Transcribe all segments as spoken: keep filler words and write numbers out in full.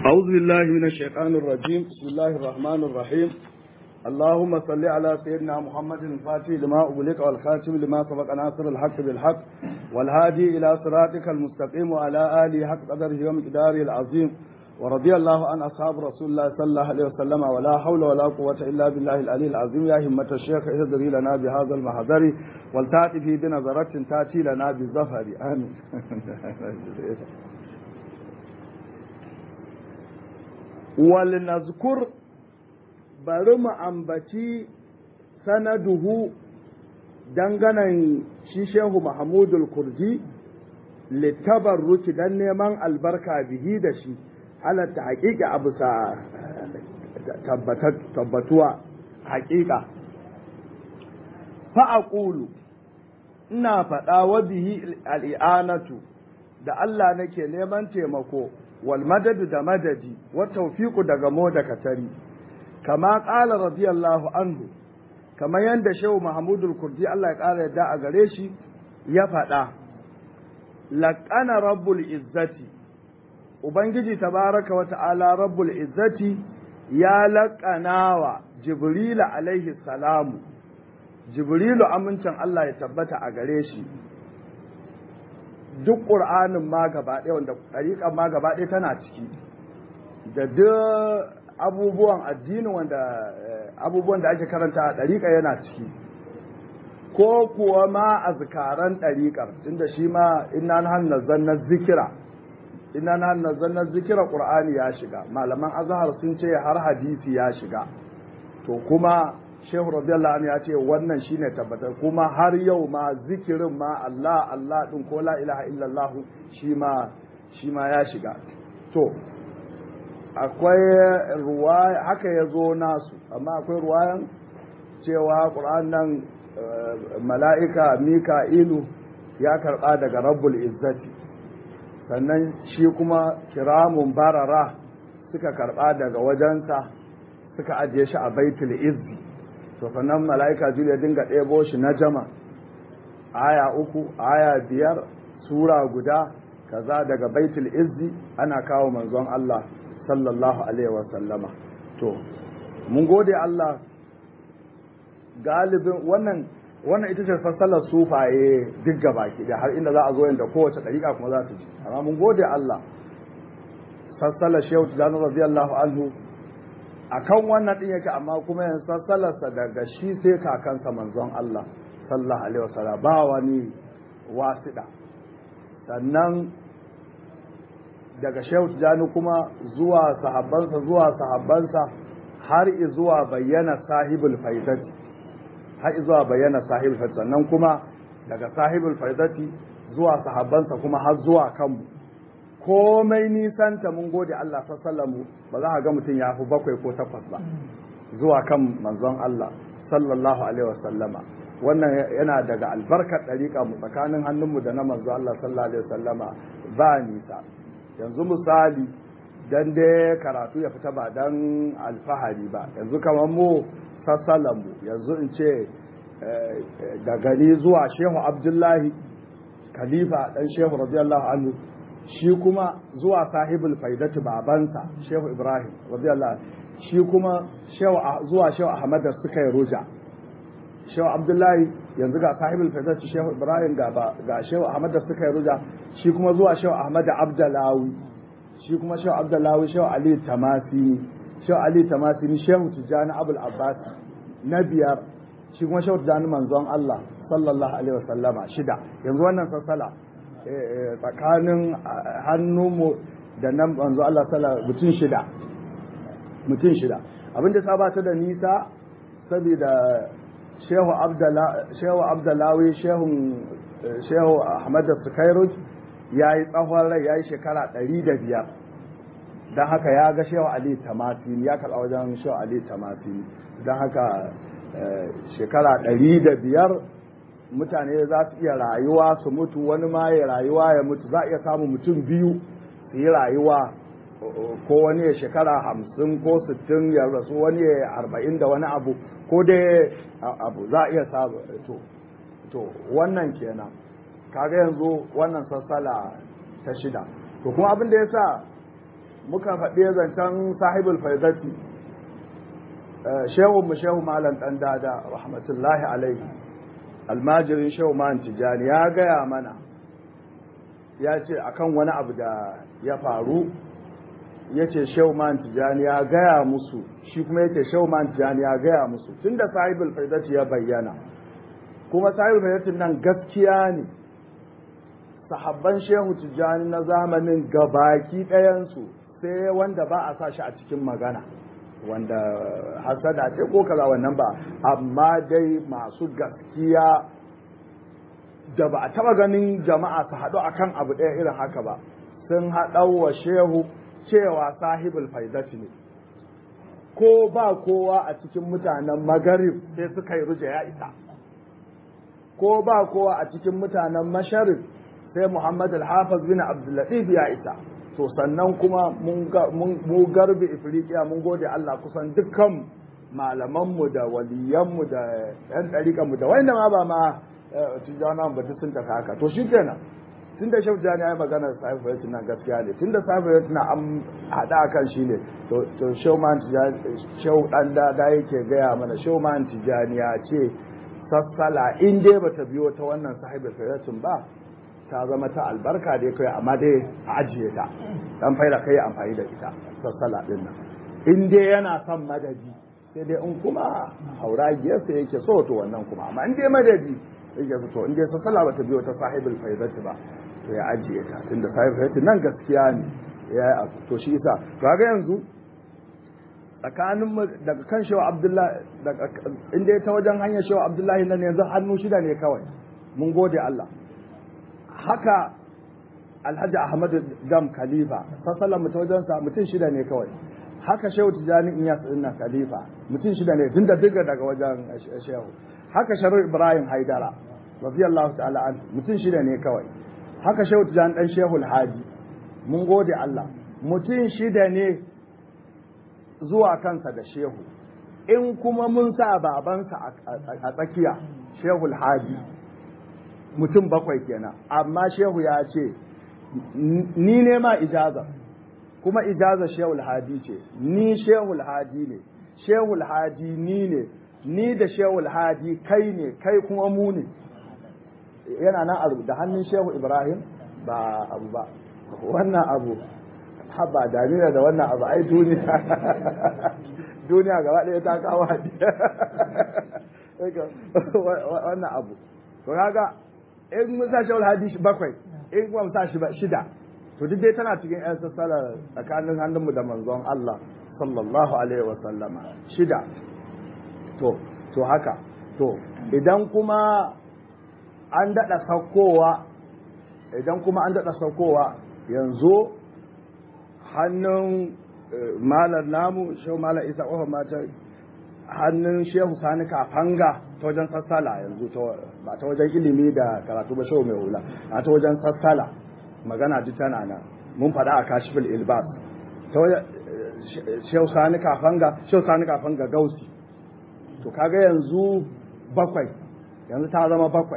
أعوذ بالله من الشيطان الرجيم. بسم الله الرحمن الرحيم. اللهم صل على سيدنا محمد الفاتح لما أغلق والخاتم لما سبق ناصر الحق بالحق والهادي إلى صراطك المستقيم وعلى آله حق قدره ومقداره العظيم. ورضي الله عن أصحاب رسول الله صلى الله عليه وسلم ولا حول ولا قوة إلا بالله العلي العظيم. يا همة الشيخ اهدري لنا بهذا المحضر ولتأتي في بنظرة تأتي لنا بالظفر. آمين. ولنذكر bari mu ambaci sanaduhu danganan shi shehu Mahmudul Kurdi litabarruki dan neman albarka bihi da shi halatta haƙiƙa abu sa tabbatuwa haƙiƙa fa'aqulu ina faɗa wa bihi al'i'anatu da Allah nake neman taimako wal madadu da madadi wa tawfiqu daga mo da katari kama ƙala radiyallahu anhu kama yanda shehu Mahmudul Kurdi Allah ya ƙara yadda a gare shi ya faɗa laƙana rabbul izzati ubangiji tabaraka wa ta'ala rabbul izzati ya laƙanawa jibrilu alaihi salamu jibrilu amincin Allah ya tabbata a gare shi duk ƙur'anin ma gaba ɗaya wanda ɗariƙan ma gaba ɗaya tana ciki da duk abubuwan addini wanda abubuwan da ake karanta a ɗariƙa yana ciki ko kuwa ma azkaran ɗariƙar tunda shi ma inna nahnu nazzalna zikira inna nahnu nazzalna zikira qur'ani ya shiga malaman azhar sun ce har hadisi ya shiga to kuma shehu radiyallahu anhu ya ce wannan shine tabbatar kuma har yau ma zikirin ma Allah Allah din ko la ilaha illallah shi ma shi ma ya shiga to akwai ruwaya haka ya zo nasu amma akwai ruwayan cewa ƙur'an nan mala'ika mika'ilu ya karɓa daga rabbul izzati sannan shi kuma kiramun barara suka karɓa daga wajensa suka ajiye shi a baitul izzi to sannan mala'ika jibril ya dinga ɗebo shi na jama aya uku aya biyar sura guda kaza daga baitul izzi ana kawo manzon Allah sallallahu alaihi wa sallama to mun gode Allah galibin wannan wannan ita ce fassalar sufaye duk gabaki da har inda za a zo yanda kowace dariƙa kuma za ta ji amma mun gode Allah fassalar Shehu Tijani radiyallahu anhu akan wannan din yake amma kuma yan fassalar sa daga shi sai kakansa manzon Allah sallallahu alaihi wa sallam ba wani wasida sannan daga Shehu Tijani kuma zuwa sahabbansa zuwa sahabbansa har zuwa bayyana sahibul faidati har zuwa bayyana sahibul faidati sannan kuma daga sahibul faidati zuwa sahabbansa kuma har zuwa kanmu komai nisanta mun gode Allah sallallahu ba za ka ga mutum ya fi bakwai ko takwas ba zuwa kan manzon Allah sallallahu alaihi wasallama wannan yana daga albarkar dariƙa mu tsakanin hannunmu da na manzon Allah sallallahu alaihi wasallama ba nisa yanzu misali dan dai karatu ya fita ba dan alfahari ba yanzu kamar mu sassalan mu yanzu in ce da gani zuwa Shehu Abdullahi khalifa dan Shehu radiyallahu anhu shi kuma zuwa sahibul faidati babansa Shehu Ibrahim radiyallahu shi kuma Shehu zuwa Shehu Ahmad da suka yi ruja Shehu Abdullahi yanzu ga sahibul faidati Shehu Ibrahim ga ga Shehu Ahmad da suka yi ruja shi kuma zuwa Shehu Ahmad Abdullahi shi kuma Shehu Abdullahi Shehu Ali Tamasini Shehu Ali Tamasini Shehu Tijani Abul Abbas na biyar shi kuma Shehu Tijani manzon Allah sallallahu alaihi wasallama shida yanzu wannan sassala tsakanin hannunmu da nan manzo Allah sallallahu mutum shida mutum shida abinda sabata da nisa saboda Shehu Abdullahi Shehu Abdullahi Shehu Shehu Ahmad Sukairuj ya yi tsawon rai ya yi shekara ɗari da biyar don haka ya ga Shehu Ali Tamasini ya karɓa wajen Shehu Ali Tamasini don haka shekara ɗari da biyar mutane za su iya rayuwa su mutu wani ma ya rayuwa ya mutu za a iya samun mutum biyu su yi rayuwa ko wani ya shekara hamsin ko sittin ya rasu wani ya arba'in da wani abu ko dai abu za a iya samu to to wannan kenan kaga yanzu wannan sassala ta shida to kuma abin da ya sa muka faɗi zancen sahibul faizati shehu mu shehu malam dan dada rahmatullahi alaihi almajirin shehu man tijani ya gaya mana ya ce akan wani abu da ya faru ya ce shehu man tijani ya gaya musu shi kuma ya ce shehu man tijani ya gaya musu tunda sahibul faizati ya bayyana kuma sahibul faizatin nan gaskiya ne sahabban shehu tijani na zamanin gabaki ɗayansu sai wanda ba a sa shi a cikin magana wanda hasada ce ko kaza wannan ba amma dai masu gaskiya da ba a taba ganin jama'a su haɗu akan abu ɗaya irin haka ba sun haɗa wa shehu cewa sahibul faizati ne ko ba kowa a cikin mutanen magarib sai suka yi ruje ya isa ko ba kowa a cikin mutanen masharib sai muhammad al-hafiz bin abdullatif ya isa to sannan kuma mu garbi ifriqiya mun gode Allah kusan dukkan malamanmu da waliyanmu da yan ɗariƙanmu da wanda ma ba ma tijjana ba sun tafi haka to shi kenan tun da shehu jani ya yi maganar sahifayatu nan gaskiya ne tun da sahifayatu na an haɗa kan shi ne to shehu man tijjani shehu ɗan da yake gaya mana shehu man tijjani ya ce sassala in dai bata biyo ta wannan sahifayatun ba ta zama ta albarka dai kai amma dai a ajiye ta dan faida kai amfani da ita sassala din nan in dai yana son madadi sai dai in kuma hauragiyar sa yake so to wannan kuma amma in dai madadi yake so in dai sassala bata biyo ta sahibul faidati ba to ya ajiye ta tunda sahibul faidati nan gaskiya ne ya to shi yasa to ga yanzu tsakanin mu daga kan shehu abdullahi daga in dai ta wajen hanyar shehu abdullahi nan yanzu hannu shida ne kawai mun gode Allah haka alhaji ahmadu dam khalifa fasalan mu ta wajensa mutum shida ne kawai haka shehu tijani iyas dinna khalifa mutum shida ne tun da diga daga wajen shehu haka sharu ibrahim haidara radiyallahu ta'ala an mutum shida ne kawai haka shehu tijani dan shehu alhaji mun gode Allah mutum shida ne zuwa kansa da shehu in kuma mun sa babansa a tsakiya shehu alhaji mutum bakwai kenan amma shehu ya ce ni ne ma ijaza kuma ijaza shehul hadi ce ni shehul hadi ne shehul hadi ni ne ni da shehul hadi kai ne kai kuma mu ne yana nan a da hannun shehu ibrahim ba abu ba wannan abu haba damina da wannan abu ai duniya duniya gaba ɗaya ta kawo hadi wannan abu to kaga in mun sa shawul hadisi bakwai in kuma mun sa shi shida to duk dai tana cikin ƴan sassala tsakanin hannunmu da manzon Allah sallallahu alaihi wa sallama shida to to haka to idan kuma an dada saukowa idan kuma an dada saukowa yanzu hannun malar namu shehu malar isa ƙofar mata hannun shehu sani kafanga ta wajen sassala yanzu ba ta wajen ilimi da karatu ba shehu mai hula a ta wajen sassala magana duk tana nan mun faɗa a kashifin ilbas ta wajen shehu sani kafanga shehu sani kafanga gausi to kaga yanzu bakwai yanzu ta zama bakwai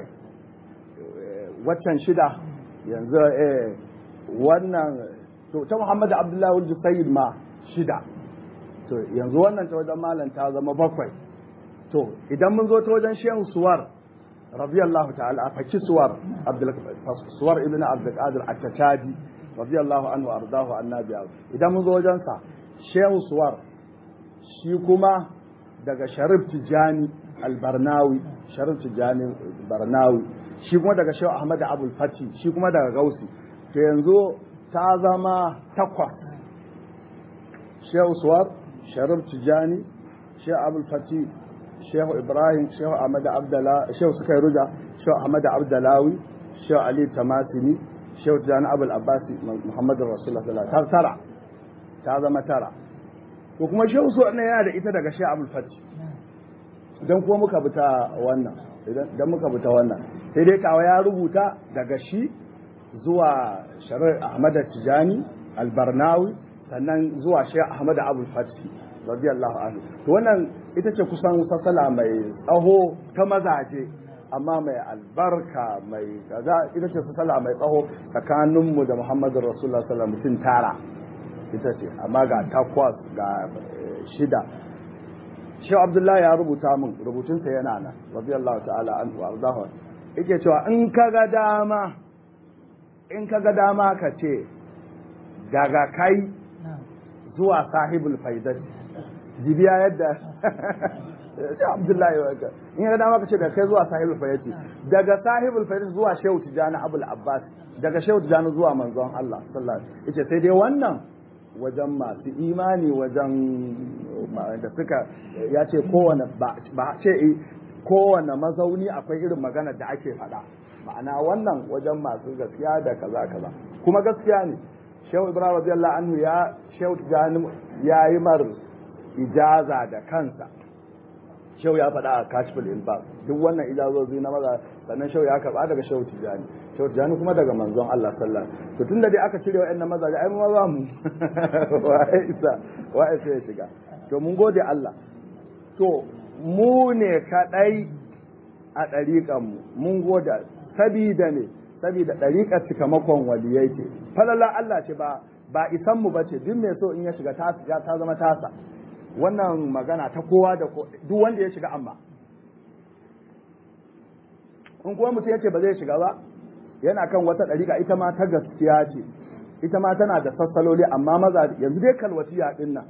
waccan shida yanzu eh wannan to ta muhammadu abdullahi wulji sayyid ma shida to yanzu wannan ta wajen malam ta zama bakwai to idan mun zo ta wajen shehu suwar radiyallahu ta'ala a faki suwar suwar ibn abdul qadir at-tatabi radiyallahu anhu ardahu annabi idan mun zo wajen sa shehu suwar shi kuma daga sharif tijani al-barnawi sharif tijani barnawi shi kuma daga shehu ahmad abul fati shi kuma daga gausi to yanzu ta zama takwas shehu suwar sharif tijani shehu abul fati shehu ibrahim shehu ahmad abdala shehu sukai ruja shehu ahmad abdalawi shehu ali tamasini shehu tijani abul abbasi muhammadu rasulullah sallallahu alaihi tara ta zama tara to kuma shehu suwar ne yana da ita daga shehu abul fati idan kuma muka bi ta wannan idan muka bi ta wannan sai dai kawa ya rubuta daga shi zuwa sharif ahmad tijani albarnawi sannan zuwa shi ahmad abul fati radiyallahu anhu to wannan ita ce kusan sassala mai tsaho ta mazaje amma mai albarka mai kaza ita ce sassala mai tsaho tsakaninmu da muhammadin rasulullah sallallahu alaihi wasallam tara ita ce amma ga takwas ga shida Shehu Abdullahi ya rubuta min rubutunsa yana nan radiyallahu ta'ala anhu ardahu yake cewa in kaga dama in kaga dama ka ce daga kai zuwa sahibul faidati jibiya yadda Shehu Abdullahi waka in kaga dama ka ce daga kai zuwa sahibul faidati daga sahibul faidati zuwa Shehu Tijani Abul Abbas daga Shehu Tijani zuwa manzon Allah sallallahu alaihi wasallam yace sai dai wannan wajen masu imani wajen da suka ya ce kowane ba ce kowane mazauni akwai irin magana da ake faɗa ma'ana wannan wajen masu gaskiya da kaza kaza kuma gaskiya ne Shehu Ibrahim radiyallahu anhu ya Shehu Tijani ya yi mar ijaza da kansa Shehu ya faɗa a Kashful Ilbas duk wannan ijazozi na maza sannan Shehu ya karɓa daga Shehu Tijani Shehu Tijani kuma daga manzon Allah sallallahu alaihi wasallam to tunda dai aka cire wa'annan maza ai mu za mu wa isa wa isa ya shiga to mun gode Allah to mu ne kadai a ɗariƙan mu mun gode sabida ne sabida ɗariƙar cikamakon waliyai ce falala Allah ce ba ba isan mu bace duk mai so in ya shiga ta ta zama tasa wannan magana ta kowa da duk wanda ya shiga amma in kuma mutum ya ce ba zai shiga ba yana kan wata ɗariƙa ita ma ta gaskiya ce ita ma tana da sassaloli amma maza yanzu dai kalwatiya ɗin nan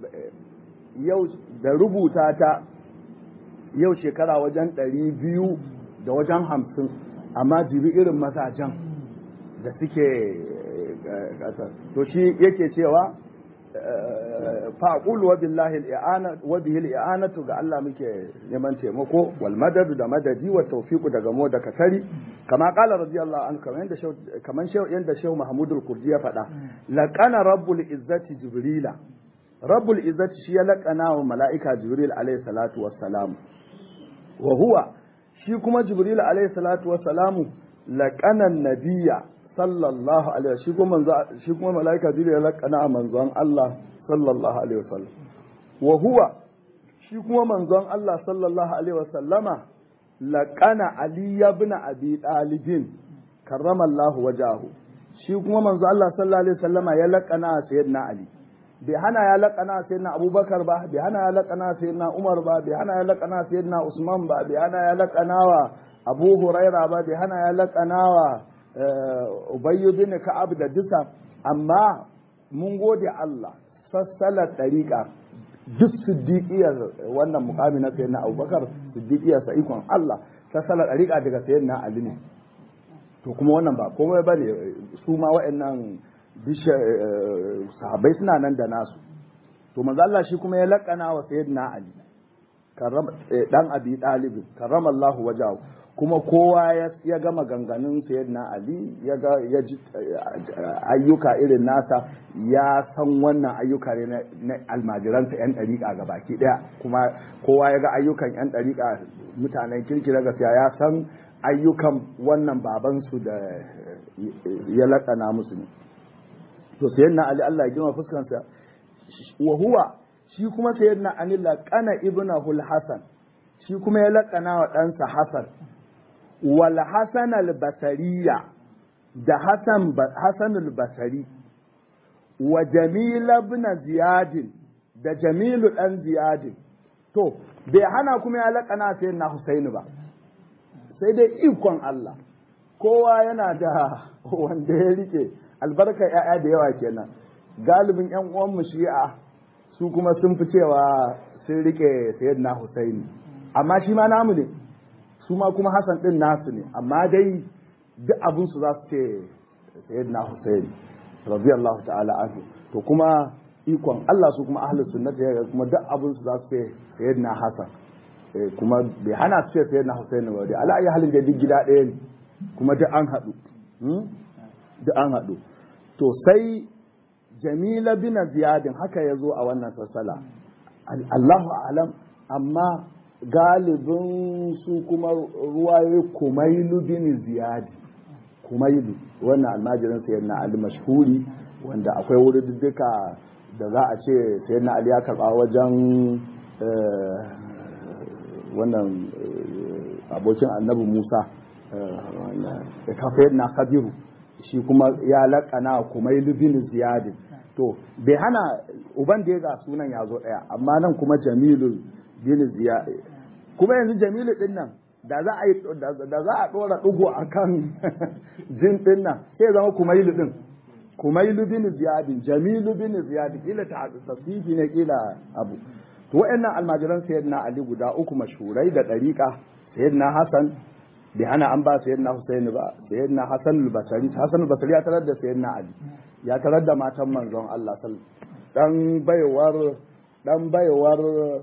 yau da rubuta ta yau shekara wajen ɗari biyu da wajen hamsin amma jibi irin mazajen da suke ƙasar to shi yake cewa faqul wa billahi al-i'ana wa bihi al-i'anatu ga Allah muke neman taimako wal madadu da madadi wa tawfiqu daga mu da kasari kama qala radiyallahu anhu kaman da shau kaman shau yanda shau Mahmud al-Kurdi ya faɗa laqana rabbul izzati jibrila rabbul izzati shi ya laqana wa mala'ika jibril alayhi salatu wassalam wa huwa shi kuma jibril alayhi salatu wassalamu laqana an-nabiyya sallallahu alaihi shi kuma manzo shi kuma malaika jibril ya lakana manzon Allah sallallahu alaihi wasallam wa huwa shi kuma manzon Allah sallallahu alaihi wasallama laqana ali ibn abi talib karramallahu wajahu shi kuma manzo Allah sallallahu alaihi wasallama ya lakana sayyidina ali bai hana ya lakana sayyidina abubakar ba bai hana ya lakana sayyidina umar ba bai hana ya lakana sayyidina usman ba bai hana ya lakana wa abu huraira ba bai hana ya lakana wa Ubayyu bin Ka'ab da duka amma mun gode Allah sassalar ɗariƙa duk siddiqiyar wannan mukami na sayyidina Abubakar siddiqiyar sa ikon Allah sassalar ɗariƙa daga sayyidina Ali ne to kuma wannan ba komai bane su ma wa'annan sahabbai suna nan da nasu to manzo Allah shi kuma ya lakana wa sayyidina Ali karram dan Abi Talib karramallahu wajahu kuma kowa ya gama ganganin sayyidina Ali ya ga ya ji ayyuka irin nasa ya san wannan ayyuka ne na almajiransa yan dariƙa ga baki daya kuma kowa ya ga ayyukan yan dariƙa mutanen kirkira gaskiya ya san ayyukan wannan babansu da ya laƙana musu ne to sayyidina Ali Allah ya gima fuskansa wa huwa shi kuma sayyidina Ali laqana ibnahu al-Hasan shi kuma ya laƙana wa ɗansa Hasan wal Hasan al-Basriya da Hasan Hasan al-Basri wa Jamil ibn Ziyad da Jamilu dan Ziyad to bai hana kuma ya laƙana sayyidina Husaini ba sai dai ikon Allah kowa yana da wanda ya rike albarkar ‘ya'ya da yawa kenan galibin ‘yan uwanmu shi'a su kuma sun fi cewa sun rike sayyidina Husaini amma shi ma namu ne su ma kuma Hassan din nasu ne amma dai duk abin su za su ce sayyidina Husaini radiyallahu ta'ala anhu to kuma ikon Allah su kuma ahlus sunnati kuma duk abin su za su ce sayyidina Hassan kuma bai hana su ce sayyidina Husaini ba dai ala ayi halin da duk gida ɗaya ne kuma duk an haɗu duk an haɗu to sai Jamila bin Ziyadin haka ya zo a wannan sassala Allahu alam amma galibin su kuma ruwaye Kumailu bin Ziyadi Kumailu wannan almajirin sayyidina Ali mashhuri wanda akwai wurin duka da za a ce sayyidina Ali ya karɓa wajen wannan abokin annabi Musa da kafa na Kabiru shi kuma ya laƙana Kumailu bin Ziyadin to bai hana uban da ya ga sunan ya zo ɗaya amma nan kuma Jamilu bin Ziyad kuma yanzu Jamilu din nan da za a yi da za a dora dugo akan jin din nan sai zama Kumailu din Kumailu bin Ziyad Jamilu bin Ziyad kila ta tasfifi ne kila abu to wayannan almajiran sayyidina Ali guda uku mashhurai da dariqa sayyidina Hassan bai hana an ba sayyidina Husaini ba sayyidina Hassan al-Basri Hassan al-Basri ya tarar da sayyidina Ali ya tarar da matan manzon Allah sallallahu dan baiwar dan baiwar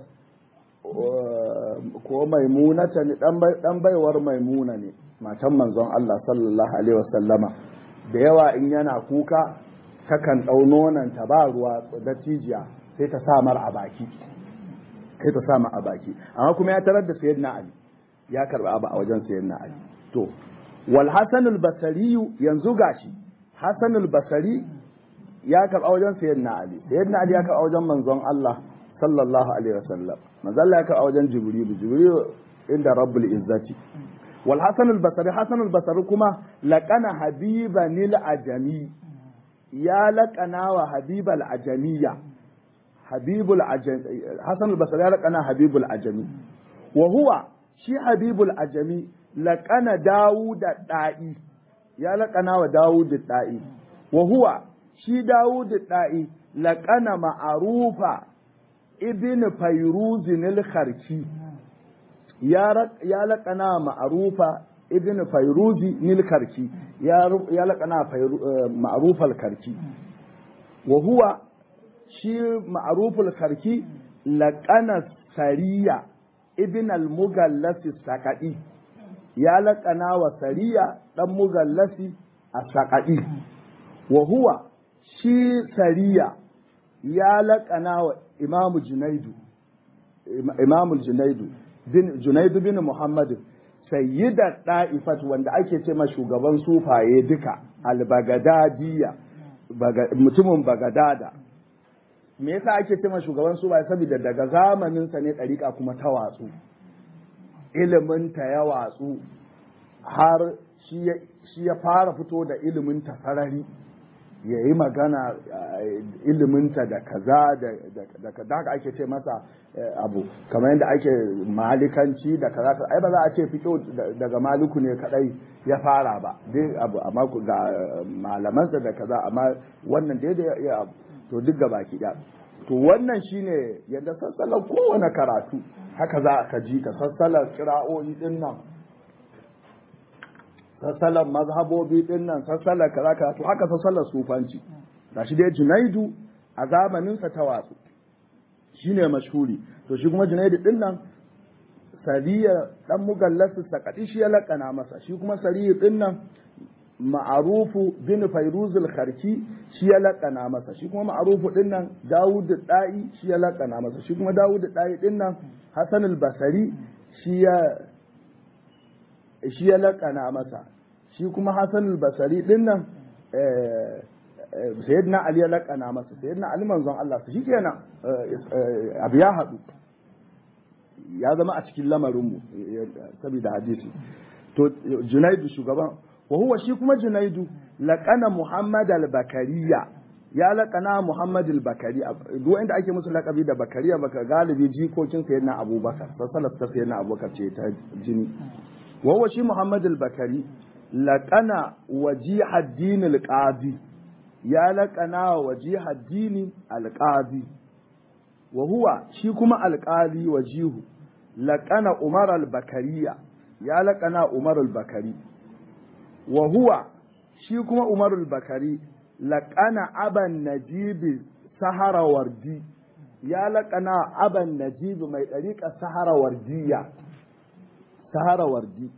ko maimunata ne dan baiwar maimuna ne matan manzon Allah sallallahu alaihi wasallama da yawa in yana kuka takan dau nonon ta ba ruwa da tijiya sai ta sa mar a baki sai ta sa mar a baki amma kuma ya tarar da sayyidina Ali ya karba abu a wajen sayyidina Ali to wal Hasan al-Basri yanzu gashi Hasan al-Basri ya karba wajen sayyidina Ali sayyidina Ali ya karba wajen manzon Allah sallallahu alaihi wasallam manzon Allah ya karba wajen Jibril Jibril inda Rabbul Izzati wal Hasan al-Basri Hasan al-Basri kuma laqana habiban al-ajami ya laqana wa habibal ajamiyya habibul ajami Hasan al-Basri ya laqana habibul ajami wa huwa shi habibul ajami laqana Dawud da'i ya laqana wa Dawud da'i wa huwa shi Dawud da'i laqana ma'rufa ibn Fayruz al-Kharki ya ya laqana ma'rufa ibn Fayruz al-Kharki ya ya laqana ma'ruf al-Kharki wa huwa shi ma'ruf al-Kharki laqana Sariya ibn al-Mughallasi Saqadi ya laqana wa Sariya dan Mughallasi as-Saqadi wa huwa shi Sariya ya laqana wa Imam Junaidu Imam Junaidu bin Junaidu bin Muhammad sayyida da'ifat wanda ake ce ma shugaban sufaye duka al-Baghdadiyya mutumin Baghdada me yasa ake ce ma shugaban sufaye saboda daga zamanin sa ne dariƙa kuma ta watsu ilimin ta ya watsu har shi ya fara fito da ilimin ta sarari ya yi magana iliminta da kaza da kaza ake ce masa abu kamar yadda ake malikanci da kaza ai ba za a ce fito daga maliku ne kadai ya fara ba dai abu amma ga malamansa da kaza amma wannan dai da ya abu to duk gaba ki da to wannan shine yadda sassalar kowane karatu haka za ka ji ka sassalar kira'o'i din nan sassalar mazhabobi din nan sassalar kaza kaza to haka sassalar sufanci gashi dai Junaidu a zamanin sa ta watsu shine mashhuri to shi kuma Junaidu din nan Sariya dan Mughallasu Saqadi shi ya lakana masa shi kuma Sariya din nan Ma'arufu bin Fayruz al-Kharki shi ya lakana masa shi kuma Ma'arufu din nan Dawud Da'i shi ya lakana masa shi kuma Dawud Da'i din nan Hasan al-Basri shi ya shi ya lakana masa shi kuma Hassan al-Basri din nan sayyidina Ali ya lakana masa sayyidina Ali manzon Allah shi kenan abu ya haɗu ya zama a cikin lamarin mu saboda hadisi to Junaidu shugaban wa huwa shi kuma Junaidu laqana Muhammad al-Bakariya ya laqana Muhammad al-Bakari duk inda ake musu laqabi da Bakariya baka galibi jikokin sayyidina Abubakar sallallahu alaihi sayyidina Abubakar ce ta jini وهو شي محمد البكري لقنا وجيه الدين القاضي يا لقنا وجيه الدين القاضي وهو شي كما القاضي وجيه لقنا عمر البكرية يا لقنا عمر البكري وهو شي كما عمر البكري لقنا أبا النجيب سهر وردي يا لقنا أبا النجيب ما يطريق سهر وردية sahara wardi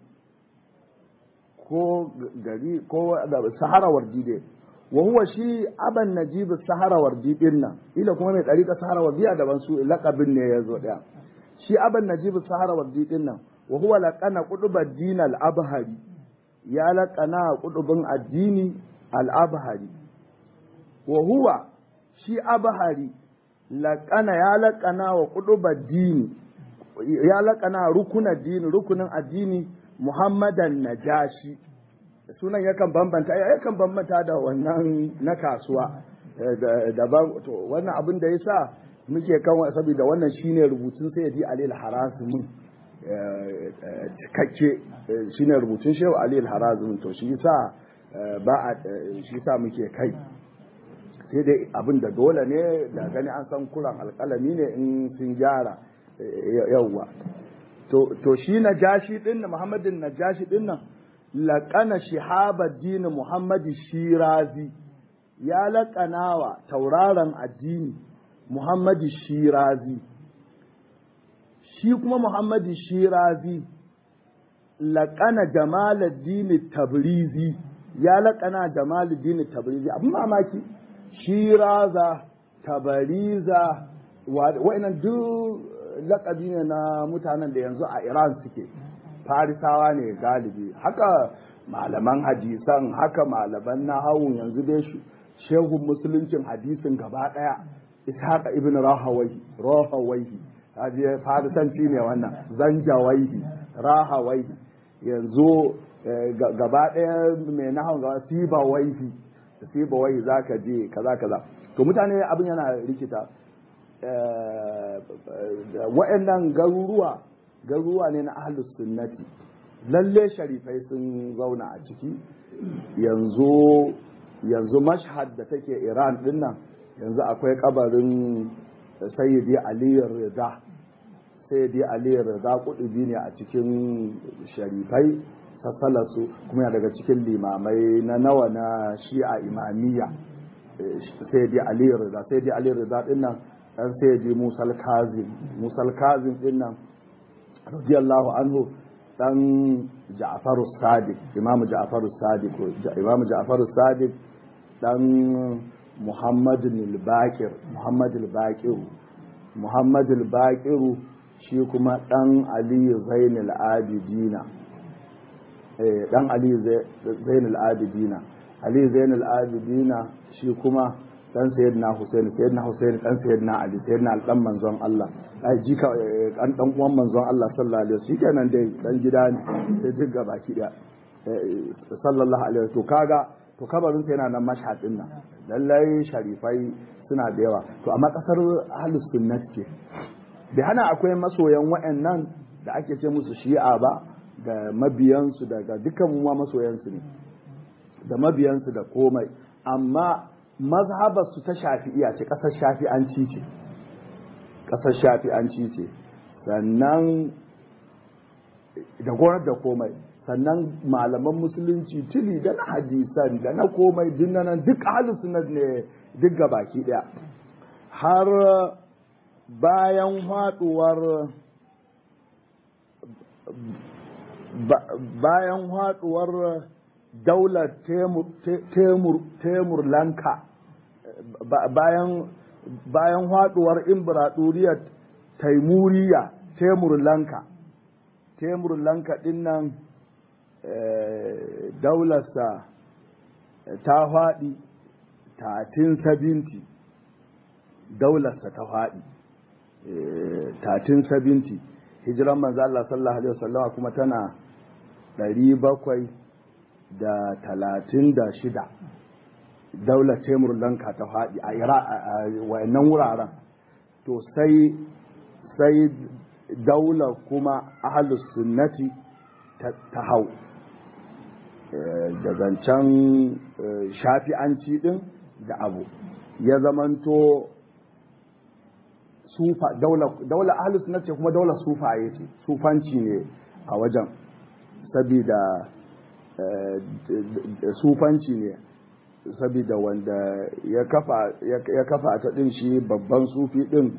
ko gari ko sahara wardi dai wa huwa shi aban najib sahara wardi din nan ila kuma mai dariƙa sahara wardi a daban su laqabin ne yazo daya shi aban najib sahara wardi din nan wa huwa laqana qutubad din al abhari ya laqana qutubin addini al abhari wa huwa shi abhari laqana ya laqana wa qutubad dini ya laƙana rukunan addini rukunin addini Muhammadan Najashi sunan yakan bambanta yakan bambanta da wannan na kasuwa daban. To wannan abin da yasa muke kan saboda wannan shine rubutun Sayyidi Ali al-Harazimi cikakke, shine rubutun Shehu Ali al-Harazimi, to shi yasa ba a shi yasa muke kai. Sai dai abin da dole ne da gani an san kuran alƙalami ne in sun gyara yawwa. To shi Najashi din nan, Muhammadin Najashi din nan, laƙana Shihabuddin Muhammadu Shirazi, ya laƙanawa tauraron addini Muhammadu Shirazi. Shi kuma Muhammadu Shirazi laƙana Jamaluddin Tabrizi, ya laƙana Jamaluddin Tabrizi. Abin mamaki, Shiraza, Tabariza, wa'annan duk laƙabi ne na mutanen da yanzu a Iran suke, Farisawa ne galibi. Haka malaman hadisan, haka malaman nahawun yanzu dai shehun musuluncin hadisin gaba ɗaya, Ishaq ibn Rahawaihi, Rahawaihi, Farisanci ne wannan, Zanjawaihi, Rahawaihi, yanzu gaba ɗaya mai nahawun gaba Sibawaihi, Sibawaihi za ka je kaza kaza. To mutane abin yana rikita. Wa'annan garuruwa garuruwa ne na ahlus sunnati, lalle sharifai sun zauna a ciki. Yanzu yanzu Mashhad da take Iran din nan, yanzu akwai kabarin Sayyidi Ali Rida. Sayyidi Ali Rida kudubi ne a cikin sharifai, sassalasu kuma yana daga cikin limamai na nawa na Shi'a Imamiyya. Sayyidi Ali Rida, Sayyidi Ali Rida din nan dan Sayyidi Musa al-Kazim, Musa al-Kazim din nan radiyallahu anhu, dan Ja'far as-Sadiq, Imam Ja'far as-Sadiq, Imam Ja'far as-Sadiq dan Muhammad al-Baqir, Muhammad al-Baqir, Muhammad al-Baqir shi kuma dan Ali Zain al-Abidina, eh dan Ali Zain al-Abidina, Ali Zain al-Abidina shi kuma dan Sayyidina Hussein, Sayyidina Hussein dan Sayyidina Ali, Sayyidina Ali dan manzon Allah, ai jika an dan uwan manzon Allah sallallahu alaihi wasallam, shikenan dai dan gida ne sai duk gaba ki da sallallahu alaihi wasallam. To kaga to kabarin sa yana nan Mashhad din nan, lallai sharifai suna da yawa. To amma kasar ahlus sunnah ce, bai hana akwai masoyan wa'annan da ake ce musu Shi'a ba, da mabiyansu, daga dukkan mu masoyansu ne, da mabiyansu da komai, amma mazhabar su ta Shafi'iyya ce, kasar Shafi'anci ce, kasar Shafi'anci ce, sannan da gonar da komai, sannan malaman musulunci tili da na hadisan da na komai dinnan duk ahlus sunnah ne duk gabaki daya. Har bayan haduwar bayan haduwar daular Temur Lanka, bayan bayan haduwar imbraturiyar Taimuriya Temur Lanka, Temur Lanka din nan daularsa ta faɗi tatin sabinti, daularsa ta faɗi tatin sabinti, hijiran manzo Allah sallallahu alaihi wasallam kuma tana ɗari bakwai da talatin da shida. Daular Temur Lanka ta faɗi a Iraq, a wayannan wuraren. To sai sai daular kuma ahlus sunnati ta hau da zancen shafi'anci din da abu ya zamanto sufa, daular ahlus sunnati kuma daular sufaye ce, sufanci ne a wajen, sabida sufanci ne, sabida wanda ya kafa ya kafa ta din shi babban sufi din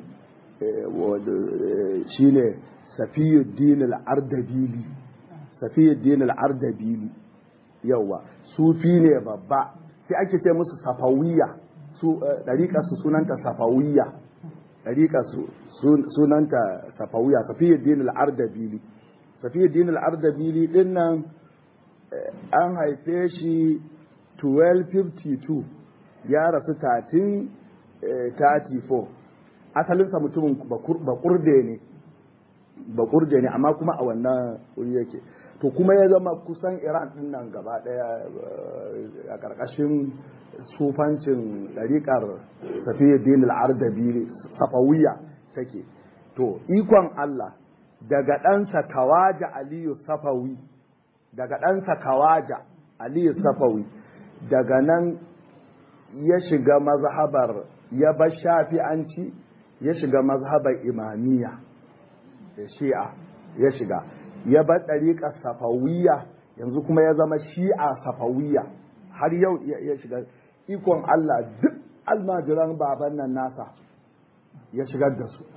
shine Safiyuddin al-Ardabili, Safiyuddin al-Ardabili, yawa sufi ne babba, sai ake ce musu Safawiyya, su dariƙar su sunanta Safawiyya, dariƙar su sunanta Safawiyya, Safiyuddin al-Ardabili. Safiyuddin al-Ardabili din nan an haife shi twelve fifty-two, ya rasu thirteen thirty-four. Asalinsa mutumin bakurde ne, bakurde ne amma kuma a wannan wuri yake. to kuma ya zama kusan Iran din nan gaba daya a karkashin sufancin ɗariƙar Safiyuddin al-Ardabi Safawiya take. To ikon Allah daga ɗansa Kawaja Aliyu Safawi daga ɗansa Kawaja Aliyu Safawi daga nan ya shiga mazhabar ya bar Shafi'anci ya shiga mazhabar Imamiyya da Shi'a ya shiga ya bar ɗariƙar Safawiya yanzu kuma ya zama Shi'a Safawiya har yau ya shiga. Ikon Allah duk almajiran baban nan nasa ya shigar da su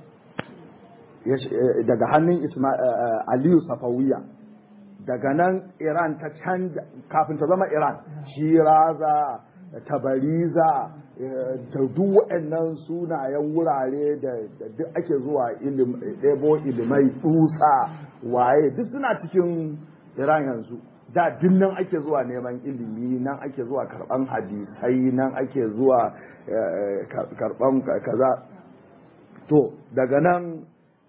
daga hannun Aliyu Safawiya. Daga nan Iran ta canja kafin ta zama Iran, Shiraza, Tabariza da duk waɗannan sunayen wurare da duk ake zuwa ɗebo ilimai tsutsa waye duk suna cikin Iran yanzu. Da duk nan ake zuwa neman ilimi, nan ake zuwa karɓan hadisai, nan ake zuwa karɓan kaza. To daga nan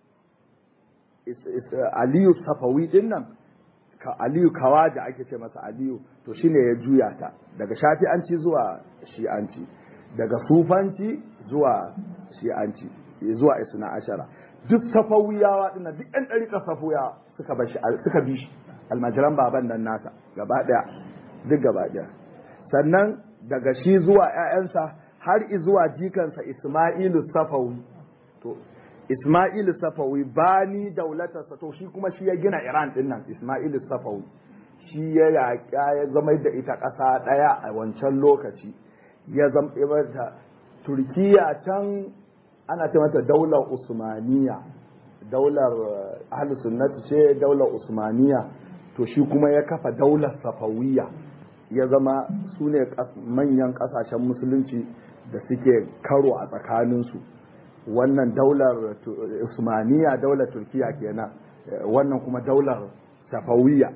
Aliyu Safawi din nan, Aliyu Kawaja ake ce masa Aliyu, to shine ya juya ta daga Shafi'anci zuwa Shi'anci, daga Sufanci zuwa Shi'anci, zuwa Isna Ashara. Duk Safawiyawa dinnan, duk ɗan ɗariƙar Safawiyawa suka bi shi, suka bi shi, almajiran baban nan nasa gaba ɗaya, duk gaba ɗaya. Sannan daga shi zuwa ‘ya'yansa har zuwa jikansa Ismailu Safawi. To Ismailu Safawi bani daulatarsa, to shi kuma shi ya gina Iran din nan. Ismailu Safawi shi ya yaƙa ya zama da ita ƙasa ɗaya a wancan lokaci, ya zama ta Turkiya can ana ce mata daular Usmaniya, daular Ahlus Sunnati ce daular Usmaniya, to shi kuma ya kafa daular Safawiya, ya zama su ne manyan ƙasashen musulunci da suke karo a tsakaninsu. Wannan daular Usmaniya daular Turkiya kenan, wannan kuma daular Safawiya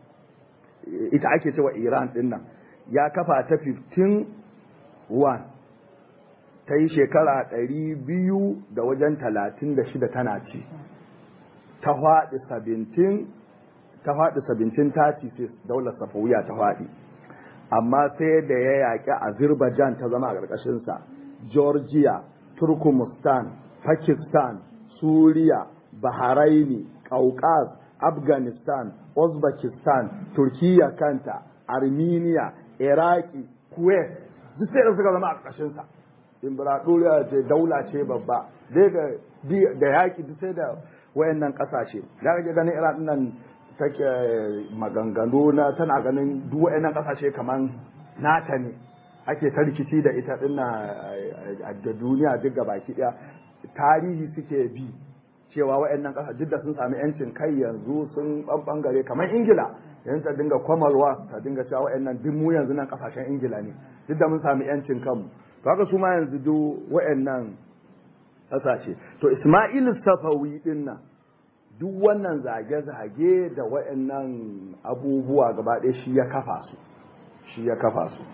ita ake cewa Iran din nan. Ya kafa ta fifteen oh one, ta yi shekara ɗari biyu da wajen talatin da shida tana ci, ta faɗi seventeen ta faɗi seventeen thirty-six daular Safawiya ta faɗi, amma sai da ya yaƙi Azerbaijan ta zama a ƙarƙashinsa, Georgia, Turkmenistan, Pakistan, Suriya, Bahraini, Kaukaz, Afghanistan, Uzbekistan, Turkiya kanta, Armenia, Iraki, Kuwait, duk sai da suka zama a ƙarƙashinsa. Imbraɗoriya ce, daula ce babba, da yaƙi duk sai da wayannan ƙasashe. Da kake ganin Iran nan take maganganu na tana ganin duk wayannan ƙasashe kaman nata ne. Ake ta rikici da ita dinna da duniya duk baki daya. Tarihi suke bi cewa waɗannan ƙasa duk da sun sami yancin kai yanzu sun bangare kamar Ingila, yanzu ta dinga kwamalwa ta dinga cewa waɗannan duk mu yanzu nan ƙasashen Ingila ne duk da mun sami yancin kanmu. To haka su ma yanzu duk waɗannan ƙasashe. To Ismailu Safawi din nan duk wannan zage-zage da waɗannan abubuwa gaba ɗaya shi ya kafa su, shi ya kafa su.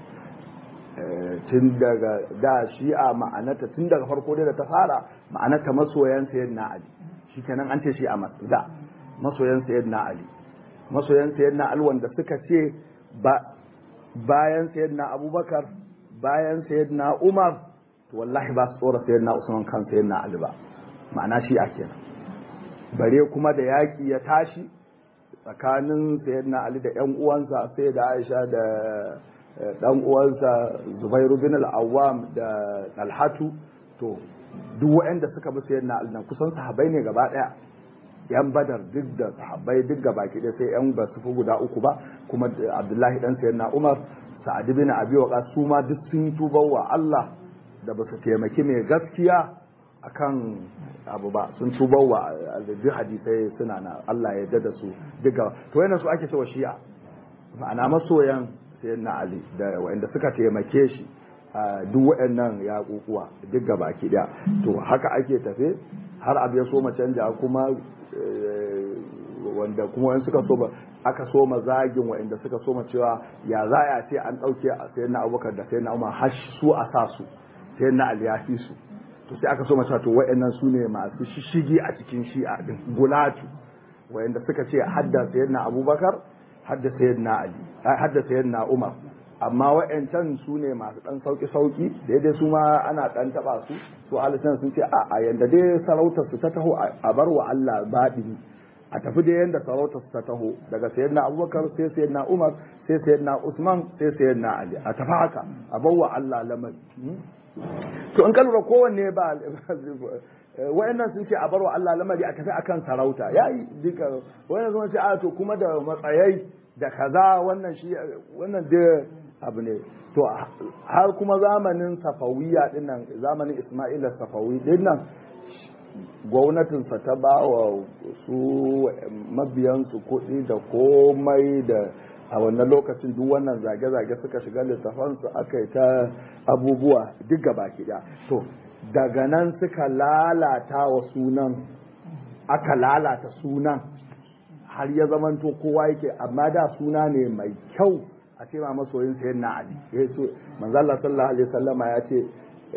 Tun daga da shi'a ma'anata tun daga farko dai da ta fara ma'anata masoyan sayyidina Ali, shi kenan an ce shi a da masoyan sayyidina Ali, masoyan sayyidina Ali wanda suka ce ba bayan sayyidina Abubakar bayan sayyidina Umar to wallahi ba su tsora sayyidina Usman kan sayyidina Ali ba, ma'ana shi'a kenan. Bare kuma da yaƙi ya tashi tsakanin sayyidina Ali da ƴan uwansa sai da Aisha da dan uwansa Zubairu bin al-Awwam da Talhatu, to duk waɗanda suka bi sayyidina Ali nan kusan sahabbai ne gaba daya, yan Badar duk da sahabbai duk gaba ki sai yan ba su fi guda uku ba, kuma Abdullahi dan sayyidina Umar, Sa'ad bin Abi Waqqas su ma duk sun tuba wa Allah da ba su taimaki mai gaskiya akan abu ba, sun tuba wa duk hadisai suna na Allah ya yarda da su duka. To yana su ake cewa Shi'a, ma'ana masoyan sayyidina Ali da waɗanda suka taimake shi a duk waɗannan yaƙuƙuwa duk gabaki ɗaya. To haka ake tafe har abu ya so ma canja kuma wanda kuma wani suka so aka so ma zagin waɗanda suka so ma cewa ya za a ce an ɗauke a sayyidina Abubakar da sayyidina Umar har su a sa su sayyidina Ali ya fi su, to sai aka so ma cewa to waɗannan su ne masu shishigi a cikin shi'a din, gulatu wayanda suka ce hadda sayyidina abubakar hadda sayyidina ali hadda sayyidina umar amma wa'yancan su ne masu ɗan sauƙi-sauƙi daidai su ma ana ɗan taɓa su su alisan sun ce a yanda dai sarautar su ta taho a bar wa Allah baɗini a tafi dai yanda sarautar su ta taho daga sayyidina abubakar sai sayyidina umar sai sayyidina usman sai sayyidina ali a tafi haka a bar wa Allah lamari to in ka lura kowanne ba wa'annan sun ce a bar wa Allah lamari a tafi akan sarauta yayi duka wa'annan sun ce a to kuma da matsayai da kaza wannan shi wannan da abu ne to har kuma zamanin safawiya dinnan zamanin Isma'ila safawi dinnan gwamnatinsa ta ba wa su mabiyansu kuɗi da komai da a wannan lokacin duk wannan zage-zage suka shiga littafansu aka yi ta abubuwa duk gaba ɗaya to daga nan suka lalata wa sunan aka lalata sunan har ya zamanto kowa yake amma da suna ne mai kyau a ce ma masoyin sayan na Ali ya ce manzo Allah sallallahu alaihi wasallama ya ce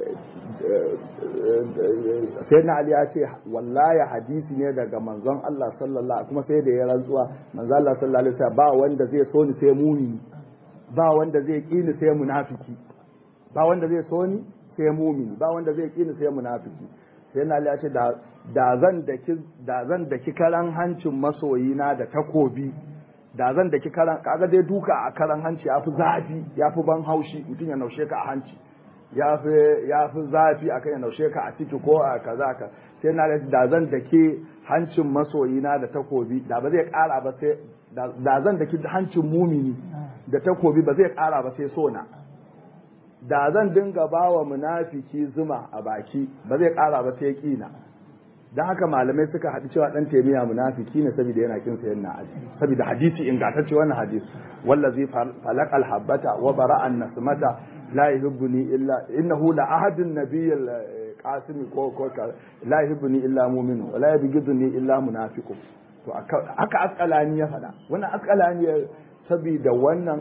sayan na Ali ya ce wallahi hadisi ne daga manzon Allah sallallahu kuma sai da ya rantsuwa manzo Allah sallallahu alaihi wasallam ba wanda zai so ni sai mumini ba wanda zai ki ni sai munafiki ba wanda zai so ni sai mumini ba wanda zai ki ni sai munafiki sai na Ali ya ce da da zan daki da zan daki karan hancin masoyina da takobi da zan daki karan kaga dai duka a karan hanci yafi zafi yafi ban haushi mutum ya naushe ka a hanci yafi yafi zafi akan ya naushe ka a ciki ko a kaza ka sai na da zan daki hancin masoyina da takobi da ba zai kara ba sai da zan daki hancin mumini da takobi ba zai kara ba sai sona da zan dinga bawa munafiki zuma a baki ba zai kara ba sai kina dan haka malamai suka haɗu cewa dan taimiya munafiki ne saboda yana kin sayan na aji saboda hadisi ingantacce wannan hadisi wallazi falaqal habata wa bara'an nasmata la yuhibbuni illa innahu la ahadun nabiyil qasimi ko ko la yuhibbuni illa mu'min wa la yabghiduni illa munafiqun to haka asqalani ya faɗa wannan asqalani saboda wannan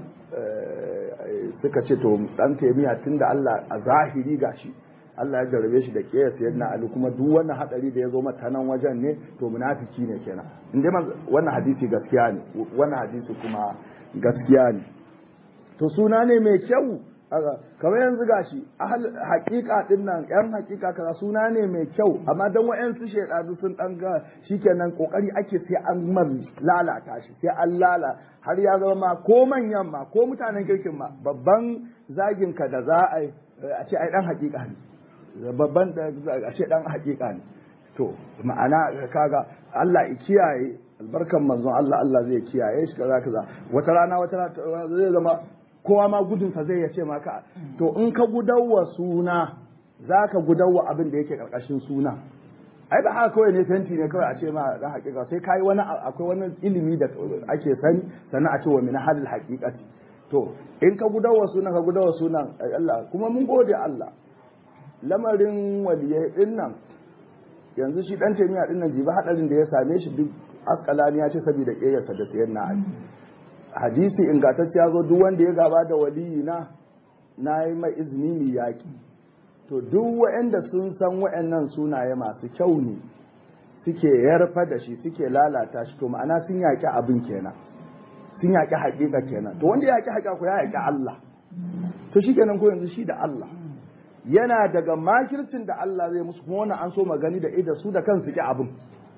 suka ce to dan taimiya tunda Allah a zahiri gashi Allah ya jarabe shi da kiyar sayyidina Ali kuma duk wannan hadari da ya zo mata nan wajen ne to munafiki ne kenan inda wannan hadisi gaskiya ne wannan hadisi kuma gaskiya ne to suna ne mai kyau kamar yanzu gashi ahal haqiqa din nan yan haqiqa kaza suna ne mai kyau amma dan wayansu shedadu sun dan ga shikenan kokari ake sai an man lalata shi sai an lala har ya zama ma ko manyan ma ko mutanen kirkin ma babban zagin ka da za a a ce ai dan haqiqa ne babban da ashe dan hakika ne to ma'ana kaga Allah ya kiyaye albarkan manzon Allah Allah zai kiyaye shi kaza kaza wata rana wata rana zai zama kowa ma gudun sa zai yace maka to in ka gudawa suna zaka gudawa abin da yake karkashin suna ai ba haka kawai ne fenti ne kawai a ce ma dan hakika sai kai wani akwai wani ilimi da ake sani sannan a ce wa min hadil haqiqati to in ka gudawa sunan ka gudawa sunan Allah kuma mun gode Allah lamarin waliyai din nan yanzu shi dan taimiya din nan jiba hadarin da ya same shi duk askalani ya ce saboda kiyarsa da sayan na ali hadisi ingantacce ya zo duk wanda ya gaba da waliyi na nayi mai izini mi yaki to duk waɗanda sun san waɗannan sunaye masu kyau ne suke yarfa da shi suke lalata shi to ma'ana sun yaki abin kenan sun yaki haƙiƙa kenan to wanda ya yaki haƙiƙa ko ya yaki Allah to shi kenan ko yanzu shi da Allah yana daga makircin da Allah zai musu kuma wannan an so magani da ida su da kansu ki abin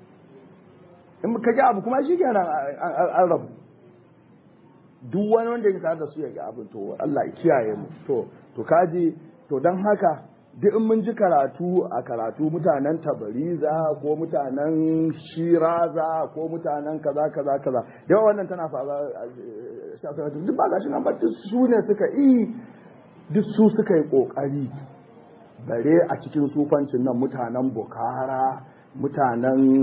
in ka ki abu kuma shi kenan an rabu duk wani wanda ya tare da su ya ki abin to Allah ya kiyaye mu to to kaji to dan haka duk in mun ji karatu a karatu mutanen tabariza ko mutanen shiraza ko mutanen kaza kaza kaza yawa wannan tana faruwa duk ba gashi nan ba su ne suka yi duk su suka yi kokari bare a cikin sufancin nan mutanen Bukhara mutanen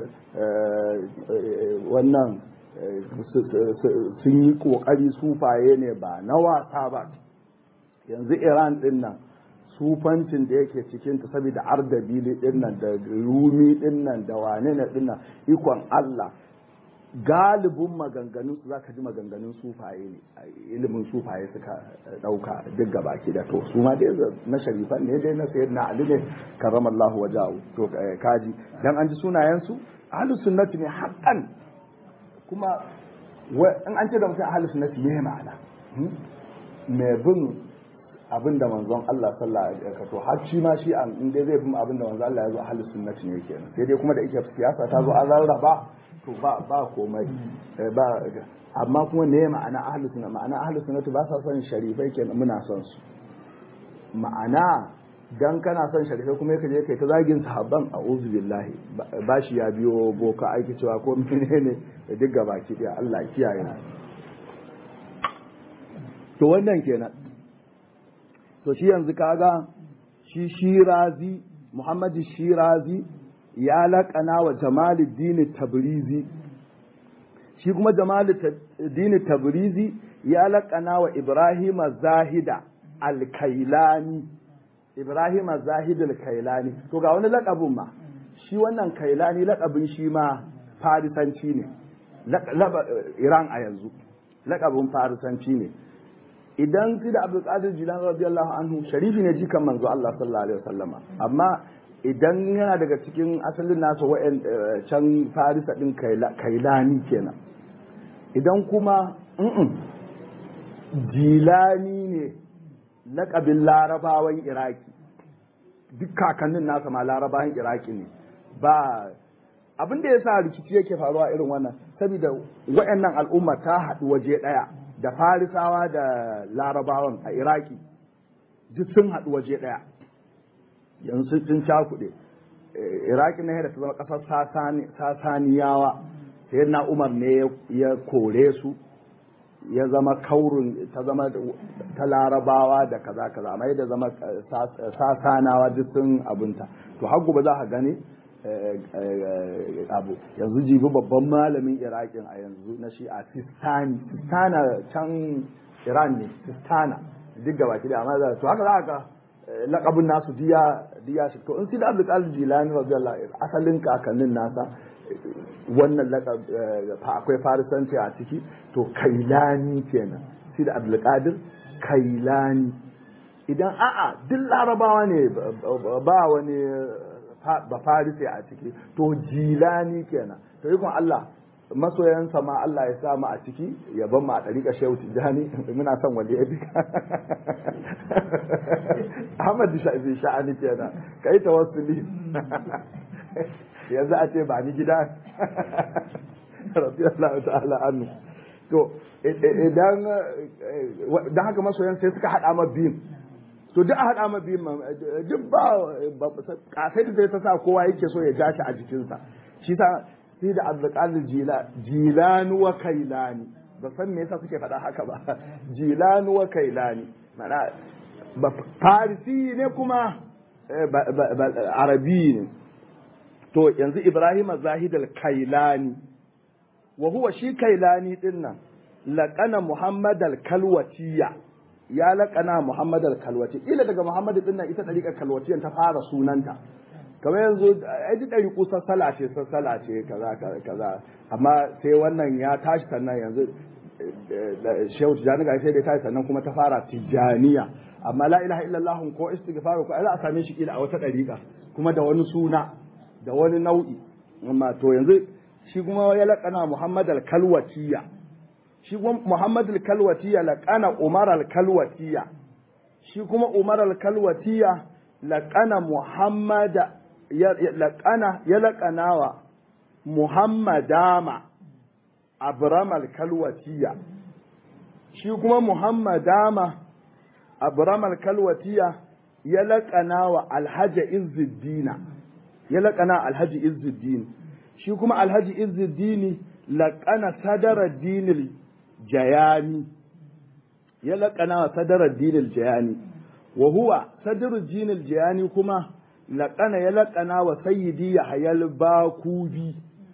wannan sun yi kokari sufaye ne ba na wasa ba yanzu Iran din nan sufancin da yake cikin ta saboda ardabili din nan da rumi din nan da wane ne din nan ikon Allah galibin maganganun su zaka ji maganganun sufaye ne ilimin sufaye suka dauka duk gaba ki da to su ma dai na sharifan ne dai na sayyidina Ali ne karramallahu wajahu to kaji dan an ji sunayen su ahlus sunnati ne haqqan kuma in an ce da mutum ahlus sunnati me ma'ana me bin abinda manzon Allah sallallahu alaihi wasallam to har shi ma shi an inda zai bin abinda manzon Allah ya zo ahlus sunnati ne kenan sai dai kuma da yake siyasa ta zo an rarraba to ba ba komai ba amma kuma ne ma'ana ahlus sunna ma'ana ahlus sunnati ba sa son sharifai kenan muna son su ma'ana dan kana son sharifai kuma yake je kai ta zagin sahabban a'udhu billahi ba shi ya biyo boka aiki cewa ko menene duk gaba ki da Allah kiyaye to wannan kenan to shi yanzu kaga shi Shirazi Muhammadu Shirazi ya laƙana wa Jamaluddin Tabrizi shi kuma Jamaluddin Tabrizi ya laƙana wa Ibrahim Zahida Al-Kailani Ibrahim Zahid Al-Kailani to ga wani laƙabin ma shi wannan Kailani laƙabin shi ma Farisanci ne Iran a yanzu laƙabin Farisanci ne idan sai da Abdul Qadir Jilani radiyallahu anhu sharifi ne jikan manzo Allah sallallahu alaihi wasallama amma idan yana daga cikin asalin nasa wa'en can Farisa din Kailani kenan idan kuma Jilani ne laƙabin Larabawan Iraki duk kakannin nasa ma Larabawan Iraki ne ba abin da yasa rikici yake faruwa irin wannan saboda wayannan al'umma ta haɗu waje ɗaya da Farisawa da Larabawan a Iraki duk sun haɗu waje ɗaya yanzu sun cakuɗe Iraki na da ta zama ƙasar Sasaniyawa sai na Umar ne ya kore su ya zama kaurin ta zama ta Larabawa da kaza kaza mai da zama Sasanawa duk sun abunta to har gobe za ka gani abu yanzu jibi babban malamin Iraƙin a yanzu na shi a Sistani Sistana can Iran ne Sistana duk gaba ki da amma to haka za ka laƙabin nasu diya diya shi to in sai da Abdul Qadir Jilani radiyallahu anhu asalin kakannin nasa wannan laƙab akwai farisanci a ciki to Kailani kenan sai da Abdul Qadir Kailani idan a'a duk Larabawa ne ba wani ba farisi a ciki to Jilani kenan to ikon Allah masoyansa ma Allah ya sa mu a ciki ya ban mu a ɗariƙa Shehu Tijjani muna son wanda ya bi Ahmad Shafi sha'ani kenan kai tawassuli yanzu a ce ba ni gida radiyallahu ta'ala anhu to idan dan haka masoyan sai suka hada ma biyun to duk a hada ma biyun duk ba kasai da zai ta sa kowa yake so ya ja shi a jikinsa shi sa sai da Abdulkadir Jilani wa Kailani ba san me yasa suke faɗa haka ba Jilani wa Kailani mana ba Farisi ne kuma Arabi ne to yanzu Ibrahim Zahid al-Kailani wa huwa shi Kailani din nan laqana Muhammad al-Kalwatiya ya laqana Muhammad al-Kalwati ila daga Muhammad din nan ita dariƙar Kalwatiyan ta fara sunanta kamar yanzu ai duk ɗari kusan sala ce sassala ce kaza kaza amma sai wannan ya tashi sannan yanzu Shehu Tijjani ga sai da tashi sannan kuma ta fara Tijjaniya amma la ilaha illallah ko istighfar ko za a same shi kila a wata ɗariƙa kuma da wani suna da wani nau'i amma to yanzu shi kuma ya laƙana Muhammad al-Kalwatiya shi kuma Muhammad al-Kalwatiya laƙana Umar al-Kalwatiya shi kuma Umar al-Kalwatiya laƙana Muhammad ya laƙana ya laƙanawa Muhammadama Abram al-Kalwatiya shi kuma Muhammadama Abram al-Kalwatiya ya laƙanawa Alhaji Izzuddin ya laƙana Alhaji Izzuddin shi kuma Alhaji Izzuddin laƙana Sadaraddin al-Jayani ya laƙana Sadaraddin al-Jayani wa huwa Sadruddin al-Jayani kuma laƙana ya laƙana wa Sayyidi Yahya al-Baqubi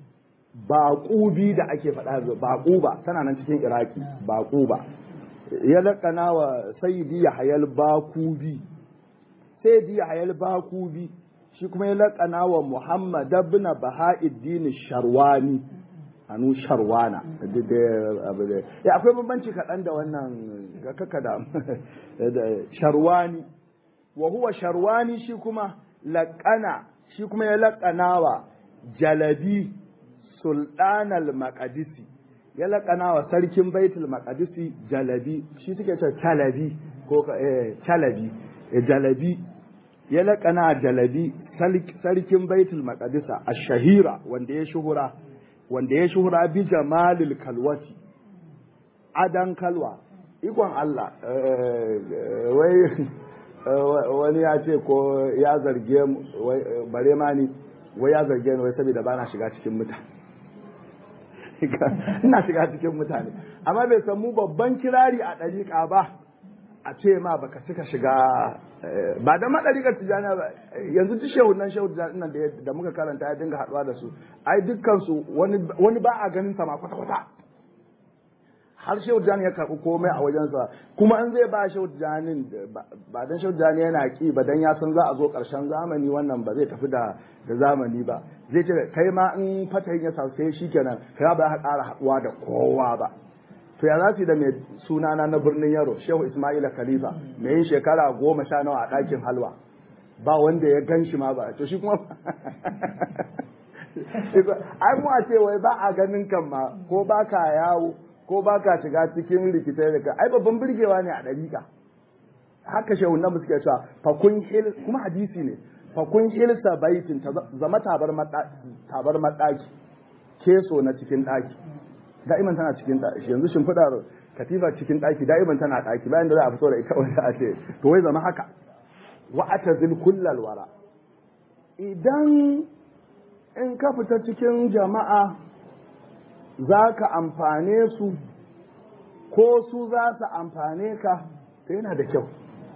Baqubi da ake faɗa Baquba tana nan cikin Iraki Baquba ya laƙana wa Sayyidi Yahya al-Baqubi Sayyidi Yahya al-Baqubi shi kuma ya laƙana wa Muhammad ibn Bahauddin Sharwani anu Sharwana ya akwai bambanci kaɗan da wannan ga kaka da Sharwani wa huwa Sharwani shi kuma laƙana shi kuma ya laƙana wa Jalabi Sultan al-Maqdisi ya laƙana wa sarkin baitul maqdisi jalabi shi suke cewa chalabi ko eh chalabi eh jalabi ya laƙana jalabi sarkin baitul maqdisa ash-shahira wanda ya shuhura wanda ya shuhura bi jamalil kalwati adan kalwa ikon Allah wai wani ya ce ko ya zarge bare ma ni wai ya zarge ni wai saboda bana shiga cikin mutane ina shiga cikin mutane amma bai san mu babban kirari a ɗariƙa ba a ce ma baka cika shiga ba da ma ɗariƙar tijjani ba yanzu duk shehu nan shehu nan da muka karanta ya dinga haɗuwa da su ai dukkan su wani ba a ganin sa ma kwata kwata har shehu tijjani ya karɓi komai a wajensa kuma an zai ba shehu tijjani ba dan shehu tijjani yana ki ba dan ya san za a zo ƙarshen zamani wannan ba zai tafi da da zamani ba zai ce kai ma in fatahin ya sauke shi kenan kai ba ka ƙara haɗuwa da kowa ba to ya za su yi da mai sunana na birnin yaro shehu ismaila khalifa mai yin shekara goma sha nawa a ɗakin halwa ba wanda ya gan shi ma ba to shi kuma ai mu a ce wai ba a ganin kan ma ko ba ka yawo ko ba ka shiga cikin rikitai da ka ai babban birgewa ne a ɗariƙa haka shehu nan suke cewa fakun hil kuma hadisi ne fakun hilsa baitin ta zama tabar maɗaki keso na cikin ɗaki da'iman tana cikin ɗaki yanzu shimfiɗar katifa cikin ɗaki da'iman tana ɗaki bayan da za a fito da ita wanda a ce to wai zama haka wa atazil kullal wara idan in ka fita cikin jama'a za ka amfane su ko su za su amfane ka to yana da kyau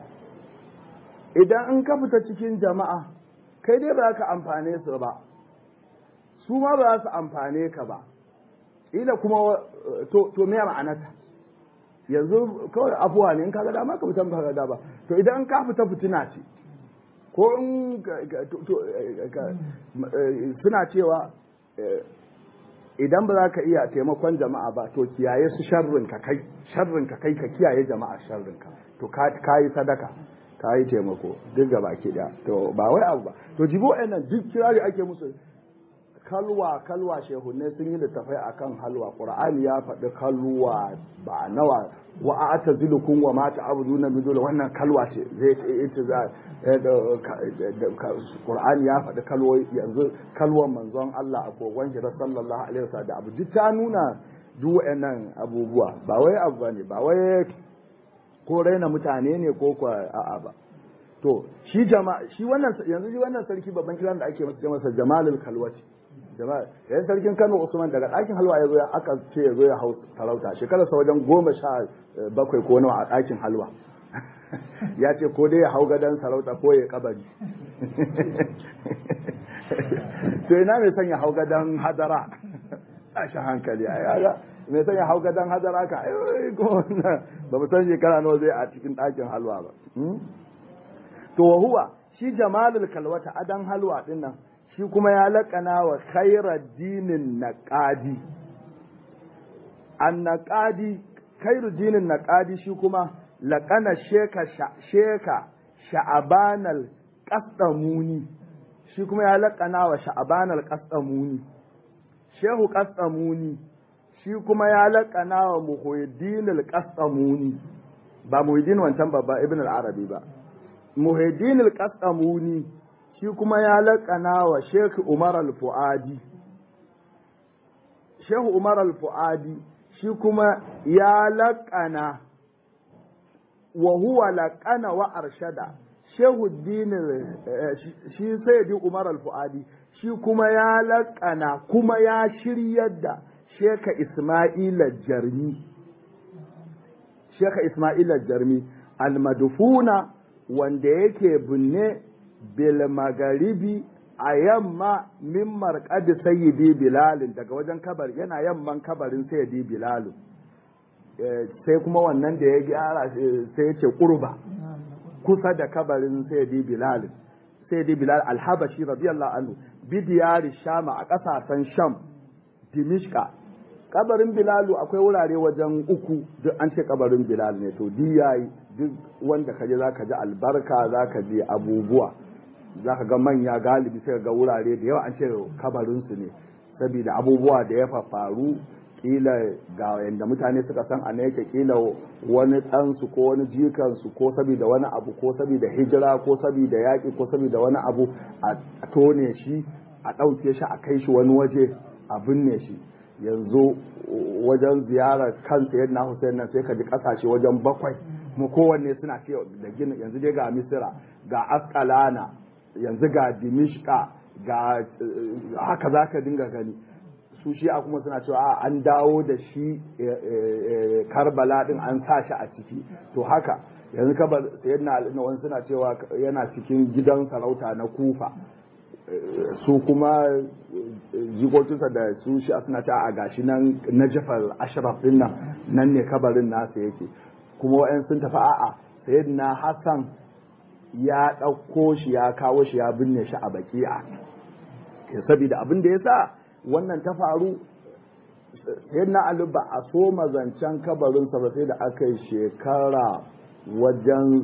idan in ka fita cikin jama'a kai dai ba za ka amfane su ba su ma ba za su amfane ka ba ila kuma to to me ma'anarta yanzu kawai afuwa ne in ka ga dama ka fita ba ka ga ba to idan ka fita fitina ce ko in suna cewa idan ba za ka iya taimakon jama'a ba to kiyaye su sharrin ka kai sharrin ka kai ka kiyaye jama'a sharrin ka to ka yi sadaka ka yi taimako duk gaba ke da to ba wai abu ba to jibo nan duk kirari ake musu kalwa kalwa shehunne sun yi littafai akan halwa qur'ani ya faɗi kalwa ba nawa wa a'tazilukum wa ma ta'buduna min dun wannan kalwa ce zai ita za qur'ani ya faɗi kalwo yanzu kalwan manzon Allah a kogon hira sallallahu alaihi wasallam da abu duk ta nuna duk wayannan abubuwa ba wai abu bane ba wai ko raina mutane ne ko kwa a'a ba to shi jama'a shi wannan yanzu shi wannan sarki babban kiran da ake masa masa jamalul kalwati jama'a yayin sarkin Kano Usman daga ɗakin halwa ya zo ya aka ce ya zo ya hau sarauta shekarar sa wajen goma sha bakwai ko nawa a ɗakin halwa ya ce ko dai ya hau gadon sarauta ko ya kabari to ina mai son ya hau gadon hadara a shi hankali a mai son ya hau gadon hadara ka ba mu san shekara nawa zai a cikin ɗakin halwa ba to huwa shi jamalul kalwata adan halwa din nan shi kuma ya laƙana wa khairar dinin naƙadi an naƙadi khairu dinin naƙadi shi kuma laƙana sheka sheka sha'abanal ƙasɗamuni shi kuma ya laƙana wa sha'abanal ƙasɗamuni shehu ƙasɗamuni shi kuma ya laƙana wa muhyiddinul ƙasɗamuni ba muhyiddin wancan babba ibn al-arabi ba muhyiddinul ƙasɗamuni shi kuma ya laƙana wa Sheikh Umar al-Fuadi Sheikh Umar al-Fuadi shi kuma ya laƙana wa huwa laƙana wa arshada Sheikh Din shi Sayyidi Umar al-Fuadi shi kuma ya laƙana kuma ya shiryar da Sheikh Ismail al-Jarmi Sheikh Ismail al-Jarmi al-Madfuna wanda yake binne bil magaribi a yamma min marqadi sayyidi bilal daga wajen kabar yana yamman kabarin sayyidi bilal sai kuma wannan da ya gyara sai ya ce qurba kusa da kabarin sayyidi bilal sayyidi bilal al-habashi radiyallahu anhu bidiyari sham a kasashen sham dimishka kabarin bilalu akwai wurare wajen uku duk an ce kabarin bilal ne to diyayi duk wanda kaje zaka ji albarka zaka ji abubuwa za ka ga manya galibi sai ga wurare da yawa an ce kabarinsu ne saboda abubuwa da ya faru kila ga yanda mutane suka san a yake kila wani ɗansu ko wani jikansu ko saboda wani abu ko saboda hijira ko saboda yaƙi ko saboda wani abu a tone shi a ɗauke shi a kai shi wani waje a binne shi. Yanzu wajen ziyarar kan sayyidina Hussein nan sai ka ji ƙasashe wajen bakwai kuma kowanne suna ce da gina, yanzu dai ga Misira ga Asqalana yanzu ga Dimishka ga haka zaka dinga gani. Su shi kuma suna cewa an dawo da shi Karbala din an sa shi a ciki. To haka yanzu kabar sayyidina Ali wani suna cewa yana cikin gidan sarauta na Kufa, su kuma jikokinsa da su shi suna cewa a gashi nan Najafar Ashraf din nan nan ne kabarin nasa yake. Kuma wa'yan sun tafi a'a sayyidina Hassan ya ɗauko shi ya kawo shi ya binne shi a Baqi'a. Saboda abin da ya sa wannan ta faru sayyidina Ali ba a so mazancen kabarinsa ba sai da aka yi shekara wajen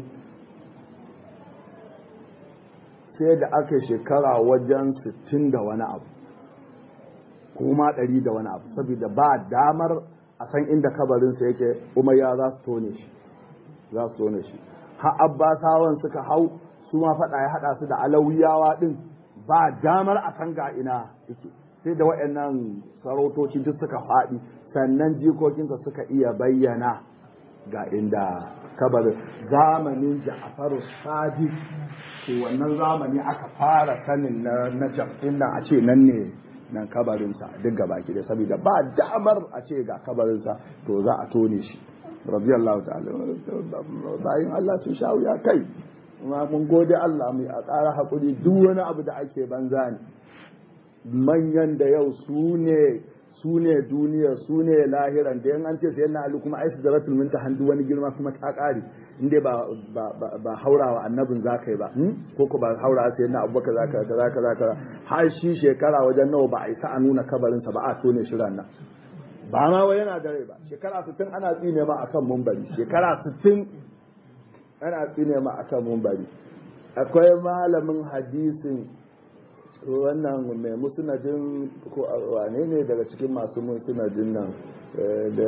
sai da aka yi shekara wajen sittin da wani abu kuma ɗari da wani abu, saboda ba damar a san inda kabarinsa yake. Umayya za su tone shi za su tone shi har Abbasawan suka hau su ma faɗa ya haɗa su da Alawiyawa ɗin, ba damar a san ga ina yake. Sai da waɗannan sarautoci duk suka faɗi sannan jikokinsa suka iya bayyana ga inda kabarin. Zamanin Ja'faru Sadiq, to wannan zamani aka fara sanin na na jam'in nan a ce nan ne nan kabarinsa duk gaba ki da, saboda ba damar a ce ga kabarinsa to za a tone shi. Radiyallahu ta'ala bayin Allah sun sha wuya kai, kuma mun gode Allah mai a ƙara haƙuri. Duk wani abu da ake banza ne. Manyan da yau su ne su ne duniya su ne lahiran da yan an ce sayan na Ali kuma ai sidratul muntaha duk wani girma kuma ta ƙare inda ba ba ba haurawa annabin zaka yi ba, ko ko ba haurawa sayan na Abubakar zaka zaka zaka har shi shekara wajen nawa ba a isa a nuna kabarinsa ba a tone shi ran nan. Ba ma wai yana da rai ba, shekara sittin ana tsine ma akan mumbari, shekara sittin ana tsine ma akan mumbari. Akwai malamin hadisin wannan mai musnadin ko wane ne daga cikin masu musnadin nan da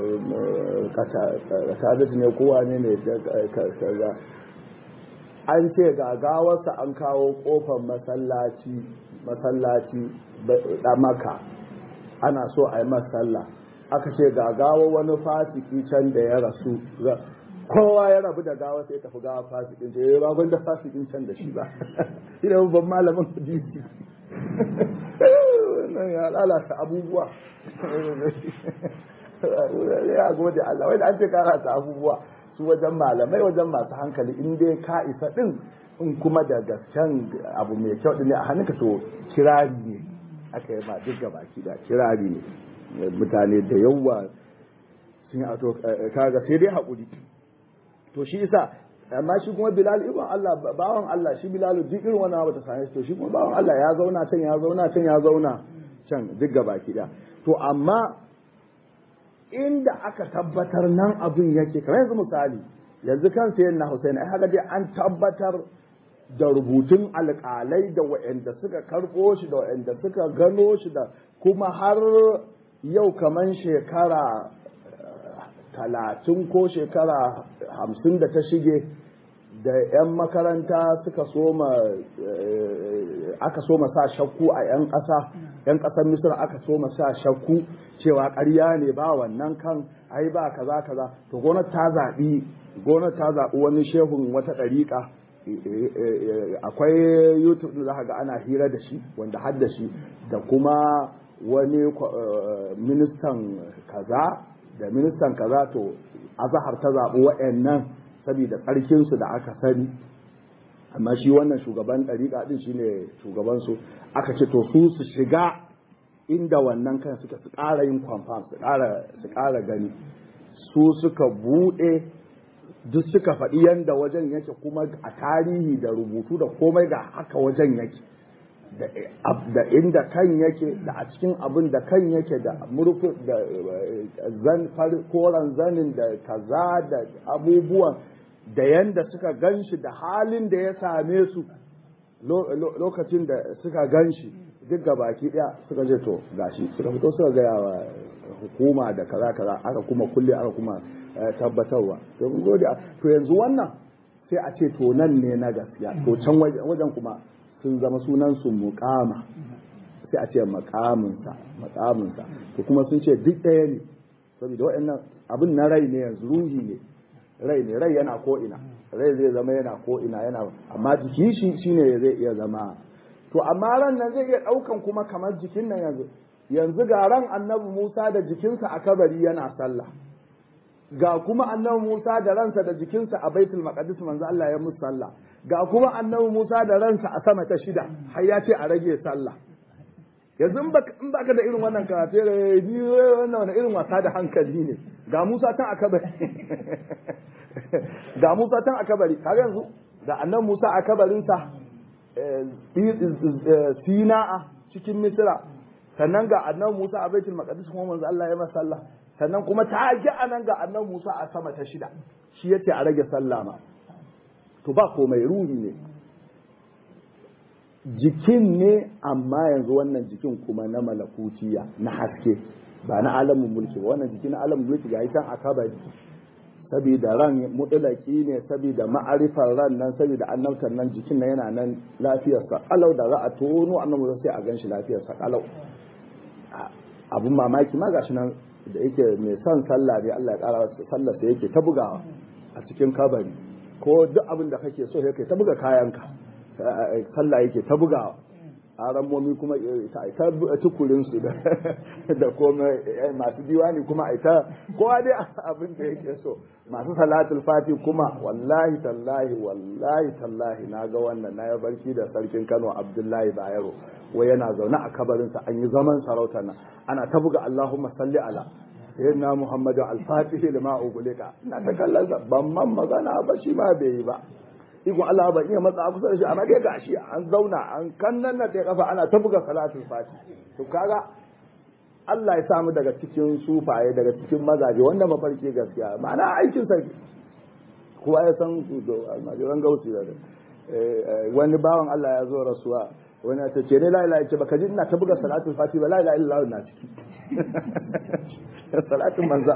kasa ne ko wane ne kaza, an ce gagawarsa an kawo kofar masallaci masallaci da Maka ana so a yi masalla, aka ce gagawa wani fasiki can da ya rasu, kowa ya rabu da gawa sai tafi gawa fasikin ce ba gwanda fasikin can da shi ba. Ina ban malamin hadisi nan ya lalata abubuwa. Ya gode Allah, wai da an ce karata abubuwa su wajen malamai wajen masu hankali in dai ka isa din, in kuma da gasken abu mai kyau din ne a hannunka to kirari ne aka yi ma duk gabaki da kirari ne. Mutane da yawa sun yi ato kaga sai dai haƙuri. To shi isa amma shi kuma Bilal ibn Allah bawan Allah, shi Bilal duk irin wannan ba ta same shi, to shi kuma bawan Allah ya zauna can ya zauna can ya zauna can duk gabaki da. To amma inda aka tabbatar nan abin yake kamar yanzu misali yanzu kan sayan na Hussein ai haka dai an tabbatar da rubutun alƙalai da waɗanda suka karɓo shi da waɗanda suka gano shi da kuma har yau kaman shekara talatin ko shekara hamsin da ta shige da 'yan makaranta suka soma aka soma sa shakku a 'yan ƙasa 'yan ƙasar misira aka soma sa shakku cewa ƙarya ne ba wannan kan ai ba kaza kaza. To gwamnati ta zaɓi gwamnati ta zaɓi wani shehun wata ɗariƙa, akwai youtube da za ga ana hira da shi wanda har da shi da kuma wani ministan kaza da ministan kaza. To azahar ta zaɓi wa'annan saboda tsarkinsu da aka sani, amma shi wannan shugaban ɗariƙa ɗin shine shugabansu. Aka ce to su su shiga inda wannan kan suka su ƙara yin confirm su ƙara su ƙara gani. Su suka buɗe duk suka faɗi yanda wajen yake kuma a tarihi da rubutu da komai ga haka wajen yake da inda kan yake da a cikin abin da kan yake da murfi da zan koran zanin da kaza da abubuwan da yanda suka ganshi da halin da ya same su lokacin da suka ganshi duk ga baki daya suka je to gashi suka fito suka gaya wa hukuma da kaza kaza aka kuma kulle aka kuma tabbatarwa to mun gode to yanzu wannan sai a ce to nan ne na gaskiya to can wajen kuma sun zama sunan su muqama sai a ce maqaminsa maqaminsa to kuma sun ce duk ɗaya ne saboda waɗannan abin na rai ne yanzu ruhi ne rai ne rai yana ko ina rai zai zama yana ko ina yana amma jiki shi shine zai iya zama to amma ran nan zai iya ɗaukan kuma kamar jikin nan yanzu yanzu ga ran annabi Musa da jikinsa a kabari yana sallah ga kuma annabi Musa da ransa da jikinsa a Baitul Maqdis manzo Allah ya musu sallah ga kuma annabi Musa da ransa a sama ta shida har ya ce a rage sallah yanzu in baka da irin wannan karatu da ni wannan wani irin wasa da hankali ne ga Musa tan a kabari ga Musa tan a kabari kaga yanzu da annabi Musa a kabarinsa Sina'a cikin Misra sannan ga annabi Musa a Baitul Maqdis kuma manzo Allah ya masa sallah sannan kuma ta ji anan ga annabi Musa a sama ta shida shi yace a rage sallah ma to ba komai ruhi ne jikin ne amma yanzu wannan jikin kuma na malakutiya na haske ba na alamun mulki ba wannan jikin na alamun mulki ga ita a kabari saboda ran mutlaki ne saboda ma'arifar ran nan saboda annabtar nan jikin nan yana nan lafiyar sa kalau da za a tono annabi sai a ganshi lafiyar sa kalau abun mamaki ma gashi nan da yake mai son sallah dai Allah ya kara sallar sa yake ta bugawa a cikin kabari ko duk abin da kake so yake ta buga kayanka sallah yake ta bugawa a ramomi kuma ta tukurin su da kuma masu diwani kuma a ta kowa dai abin da yake so masu salatul fati kuma wallahi tallahi wallahi tallahi na ga wannan na ya barki da sarkin Kano Abdullahi Bayero wai yana zaune a kabarinsa an yi zaman sarauta na ana ta buga Allahumma salli ala sayyidina Muhammadu al-Fatih lima ugulika na ta kallon ban man magana ba shi ma bai yi ba ikon Allah ba iya matsa kusa da shi amma dai gashi an zauna an kannan na ta kafa ana ta buga salatul fati to kaga Allah ya samu daga cikin sufaye daga cikin mazaje wanda mafarki gaskiya ma'ana aikin sa kowa ya san almajiran gausi da wani bawan Allah ya zo rasuwa wani ta ce ne la ilaha illa baka ji ina ta buga salatul fati ba la ilaha illa na ciki salatul manzo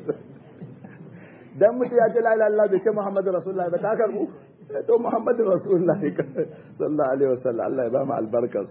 dan mutu ya ce la ilaha illa bai ce Muhammadu Rasulullah ba ta karbu to Muhammadu Rasulullah sallallahu alaihi wasallam Allah ya ba mu albarkar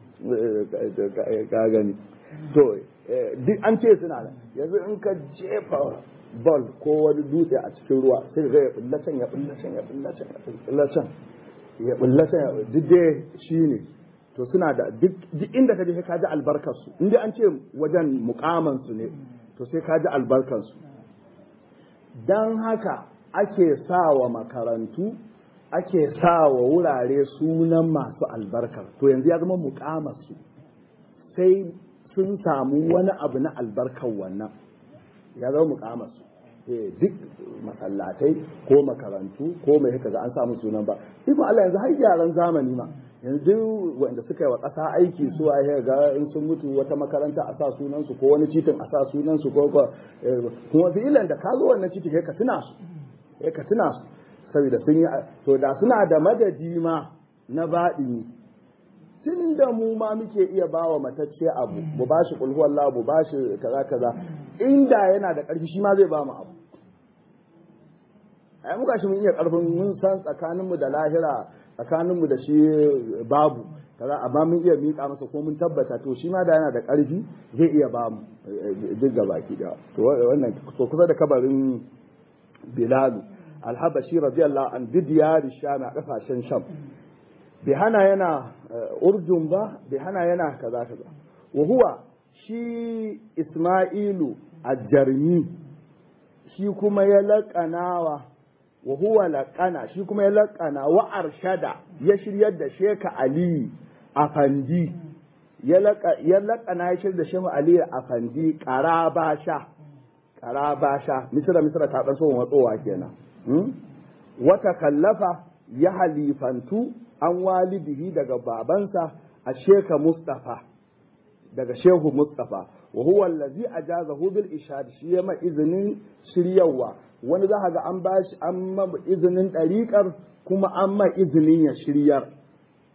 ka gani to duk an ce suna da yanzu in ka jefa ball ko wani dutse a cikin ruwa sai ga ya bulla can ya bulla can ya bulla can ya bulla can ya bulla can duk dai shine to suna da duk inda ka je ka ji albarkar su inda an ce wajen mukaman su ne to sai ka ji albarkar su dan haka ake sawa makarantu ake sawa wurare sunan masu albarkar to yanzu ya zama mukamar su sai sun samu wani abu na albarkar wannan ya zama mukamar su duk masallatai ko makarantu ko mai haka an samu sunan ba ikon Allah yanzu har yaran zamani ma yanzu wanda suka yi wa ƙasa aiki su a ga in sun mutu wata makaranta a sa sunan su ko wani titin a sa sunan su ko kuma fi'ilan da ka zo wannan titin kai ka tuna su kai ka tuna su saboda sun yi to da suna da madadi ma na baɗini tun da mu ma muke iya bawa matacce abu mu ba shi kulhu Allah mu ba shi kaza kaza inda yana da ƙarfi shi ma zai ba mu abu ai muka shi mun iya ƙarfin mun san tsakaninmu da lahira tsakaninmu da shi babu kaza amma mun iya miƙa masa ko mun tabbata to shi ma da yana da ƙarfi zai iya ba mu duk gaba ki da to wannan to kusa da kabarin Bilal al-Habashi radiyallahu an bidiyar Sham a kasashen Sham bai hana yana Urdun ba bai hana yana kaza kaza wa huwa shi Isma'ilu al-Jarmi shi kuma ya laƙanawa wa huwa laqana shi kuma ya laqana wa arshada ya shiryar da Sheka Ali Afandi ya laqa ya laqana ya shiryar da Shehu Ali Afandi qarabasha qarabasha misra misra ta dan so matsowa kenan hmm? wata kallafa ya halifantu an walidihi daga babansa a Sheka Mustafa daga Shehu Mustafa wa huwa allazi ajazahu bil ishad shi ya ma izinin shiryawa wani za ga an ba shi an ma izinin ɗariƙar kuma an ma izinin ya shiryar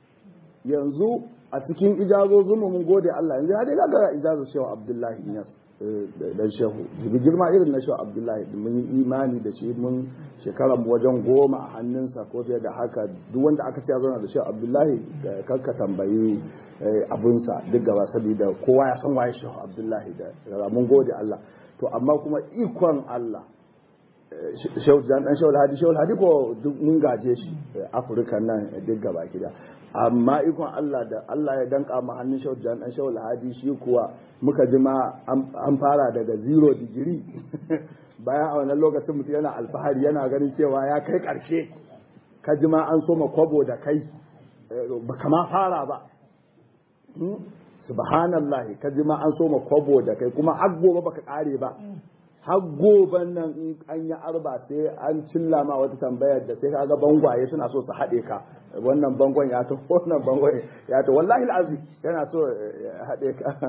yanzu a cikin ijazozin mun gode Allah yanzu har ga ijazar Shehu Abdullahi Inyas dan shehu bi girma irin na shehu Abdullahi mun yi imani da shi mun shekaran wajen goma a hannunsa ko fiye da haka duk wanda aka ce ya zauna da shehu Abdullahi kanka tambayi abunsa duk gaba saboda kowa ya san waye shehu Abdullahi da mun gode Allah to amma kuma ikon Allah shehu dan shehu Hadi shehu Hadi ko duk mun gaje shi Afirka nan duk gaba gida amma ikon Allah da Allah ya danka mu hannun shehu dan shehu Hadi shi kuwa muka ji ma an fara daga zero digiri bayan a wannan lokacin mutum yana alfahari yana ganin cewa ya kai karshe ka ji ma an soma kwabo da kai ba kama fara ba subhanallah ka ji ma an soma kwabo da kai kuma har gobe baka kare ba har goben nan in an yi arba sai an cilla ma wata tambayar da sai kaga bangwaye suna so su haɗe ka wannan bangon ya ta wannan bangon ya ta wallahi alazim yana so ya haɗe ka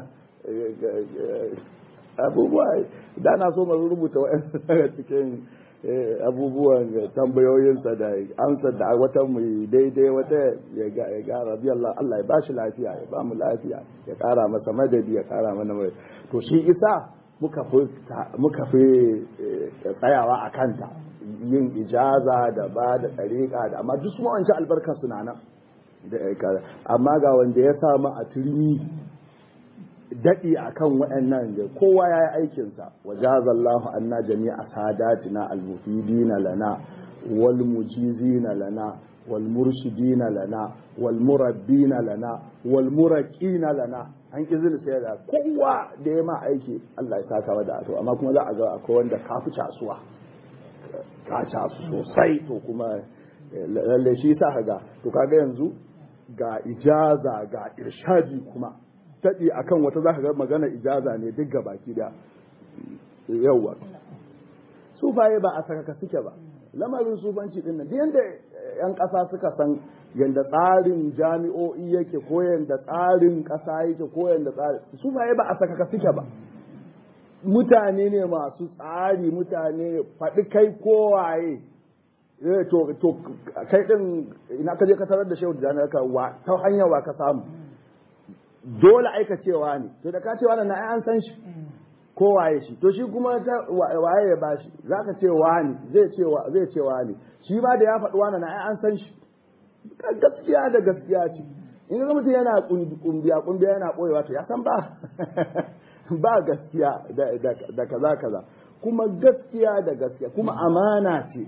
abubuwa da na so mu rubuta wa'ansu daga cikin abubuwan tambayoyinsa da amsa da wata mu daidai wata ya ga radiyallahu Allah ya bashi lafiya ya ba mu lafiya ya kara masa madadi ya kara mana mai to shi isa muka fi muka fi tsayawa a kanta yin ijaza da ba da tsarika da amma duk kuma wancan albarkar suna nan amma ga wanda ya samu a turmi daɗi a kan waɗannan da kowa ya yi aikinsa wa jazallahu anna jami'a sadatina almufidina lana wal mujizina lana wal murshidina lana wal murabbina lana wal muraqina lana an kizil sai da kowa da ya ma aiki Allah ya saka da to amma kuma za a ga akwai wanda ka fi casuwa ka casu sosai to kuma lalle shi sa kaga to kaga yanzu ga ijaza ga irshadi kuma taɗi a kan wata za ka ga magana ijaza ne duk ga baki da yauwa sufaye ba a sakaka suke ba lamarin sufanci din nan yadda yan ƙasa suka san yadda tsarin jami'o'i yake ko yadda tsarin ƙasa yake ko yadda tsarin sufaye ba a sakaka suke ba mutane ne masu tsari mutane faɗi kai kowaye to to kai din ina ka je ka tarar da shehu da ka wa ta hanyar wa ka samu dole aika cewa ne to da ka cewa na ai an san shi ko waye shi to shi kuma waye ya bashi zaka ce wani zai cewa zai cewa ne shi ba da ya faɗi wani na ai an san shi gaskiya da gaskiya ce in ga mutum yana kumbiya kumbiya yana boyewa to ya san ba ba gaskiya da kaza kaza kuma gaskiya da gaskiya kuma amana ce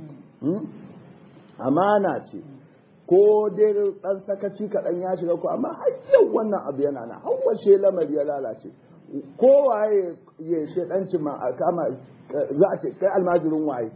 amana ce ko dai dan sakaci kaɗan ya shiga ko amma har yau wannan abu yana na hawashe lamari ya lalace ko waye ya shedanci ma kama za a ce kai almajirin waye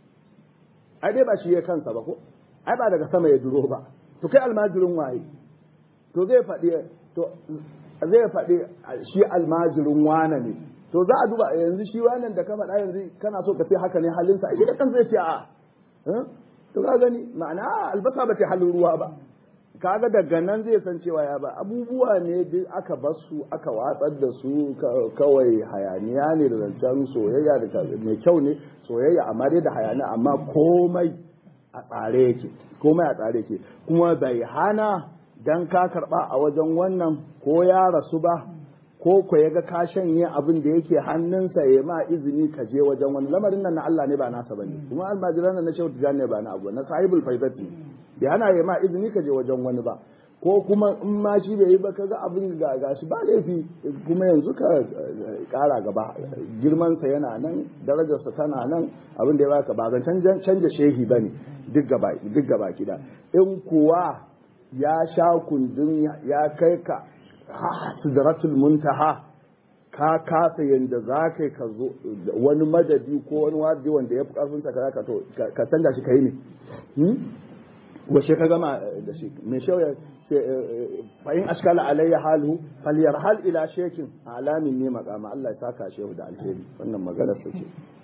ai dai ba shi ya kansa ba ko ai ba daga sama ya duro ba to kai almajirin waye to zai faɗi to zai faɗi shi almajirin wane ne to za a duba yanzu shi wannan da ka faɗa yanzu kana so ka ce haka ne halinsa ai da kan zai ce a to ka gani ma'ana albasa ba ta halin ruwa ba kaga daga nan zai san cewa ya ba abubuwa ne duk aka bar su aka watsar da su kawai hayaniya ne da zancen soyayya da mai kyau ne soyayya amma dai da hayaniya amma komai a tsare yake komai a tsare yake kuma bai hana dan ka karba a wajen wannan ko ya rasu ba ko ko ya ga ka shanye abin da yake hannunsa ya ma izini ka je wajen wani lamarin nan na Allah ne ba nasa bane kuma almajiran nan na shehu tijan ne ba na abu na sahibul faidati bai hana ya ma izini ka je wajen wani ba ko kuma in ma shi bai yi ba kaga abin ga gashi ba laifi kuma yanzu ka kara gaba girman sa yana nan darajar sa tana nan abin da ya baka ba zan canja shehi bane duk gaba duk gaba kida in kuwa ya sha kundin ya kai ka sidratul muntaha ka kasa yanda za ka ka zo wani madadi ko wani wadi wanda ya fi karfin ka ka to ka canza shi kai ne washe ka gama da shi mai shauya fa in ashkala alayya halu falyarhal ila shekin alamin ne makama Allah ya saka shehu da alheri wannan magana ce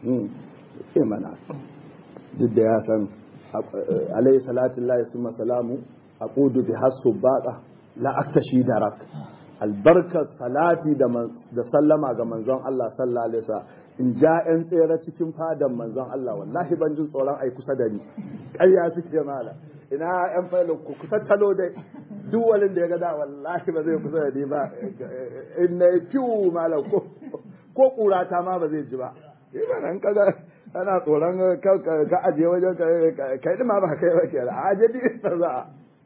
ce mana duk da ya san alayhi salatu lillahi summa salamu aqudu bi hasu bata la aktashi darak albarkar salati da sallama ga manzon Allah sallallahu alaihi wasallam in ja ƴan tsere cikin fadan manzon Allah wallahi ban jin tsoron ai kusa da ni ƙarya suke mala ina ƴan failo ku kusa talo dai duk walin da ya ga da wallahi ba zai kusa da ni ba in na fiu mala ko ko kura ta ma ba zai ji ba sai ba nan kaga ana tsoron ka ajiye wajen kai din ma ba kai ba ke a aje din sa za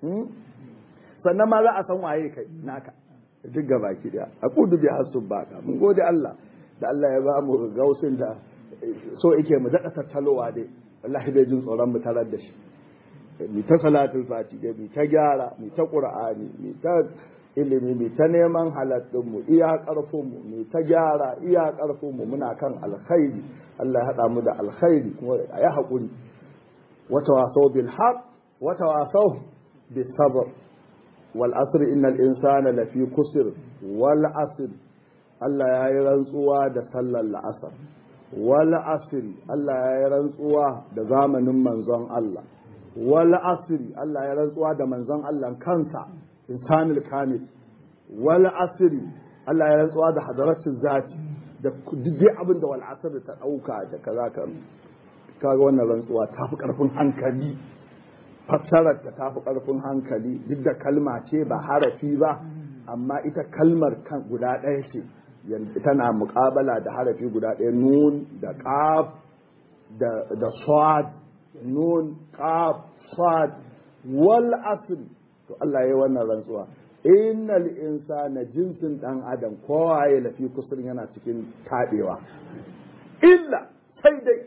sannan ma za a san waye kai naka duk gaba ki da a kudu bi hasub baka mun gode Allah da Allah ya ba mu gausin da so yake mu daɗa tattalowa dai wallahi bai jin tsoron mu tarar da shi mi ta salatul fati dai mi ta gyara mi ta qur'ani mi ta ilimi mi ta neman halattun mu iya karfin mu mi ta gyara iya karfin mu muna kan alkhairi Allah ya hada mu da alkhairi kuma ayi hakuri wa tawasaw bil haqq wa tawasaw bis sabr wal asr innal insana lafi kusr wal asr Allah ya yi rantsuwa da sallar la'asar wal asri Allah ya yi rantsuwa da zamanin manzon Allah wal asri Allah ya rantsuwa da manzon Allah kansa insanul kamil wal asri Allah ya rantsuwa da hadaratul zati da duk abin da wal asr ta dauka da kaza ka kaga wannan rantsuwa ta fi karfin hankali fassarar ta ta fi karfin hankali duk da kalma ce ba harafi ba amma ita kalmar kan guda ɗaya ce tana muƙabala da harafi guda ɗaya nun da ƙaf da swad nun ƙaf swad wal asri to Allah ya wannan rantsuwa innal insana jinsin dan adam kowa ya lafi kusurin yana cikin taɗewa illa sai dai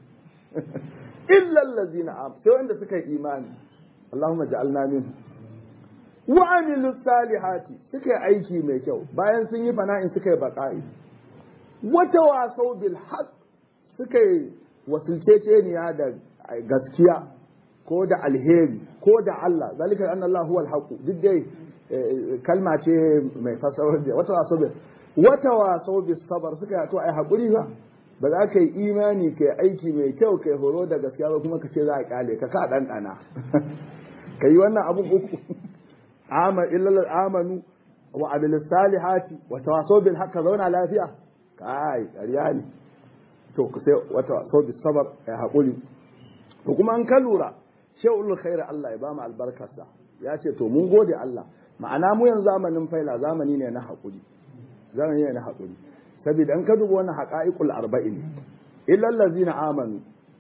illa allazina am sai wanda suka yi imani Allahumma ja'alna min wa amilu salihati suka yi aiki mai kyau bayan sun yi fana'in suka yi baƙa'i wata wasau bil haq suka yi wasilceceniya da gaskiya ko da alheri ko da Allah zalika anna Allah huwa al-haq duk dai kalma ce mai fasawar da wata wasau bil wata wasau bis sabr suka yi to ai hakuri ba ba za ka yi imani kai aiki mai kyau kai horo da gaskiya ba kuma ka ce za a kyale ka ka dan dana kai wannan abu uku amal illal amanu wa amil salihati wa tawasaw bil haqq zauna lafiya kai ƙarya ne to ku sai wa tawasaw bis sabr ya hakuri to kuma an ka lura shay'ul khair Allah ya ba mu albarkarsa ya ce to mun gode Allah ma'ana mu yanzu zamanin faila zamani ne na hakuri zamani ne na hakuri saboda an ka duba wannan haqa'iqul arba'in illal ladzina amanu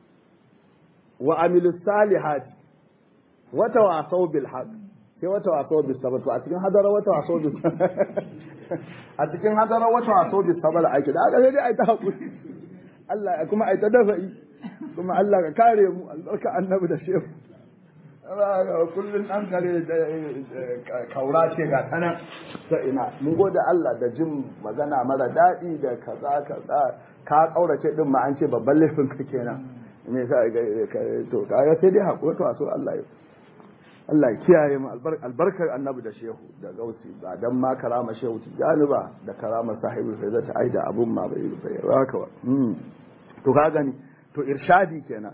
wa amilus salihati wa tawasaw bil haqq sai wata waso bis sabar to a cikin hadara wata waso bis a cikin hadara wata waso bis sabar ake da aka sai dai ai ta hakuri Allah kuma ai ta dafa'i kuma Allah ka kare mu albarka annabi da shehu kullun an kare kaura ce ga tana ta ina mun gode Allah da jin magana mara daɗi da kaza kaza ka kaurace din ma an ce babban laifin ka kenan me yasa to kaga sai dai hakuri to waso Allah ya Allah ya kiyaye mu albarkar annabi da shehu da gausi ba dan ma karama shehu tijani ba da karama sahibul faizata ai da abun ma bai rufe haka ba to ka gani to irshadi kenan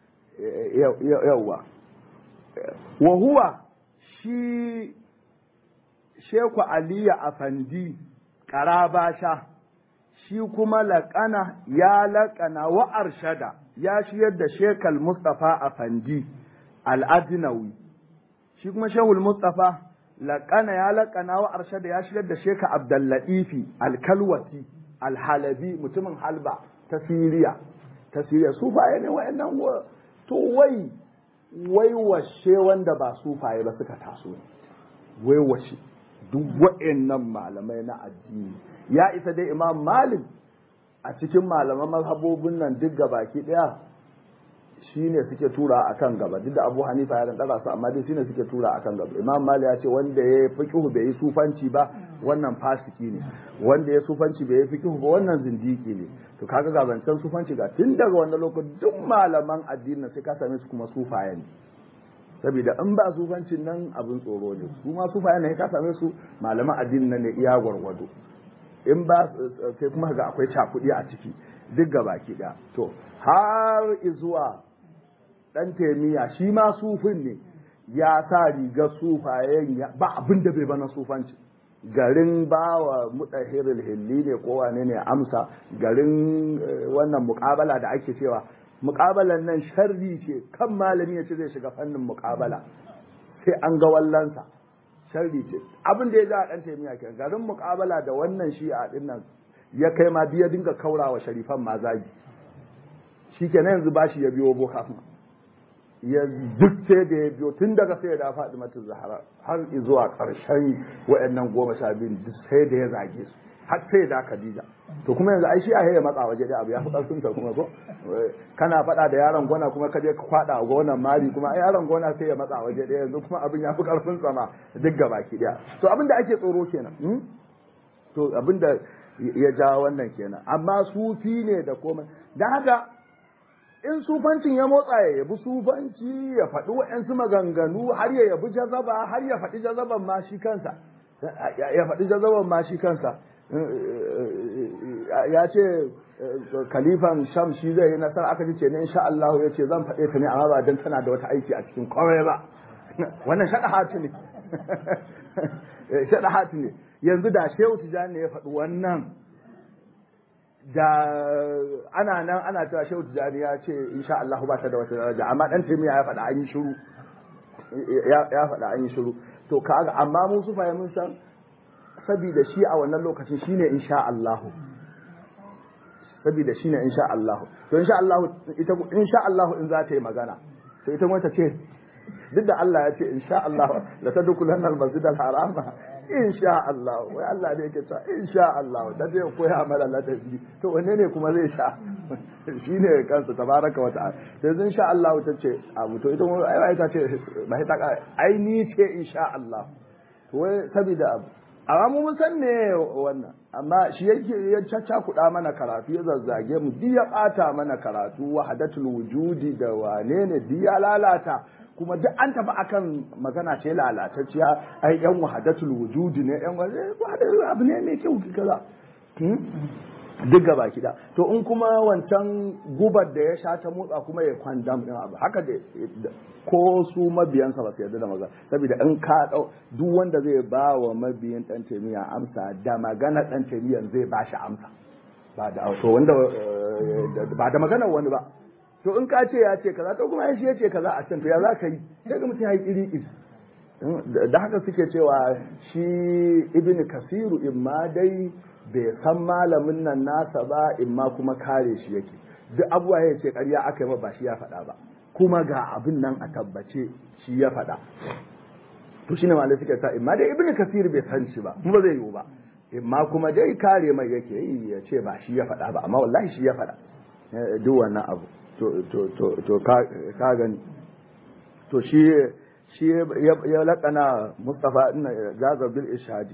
yawa wa huwa shi sheku aliya afandi karabasha shi kuma laƙana ya laƙana wa arshada ya shiyar da shekal mustafa afandi al-adnawi shi kuma shehul mustafa laƙana ya laƙana wa arshada ya shigar da sheka abdullaifi alkalwati alhalabi mutumin halba ta siriya ta siriya sufaye ne wa'annan to wai wai washe wanda ba sufaye ba suka taso wai washe duk wa'annan malamai na addini ya isa dai imam malik a cikin malaman mazhabobin nan duk gabaki daya shi ne suke tura a kan gaba duk da abu hanifa ya ɗara su amma dai shi ne suke tura a kan gaba imam mali ya ce wanda ya fi kihu bai yi sufanci ba wannan fasiki ne wanda ya sufanci bai yi fi kihu ba wannan zindiki ne to kaga ga zancen sufanci ga tun daga wannan lokacin duk malaman addinin sai ka same su kuma sufaye ne saboda in ba sufancin nan abin tsoro ne su ma sufaye ne ka same su malaman addinin nan ne iya gwargwado in ba sai kuma ga akwai cakuɗi a ciki duk gabaki ɗaya to har izuwa dan taimiya shi ma sufin ne ya sa rigar sufayen ba abin da bai bana sufanci garin bawa mutahirul hilli ne ko wane ne amsa garin wannan muƙabala da ake cewa muƙabalan nan sharri ce kan malami ya ce zai shiga fannin muƙabala sai an ga wallansa sharri ce abin da ya za a dan taimiya ke garin muƙabala da wannan shi a dinnan ya kai ma biya dinga kaurawa sharifan ma zagi shikenan yanzu bashi ya biyo boka ya duk sai da ya biyo tun daga sai da faɗi mata zahara har zuwa ƙarshen wa'annan goma sha biyu duk sai da ya zage su har sai da Khadija to kuma yanzu ai shi a ya matsa waje da abu ya fi ƙarfin sa kuma ko kana faɗa da yaron gona kuma ka je ka kwaɗa a gonan mari kuma ai yaron gona sai ya matsa waje da yanzu kuma abin ya fi ƙarfin sa ma duk gabaki daya to abin da ake tsoro kenan to abin da ya ja wannan kenan amma sufi ne da komai dan haka in sufancin ya motsa ya yabi sufanci ya faɗi wa'yansu maganganu har ya yabi jazaba har ya faɗi jazaban ma shi kansa ya faɗi jazaban ma shi kansa ya ce kalifan sham shi zai yi nasara aka ce ne insha Allah ya ce zan faɗe ta ne amma ba dan tana da wata aiki a cikin komai ba wannan shaɗa hatu ne shaɗa hatu ne yanzu da Shehu Tijani ne ya faɗi wannan da ana nan ana cewa Shehu Tijani ya ce insha Allah ba ta da wata daraja amma dan Taymiya ya faɗa an yi shiru ya faɗa an yi shiru to kaga amma mu su mun san saboda shi a wannan lokacin shine insha Allah saboda shine insha Allah to insha Allah ita insha Allah in za ta yi magana to ita wata ce duk da Allah ya ce insha Allah la tadkhulunna al-masjid al-harama insha Allah wai Allah ne yake cewa insha Allah da zai koya mana ladabi to wanne ne kuma zai sha shine kansa tabaraka wa ta'ala sai insha Allah ta ce abu to ita ai ta ce ba ta ai ni ce insha Allah to wai saboda abu amma mu mun san ne wannan amma shi yake ya caca kuɗa mana karatu ya zazzage mu duk ya ɓata mana karatu wahdatul wujudi da wane ne duk ya lalata kuma duk an tafi akan magana ce lalatacciya ai yan wahdatul wujudi ne yan abu ne mai kyau kaza duk gaba kida to in kuma wancan gubar da ya sha ta motsa kuma ya kwandam din abu haka da ko su mabiyansa ba su yarda da maza saboda in ka dau duk wanda zai ba wa mabiyin dan Taymiya amsa da magana dan Taymiya zai ba shi amsa ba da to wanda ba da magana wani ba to in ka ce ya ce kaza to kuma shi ya ce kaza a can to ya za ka yi sai ga mutum ya yi iri da haka suke cewa shi Ibn Kasiru imma dai bai san malamin nan nasa ba imma kuma kare shi yake duk abuwa ya ce ƙarya aka yi ba shi ya faɗa ba kuma ga abin nan a tabbace shi ya faɗa to shine malai suke ta imma dai Ibn Kasir bai san shi ba kuma zai yiwu ba imma kuma dai kare mai yake yi ya ce ba shi ya faɗa ba amma wallahi shi ya faɗa duk wannan abu to to to to ka gani to shi shi ya laƙana Mustafa ibn Jazar bil Ishadi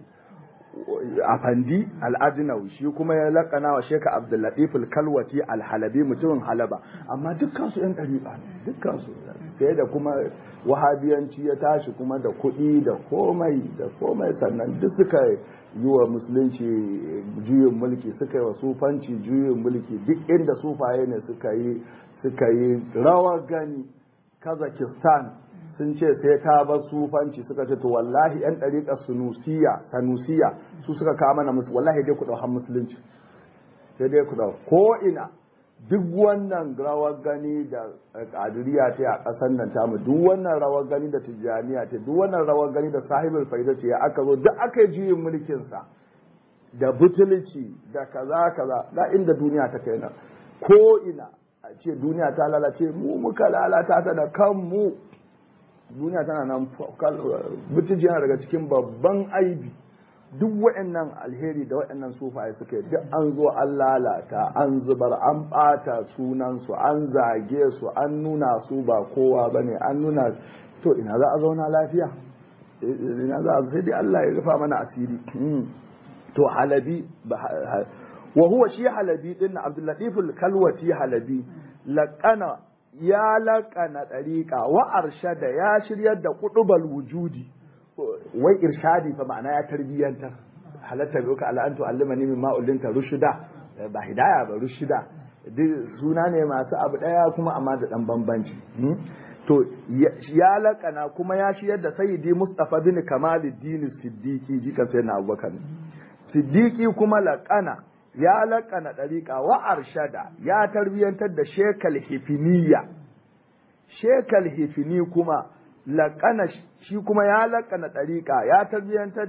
Afandi al-Adnawi shi kuma ya laƙana wa Sheikh Abdul Latif al-Kalwati al-Halabi mutumin Halaba amma dukkan su ɗan ɗariƙa ne dukkan su sai da kuma wahabiyanci ya tashi kuma da kuɗi da komai da komai sannan duk suka yi wa musulunci juyin mulki suka yi wa sufanci juyin mulki duk inda sufaye ne suka yi suka yi rawar gani Kazakhstan sun ce sai ta bar sufanci suka ce to wallahi yan ɗariƙar sunusiya sanusiya su suka kawo mana musu wallahi dai ku ɗauhan musulunci sai dai ku ɗau ko ina duk wannan rawar gani da ƙadiriya ta a ƙasar nan tamu duk wannan rawar gani da tijjaniya ta duk wannan rawar gani da sahibul faida ce aka zo duk aka yi juyin mulkinsa da butulci da kaza kaza da inda duniya ta kai nan ko ina a ce duniya ta lalace mu muka lalata ta da kanmu duniya tana nan butulci yana daga cikin babban aibi duk waɗannan alheri da waɗannan sufaye suka yi duk an zo an lalata an zubar an ɓata sunansu an zage su an nuna su ba kowa ba ne an nuna to ina za a zauna lafiya ina za a sai dai Allah ya rufa mana asiri to halabi wa huwa shi halabi din Abdul Latif al-Kalwati halabi laqana ya laqana dariqa wa arshada ya shiryar da qudubal wujudi wai irshadi fa ma'ana ya tarbiyantar halatta bi ka ala an tu'allimani mimma ullinta rushda ba hidaya ba rushda suna ne masu abu daya kuma amma da dan bambanci to ya lakana kuma ya shiyar da sayyidi Mustafa bin Kamaluddin Siddiqi jikan sai na Abubakar Siddiqi kuma lakana ya lakana dariqa wa arshada ya tarbiyantar da Shekal Hifiniya Shekal Hifini kuma laƙana shi kuma ya laƙana ɗariƙa ya tarbiyantar da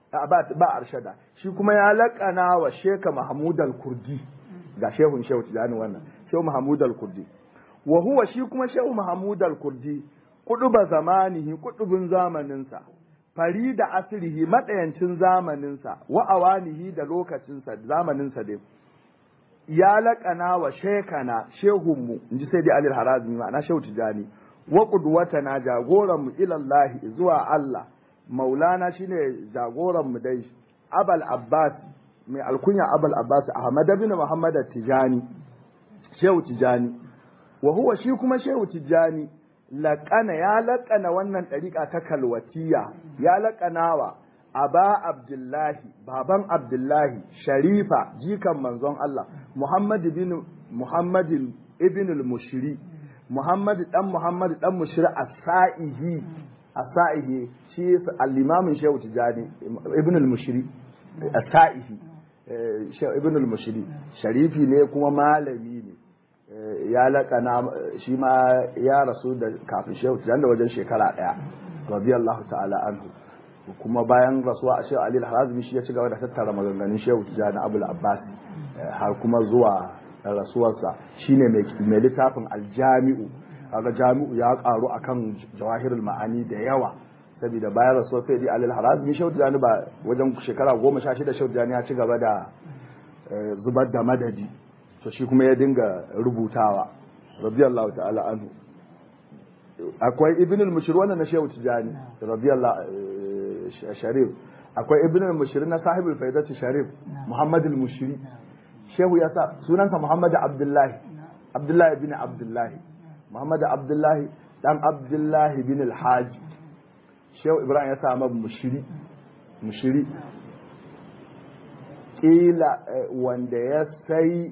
ba ba arshada shi kuma ya laƙana wa sheka mahmud al-kurdi ga shehun shehu tijani wannan shehu mahmud al-kurdi wa huwa shi kuma shehu mahmud al-kurdi kuduba zamanihi kudubin zamaninsa farida asrihi madayancin zamaninsa wa awanihi da lokacinsa zamaninsa dai ya laƙana wa shekana shehunmu inji sai dai alil harazmi ma'ana shehu tijani wa qudwatana jagoranmu ila Allah zuwa Allah maulana shine jagoranmu dai abul abbas mai alkunya abul abbas ahmad ibn muhammad tijani shehu tijani wa huwa shi kuma shehu tijani laƙana ya laƙana wannan ɗariƙa ta kalwatiya ya laƙanawa aba abdullahi baban abdullahi sharifa jikan manzon Allah muhammad ibn muhammad ibn al-mushri muhammad dan muhammad dan mushri as-sa'ihi as-sa'ihi shi al-imam shehu tijani ibn al-mushri as-sa'ihi ibn al-mushri sharifi ne kuma malami ne ya laƙana shi ma ya rasu da kafin shehu tijani da wajen shekara ɗaya radiyallahu ta'ala anhu kuma bayan rasuwa a shehu ali al-harazmi shi ya ci gaba da tattara maganganun shehu tijani abul abbas har kuma zuwa rasuwarsa shine mai littafin aljami'u kaga jami'u ya karu akan jawahirul ma'ani da yawa saboda bayan rasuwar sayyidi ali al-harazmi shehu tijani ba wajen shekara goma sha shida shehu tijani ya ci gaba da zubar da madadi to shi kuma ya dinga rubutawa radiyallahu ta'ala anhu akwai ibn al-mushir wannan na shehu tijani radiyallahu sharif akwai ibn al-mushir na sahibul faidati sharif muhammad al-mushiri shehu ya sa sunansa muhammad abdullahi abdullahi ibn abdullahi muhammad abdullahi dan abdullahi bin al-hajj shehu ibrahim ya sa mab mushiri mushiri kila wanda ya sai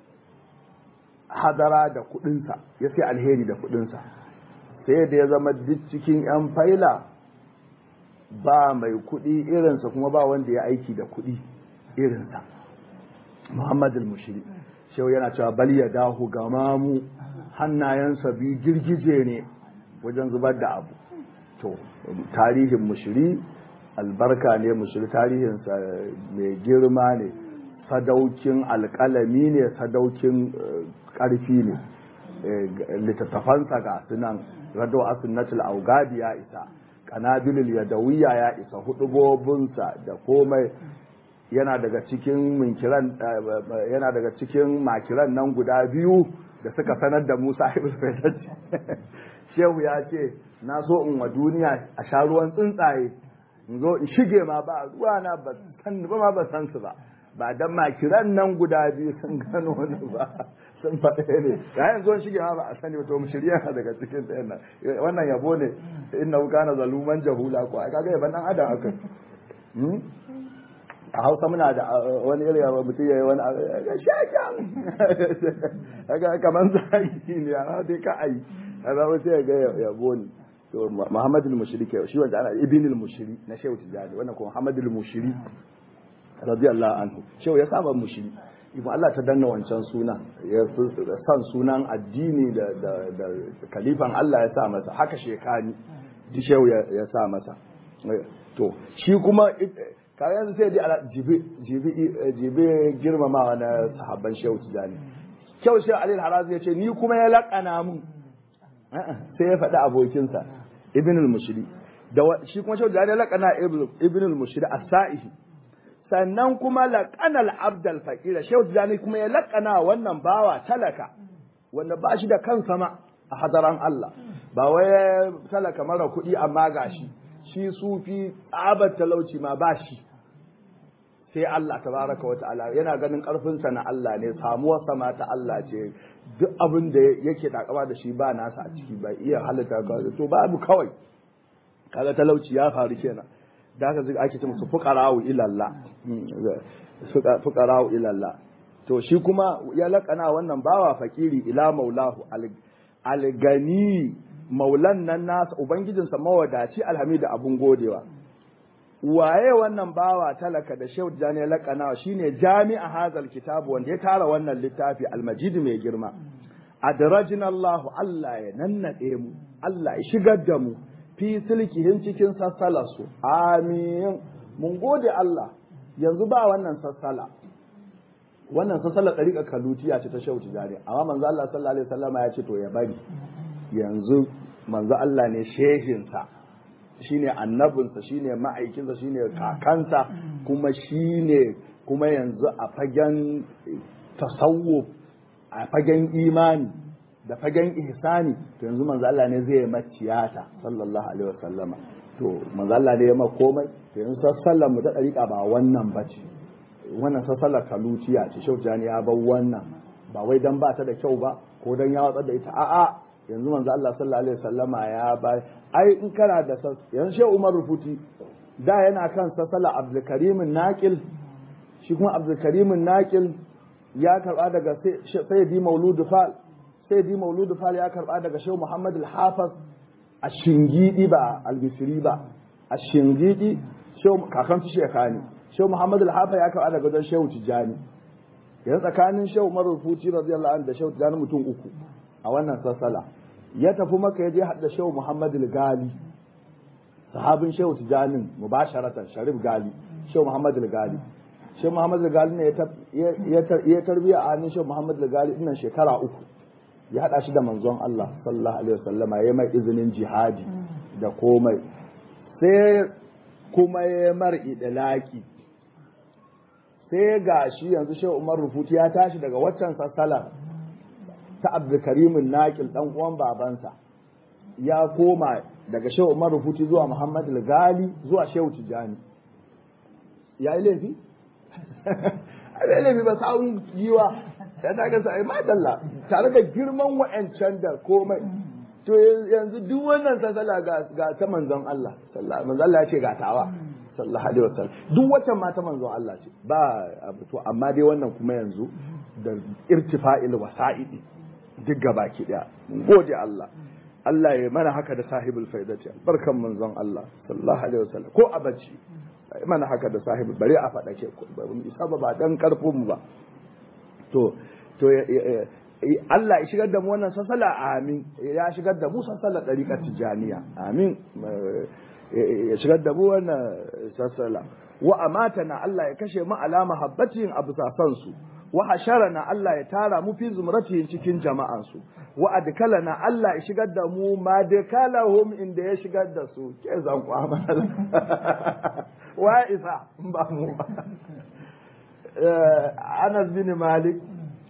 hadara da kudinsa ya sai alheri da kudinsa sai da ya zama duk cikin yan faila ba mai kudi irinsa kuma ba wanda ya aiki da kudi irinsa muhammad al-mushiri shehu yana cewa bal ya dahu gamamu hannayensa biyu girgije ne wajen zubar da abu to tarihin mushiri albarka ne mushiri tarihinsa mai girma ne sadaukin alƙalami ne sadaukin ƙarfi ne littattafansa ga sunan rado asunnatul augadi ya isa kanabilul yadawiya ya isa hudubobinsa da komai yana daga cikin minkiran yana daga cikin makiran nan guda biyu da suka sanar da Musa ibn Faidat shehu ya ce na so in wa duniya a sha ruwan tsuntsaye in zo in shige ma ba ruwa na ba san ba ma ba san su ba ba dan makiran nan guda biyu sun gano wani ba sun faɗe ne yayin zuwan shige ma ba a sani to mu shirya daga cikin ɗayan nan wannan yabo ne inna kana zaluman jahula ko ai kaga yaban dan adam haka a Hausa muna da wani irin yabo mutum yayi wani shakan kaga kaman zaki ne ya dai ka ai kaga wace ga yabo ne to Muhammad al-Mushri shi wanda ana ibn al-Mushri na Shehu Tijani wannan ko Muhammad al-Mushri radiyallahu anhu shehu ya saba mushri ibn Allah ta danna wancan sunan ya san sunan addini da da da kalifan Allah ya sa masa haka shekani di shehu ya sa masa to shi kuma kayan sai dai jibi jibi jibi girmamawa na sahabban shehu tijani shehu shehu Ali al-Harazi ya ce ni kuma ya lakana mun sai ya faɗi abokinsa ibn al-Mushri da shi kuma shehu tijani ya lakana ibn al-Mushri as-Sa'ihi sannan kuma laƙanal abdal faƙira shehu tijani kuma ya laƙana wannan bawa talaka wanda ba shi da kansa ma a hadaran Allah ba wai talaka mara kuɗi amma gashi shi sufi tsabar talauci ma ba shi sai Allah tabaraka wa ta'ala yana ganin ƙarfinsa na Allah ne samuwar sama ta Allah ce duk abin da yake takama da shi ba nasa a ciki ba iya halitta to babu kawai kaga talauci ya faru kenan da haka zai ake ce musu fuqara'u ila Allah fuqara'u ila Allah to shi kuma ya lakana wannan bawa fakiri ila maulahu algani maulan nan nasa ubangijinsa mawadaci alhamida abun godewa waye wannan bawa talaka da shehu jani ya lakana shine jami'a hazal kitabu wanda ya tara wannan littafi almajid mai girma adrajina Allah Allah ya nannade mu Allah ya shigar da mu fi silkihin cikin sassalarsu amin mun gode Allah yanzu ba wannan sassala wannan sassala ɗariƙa kalutiya ce ta shehu tijani amma manzo Allah sallallahu alaihi wasallama ya ce to ya bari yanzu manzo Allah ne shehinsa shine annabinsa shine ma'aikinsa shine kakansa kuma shine kuma yanzu a fagen tasawuf a fagen imani da fagen ihsani to yanzu manzo Allah ne zai maciyata sallallahu alaihi wasallama to manzo Allah ne ya ma komai to yanzu sallar mu ta dariƙa ba wannan bace wannan sallar kalutiya ce shehu jani ya bar wannan ba wai dan ba ta da kyau ba ko dan ya watsar da ita a'a yanzu manzo Allah sallallahu alaihi wasallama ya ba ai in kana da yanzu shehu Umar Rufuti da yana kan sallar Abdul Karim Naqil shi kuma Abdul Karim Naqil ya karba daga Sayyidi Maulud Fal Sayyidi Maulud Fal ya karba daga shehu Muhammad al-Hafiz Ash-Shingidi ba al-Misri ba Ash-Shingidi shehu kakan su shekani shehu Muhammad al-Hafiz ya karba daga don shehu Tijani yanzu tsakanin shehu Umar Rufuti radiyallahu anhu da shehu Tijani mutum uku a wannan sassala ya tafi maka ya je hadda shehu Muhammad al-Gali sahabin shehu Tijanin mubasharatan Sharif Gali shehu Muhammad al-Gali shehu Muhammad al-Gali ne ya tarbiya a hannun shehu Muhammad al-Gali dinnan shekara uku ya hada shi da manzon Allah sallallahu alaihi wasallama ya mai izinin jihadi da komai sai kuma ya mar idlaki sai gashi yanzu shehu Umar Rufuti ya tashi daga waccan sassala ta Abdulkarimin Naqil dan uwan babansa ya koma daga Shehu Umar Rufuti zuwa Muhammad al-Gali zuwa Shehu Tijani ya yi laifi ai laifi ba sa'un giwa ya ta ga sai madalla tare da girman wa'ancan da komai to yanzu duk wannan sasala ga ga ta manzon Allah sallallahu manzon Allah ya ce ga tawa sallallahu alaihi wasallam duk wata ma ta manzon Allah ce ba to amma dai wannan kuma yanzu da irtifa'il wasa'idi duk gaba ki daya gode Allah Allah ya mana haka da sahibul faidati barkan manzon Allah sallallahu alaihi wasallam ko a bacci mana haka da sahibul bari a fada ke ba mu isa ba dan karfin mu ba to to Allah ya shigar da mu wannan sassala amin ya shigar da mu sassala dariqat tijaniya amin ya shigar da mu wannan sassala wa amatana Allah ya kashe mu alama habbatin abu sasan su wa hasharana Allah ya tara mu fi zumratihin cikin jama'an su wa adkalana Allah ya shigar da mu madkalahum inda ya shigar da su ke zan ku amana wa isa ba mu Anas bin Malik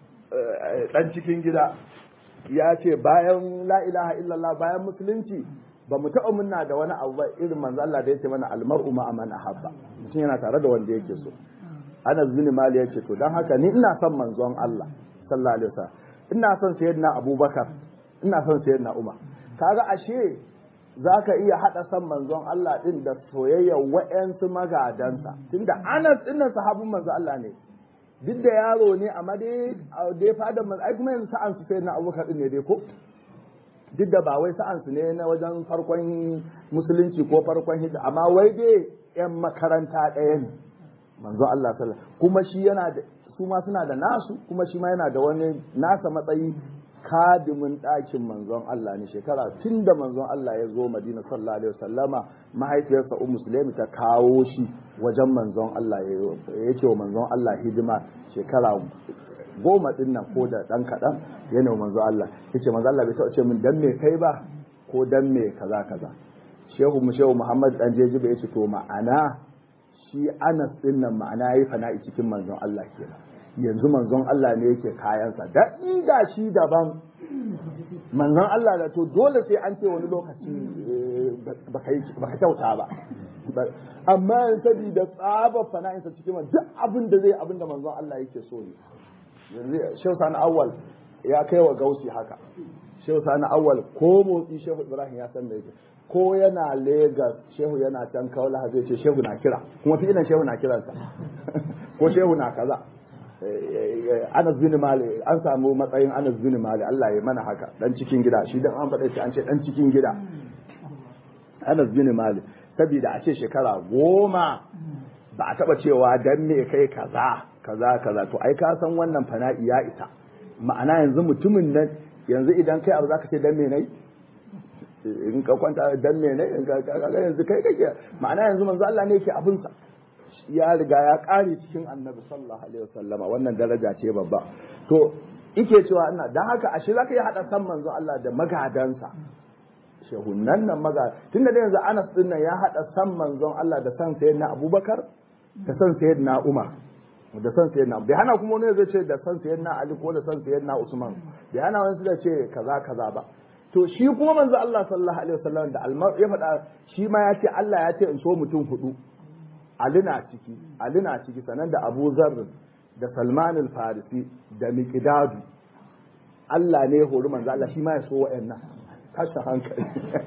dan cikin gida ya ce bayan la ilaha illallah bayan musulunci ba mu taɓa munna da wani abu ba irin manzo Allah da yake mana almar'u ma man ahabba mutum yana tare da wanda yake so Anas bin Malik yace to dan haka ni ina son manzon Allah sallallahu alaihi wasallam ina son sayyidina Abubakar ina son sayyidina Umar kaga ashe zaka iya hada son manzon Allah din da soyayya wa'ansu magadansa tunda Anas din sahabin manzon Allah ne duk da yaro ne amma dai dai fada manzon ai kuma yanzu sa'an su sayyidina Abubakar din ne dai ko duk da ba wai sa'an su ne na wajen farkon musulunci ko farkon hijira amma wai dai yan makaranta ɗaya ne manzo Allah sallallahu kuma shi yana da su ma suna da nasu kuma shi ma yana da wani nasa matsayi kadimin ɗakin manzon Allah ne shekara tun da manzon Allah ya zo Madina sallallahu alaihi wasallama mahaifiyarsa Ummu Sulaimi ta kawo shi wajen manzon Allah ya ce wa manzon Allah hidima shekara goma din nan ko da dan kaɗan yana manzon Allah yace manzon Allah bai taɓa ce min dan me kai ba ko dan me kaza kaza shehu mu shehu Muhammad dan jeji bai ce to ma'ana shi Anas din nan ma'ana yayi fana'i cikin manzon Allah kenan yanzu manzon Allah ne yake kayansa da inda shi daban manzon Allah da to dole sai an ce wani lokaci baka kyauta ba amma saboda tsaba fana'insa cikin duk abin da zai abin da manzon Allah yake so ne yanzu shehu sani awwal ya kai wa gausi haka shehu sani awwal ko motsi shehu Ibrahim ya san da yake ko yana Legas shehu yana can Kaula zai ce shehu na kira kuma fi ina shehu na kiransa ko shehu na kaza Anas bin Malik an samu matsayin Anas bin Malik Allah ya mana haka dan cikin gida shi dan an faɗa shi an ce dan cikin gida Anas bin Malik saboda a ce shekara goma ba a taba cewa dan me kai kaza kaza kaza to ai ka san wannan fana'i ya isa ma'ana yanzu mutumin nan yanzu idan kai abu zaka ce dan me nai in ka kwanta dan me nai in ka ga yanzu kai kake ma'ana yanzu manzo Allah ne yake abin sa ya riga ya kare cikin annabi sallallahu alaihi wasallama wannan daraja ce babba to ike cewa ina dan haka ashe zaka yi hada san manzon Allah da magadansa shehunan nan maga tunda da yanzu Anas din nan ya hada san manzon Allah da san sayyidina Abubakar da san sayyidina Umar da san sayyidina bai hana kuma wani zai ce da san sayyidina Ali ko da san sayyidina Usman bai hana wani da ce kaza kaza ba to shi kuma manzo Allah sallallahu alaihi wasallam da almar ya faɗa shi ma ya ce Allah ya ce in so mutum hudu Ali na ciki Ali na ciki sanan da Abu Zarr da Salman al-Farisi da Miqdad Allah ne ya hori manzo Allah shi ma ya so wa'annan kashe hankali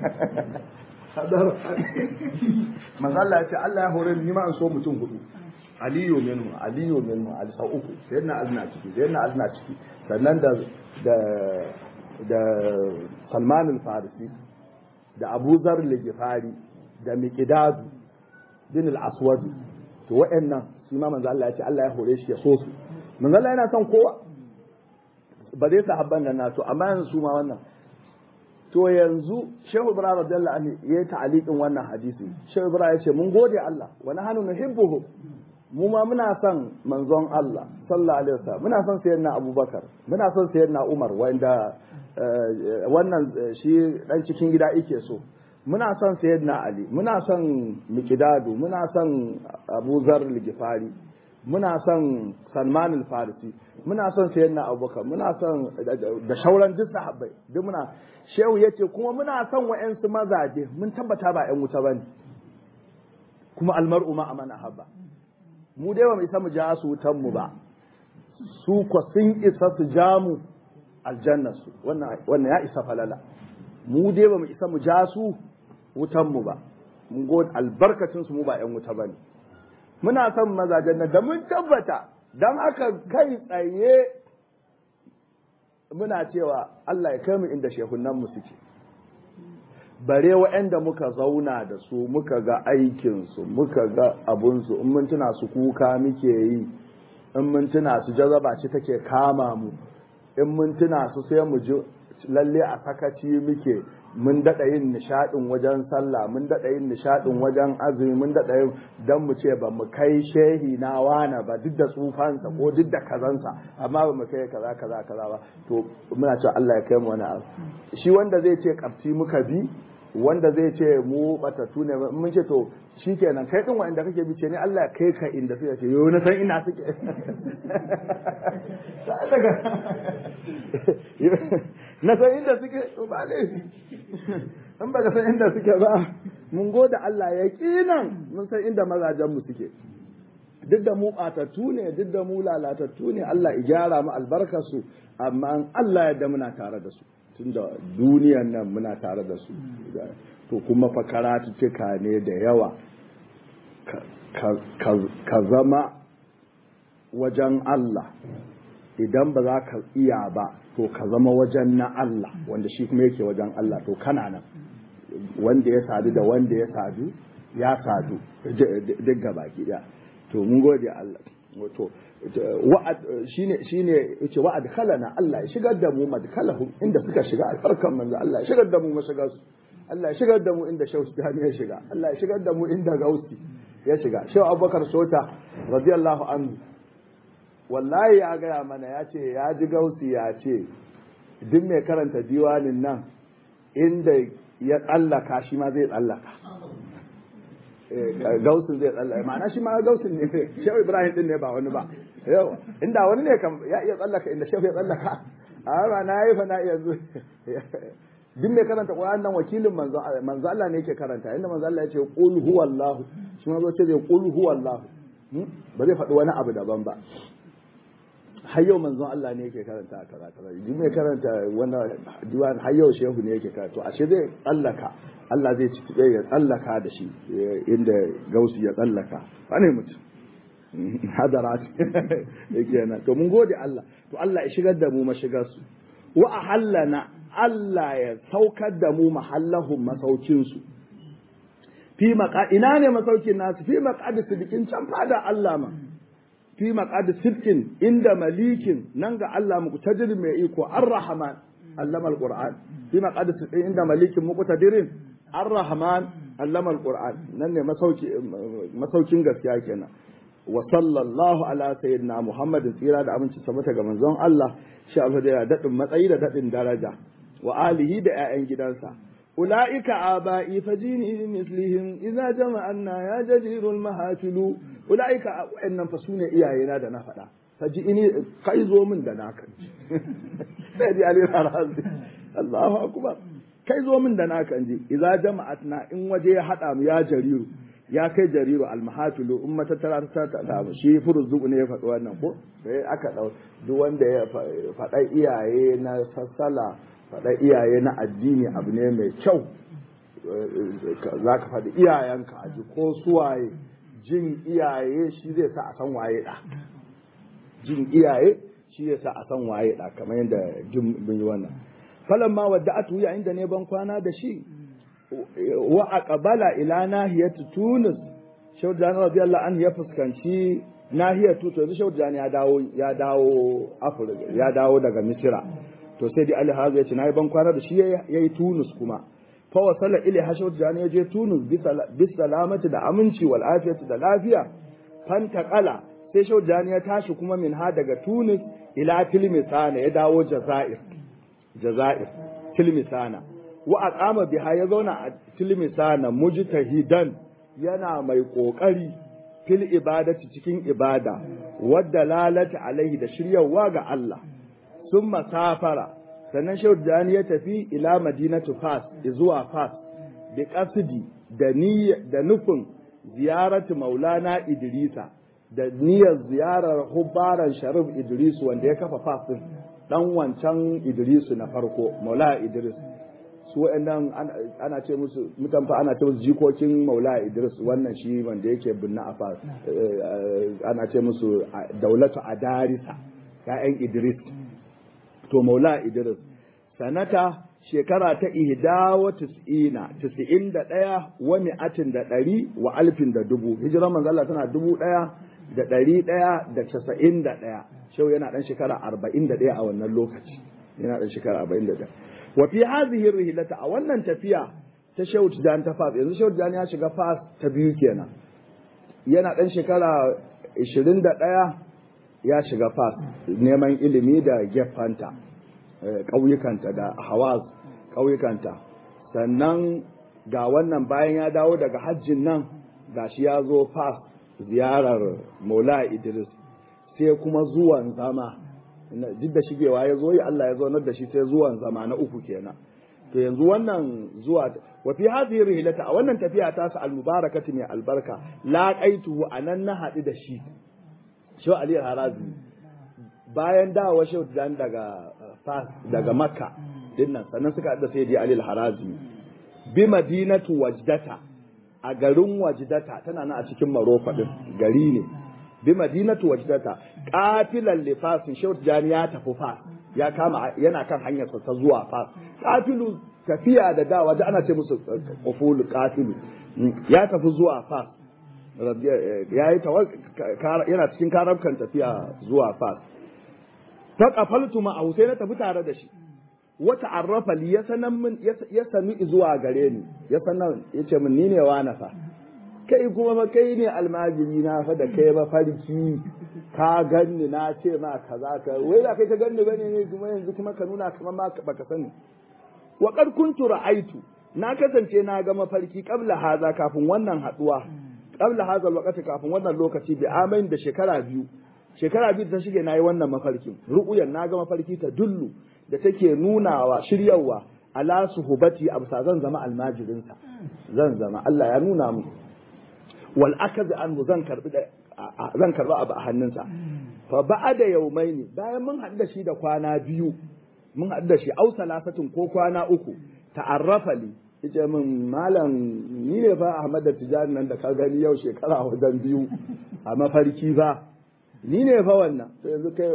manzo Allah ya ce Allah ya hori ni ma in so mutum hudu Aliyu minhu Aliyu minhu Ali sau uku sayyidina Ali na ciki sayyidina Ali na ciki sannan da da da Salman al-Farisi da Abu Zar al-Ghifari da Miqdad bin al-Aswad to wa'annan shi ma manzo Allah ya ce Allah ya hore shi ya so su manzo Allah yana son kowa ba zai sahabban nan nato amma yanzu su ma wannan to yanzu Shehu Ibrahim radiyallahu anhu ya ta'aliqin wannan hadisi Shehu Ibrahim ya ce mun gode Allah wa nahnu nuhibbuhu mu ma muna son manzon Allah sallallahu alaihi wasallam muna son sayyidina Abubakar muna son sayyidina Umar wanda wannan shi dan cikin gida yake so muna son sayyidina Ali muna son Miqdadu muna son Abu Zar al-Ghifari muna son Salman al-Farisi muna son sayyidina Abubakar muna son da shauran duk sahabbai duk muna shehu yace kuma muna son wa'ansu mazaje mun tabbata ba ƴan wuta bane kuma almar'u ma amana habba mu dai ba mu isa mu ja su wutan mu ba su ko sun isa su ja mu aljanna su wannan wannan ya isa falala mu dai ba mu isa mu ja su wutan mu ba mun go albarkacin su mu ba ƴan wuta bane muna son mazajen nan da mun tabbata dan aka kai tsaye muna cewa Allah ya kai mu inda shehunan mu suke bare waɗanda muka zauna da su muka ga aikinsu muka ga abunsu in mun tuna su kuka muke yi in mun tuna su jazaba ce take kama mu in mun tuna su sai mu ji lalle a sakaci muke mun daɗa yin nishaɗin wajen sallah mun daɗa yin nishaɗin wajen azumi mun daɗa yin don mu ce ba mu kai shehi na wana ba duk da tsufansa ko duk da kazansa amma ba mu kai kaza kaza kaza ba to muna cewa Allah ya kai mu wani abu shi wanda zai ce kafti muka bi wanda zai ce mu batatu ne mun ce to shikenan kai din wanda kake bi ce ne Allah ya kai ka inda suke ce yo na san ina suke na san inda suke to ba ne in ba ka san inda suke ba mun gode Allah ya kinan mun san inda mazajen mu suke duk da mu batattu ne duk da mu lalatattu ne Allah ya gyara mu albarkar su amma Allah ya da muna tare da su tunda duniyan nan muna tare da su to kuma fa karatuttuka ne da yawa ka zama wajen Allah idan ba za ka iya ba to ka zama wajen na Allah wanda shi kuma yake wajen Allah to kana nan wanda ya sadu da wanda ya sadu ya sadu duk gaba gida to mun gode Allah wato wa'ad shine shine yace wa'ad khalana Allah ya shigar da mu madkalahum inda suka shiga alfarkan manzo Allah ya shigar da mu mashiga su Allah ya shigar da mu inda Shehu Tijani ya shiga Allah ya shigar da mu inda Gausi ya shiga Shehu Abubakar Sota radiyallahu anhu wallahi ya gaya mana ya ce ya ji Gausi ya ce duk mai karanta diwanin nan inda ya tsallaka shi ma zai tsallaka gausin zai tsallaka ma'ana shi ma gausin ne Shehu Ibrahim din ne ba wani ba yau inda wani ne kam ya iya tsallaka inda Shehu ya tsallaka a ba na yi fa na yanzu duk mai karanta Qur'an nan wakilin manzo manzo Allah ne yake karanta inda manzo Allah ya ce qul huwallahu shi ma zo ce zai qul huwallahu ba zai faɗi wani abu daban ba har yau manzon Allah ne yake karanta kaza kaza duk mai karanta wannan diwan har yau shehu ne yake karanta to ashe zai tsallaka Allah zai ci ya tsallaka da shi inda gausi ya tsallaka wane mutum hadarat yake nan to mun gode Allah to Allah ya shigar da mu mashigar su wa ahallana Allah ya saukar da mu mahallahum masaukin su fi maqa ina ne masaukin nasu fi maqadis bikin can fada Allah ma fi maqad sirkin inda malikin nan ga Allah muqtadir mai iko ar-rahman allama al-qur'an fi maqad sirkin inda malikin muqtadirin ar-rahman allama al-qur'an nan ne masauki masaukin gaskiya kenan wa sallallahu ala sayyidina Muhammadin tsira da aminci sabata ga manzon Allah sha Allah da dadin matsayi da dadin daraja wa alihi da ƴaƴan gidansa ulaika aba'i fajini mislihim idza jama'anna ya jadirul mahafilu ulaika wa'annan fa sune iyayena da na faɗa faji ini kai zo min da naka sai di ali razi Allahu akbar kai zo min da naka inji idza jama'atna in waje ya hada mu ya jariru ya kai jariru almahafilu in mata tara ta ta shi furuzu ne ya faɗi wannan ko sai aka dau duk wanda ya faɗa iyaye na sassala faɗa iyaye na addini abu ne mai kyau za ka faɗi iyayenka a ji ko suwaye jin iyaye shi zai sa a san waye ɗa jin iyaye shi zai sa a san waye ɗa kamar yadda jin bin yi wannan falan ma wadda a tuya inda ne ban kwana da shi wa aqbala ila nahiyat tunis shehu da radiyallahu anhu ya fuskanci nahiyar tunis yanzu shehu da ya dawo ya dawo afirka ya dawo daga misira to sai dai Ali Hazu ya ce nayi ban kwana da shi yayi Tunus kuma fa wasala ila hashawt jani ya je Tunus bis salamati da aminci wal afiyati da lafiya fanta qala sai shawt jani ya tashi kuma min ha daga Tunus ila Tilmisana ya dawo Jazair Jazair Tilmisana wa aqama biha ya zauna a Tilmisana mujtahidan yana mai kokari fil ibadati cikin ibada wadda lalata alaihi da shiryawa ga Allah sun masafara sannan shehu jani ya tafi ila madinatu fas zuwa fas bi qasdi da niyya da nufin ziyaratu maulana idrisa da niyyar ziyarar hubbaran sharif idris wanda ya kafa fas din dan wancan idrisu na farko maula idris su wa'annan ana ce musu mutan fa ana ce musu jikokin maula idris wannan shi wanda yake binna a fas ana ce musu daulatu adarisa ya'yan idris to maula idris sanata shekara ta ihda wa tis'ina tis'in da ɗaya wa mi'atin da ɗari wa alfin da dubu hijiran manzo Allah tana dubu ɗaya da ɗari ɗaya da casa'in da ɗaya shau yana ɗan shekara arba'in da ɗaya a wannan lokaci yana ɗan shekara arba'in da ɗaya wa fi hadhihi rihlata a wannan tafiya ta Shehu Tijani ta Fas yanzu Shehu Tijani ya shiga Fas ta biyu kenan yana ɗan shekara ishirin da ɗaya ya shiga Fas neman ilimi da gefanta ƙauyukanta da Hawaz ƙauyukanta sannan ga wannan bayan ya dawo daga hajjin nan gashi ya zo Fas ziyarar Maula Idris sai kuma zuwan zama duk da shigewa ya zo yi Allah ya zaunar da shi sai zuwan zama na uku kenan to yanzu wannan zuwa wa fi hadhihi rihlata a wannan tafiya ta sa al-mubarakati mai albarka laqaituhu anan na haɗu da shi Shehu Ali Harazi bayan dawowa Shehu dan daga Fas daga Makka dinnan sannan suka haɗu da Sayyidi Ali Harazi bi madinatu wajdata a garin wajdata tana nan a cikin Maroko din gari ne bi madinatu wajdata qafilan li Fas Shehu Tijani ya tafi Fas ya kama yana kan hanyar sa ta zuwa Fas qafilu tafiya da dawa da ana ce musu quful qafilu ya tafi zuwa Fas ya yi yana cikin karabkan tafiya zuwa Fas ta kafaltu ma sai na tafi tare da shi wata arrafa li ya sanan min ya sami zuwa gare ni ya sanan yace min ni ne wa na fa kai kuma fa kai ne almajiri na fa da kai ba farki ka ganni na ce ma kaza ka wai da kai ka ganni bane ne kuma yanzu kuma ka nuna kamar ma baka sani wa qad kuntu ra'aitu na kasance na ga mafarki qabla haza kafin wannan haduwa qabla haza lokaci kafin wannan lokaci bi amain da shekara biyu shekara biyu ta shige nayi wannan mafarkin ru'uyan na ga mafarki ta dullu da take nunawa shiryawa ala suhubati absa zan zama almajirinsa zan zama Allah ya nuna mu wal akaz anhu zan karbi zan karba abu a hannunsa fa ba'ada yawmaini bayan mun haɗu da shi da kwana biyu mun haɗu da shi au salasatin ko kwana uku ta'arrafa li yace min malam ni ne fa Ahmad Tijani nan da ka gani yau shekara wajen biyu a mafarki ba ni ne fa wannan to yanzu kai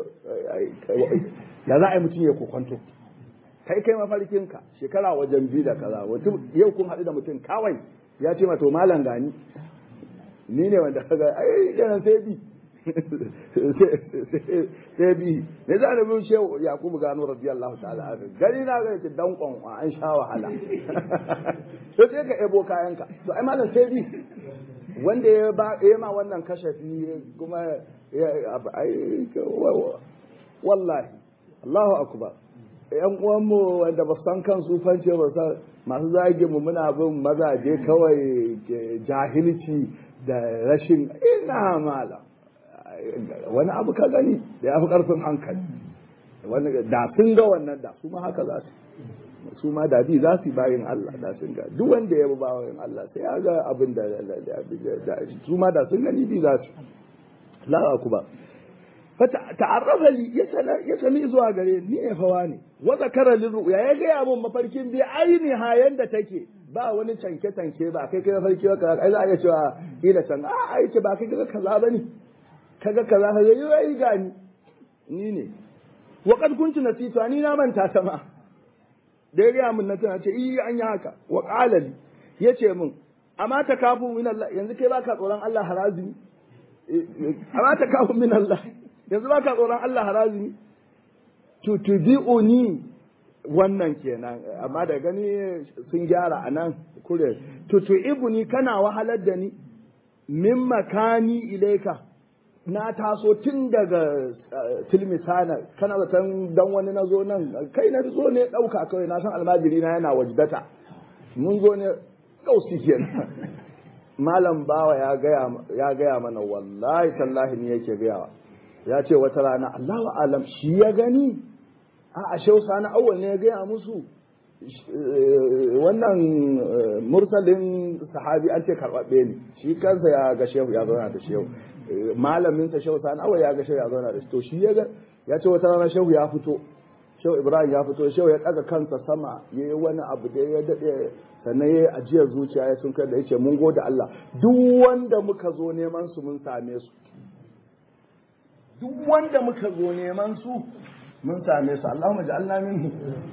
da za a yi mutum ya kokonto kai kai mafarkinka shekara wajen biyu da kaza yau kun haɗu da mutum kawai ya ce ma to malam gani ni ne wanda kaga ai kenan sai bi sai bi ne za a bin shehu yakubu gano radiyallahu ta'ala anhu gari na ga ce dan kwanwa an sha wahala to sai ka ebo kayanka to ai malam sai bi wanda ya ba ya ma wannan kashafi kuma ai wallahi Allahu akbar yan uwanmu wanda ba san kan sufanci ba san masu zage mu muna bin mazaje kawai jahilci da rashin ina mala wani abu ka gani da ya fi karfin hankali wani da sun ga wannan da su ma haka za su su ma da bi za su bayin Allah da sun ga duk wanda ya bi bayin Allah sai ya ga abin da su ma da sun gani bi za su la akuba fata'arrafa li ya sami zuwa gare ni ne fawa ne wa zakara lil ru'ya ya ga mun mafarkin bi aini hayan da take ba wani canke canke ba kai kai mafarki ba ai za a iya cewa ila can a ai ce ba kai kaga kaza bane kaga kaza ha yayi yayi gani ni ne wa kad kuntu nasitu ani na manta ta ma da ya ga mun na tana ce yi an yi haka wa qala li yace mun amma ta kafu min Allah yanzu kai baka tsoron Allah harazimi amma ta kafu min Allah yanzu ba ka tsoron Allah harazimi tutubi'uni wannan kenan amma da gani sun gyara a nan kure tutu'ibuni kana wahalar da ni min makani ilaika na taso tun daga tilmisana kana zaton dan wani na zo nan kai na zo ne ɗauka kawai na san almajiri na yana wajdata mun zo ne kausi kenan malam bawa ya gaya ya gaya mana wallahi tallahi ne yake gayawa ya ce wata rana Allahu alam shi ya gani a a shehu sani awwal ne ya gaya musu wannan mursalin sahabi an ce karɓaɓɓe ne shi kansa ya ga shehu ya zauna da shehu malamin sa shehu sani awwal ya ga shehu ya zauna da shi to shi ya ga ya ce wata rana shehu ya fito shehu ibrahim ya fito shehu ya ɗaga kansa sama ya yi wani abu da ya daɗe sannan ya yi ajiyar zuciya ya sun kai da ya ce mun gode Allah duk wanda muka zo neman su mun same su duk wanda muka zo neman su mun same su Allahumma ja'alna minhu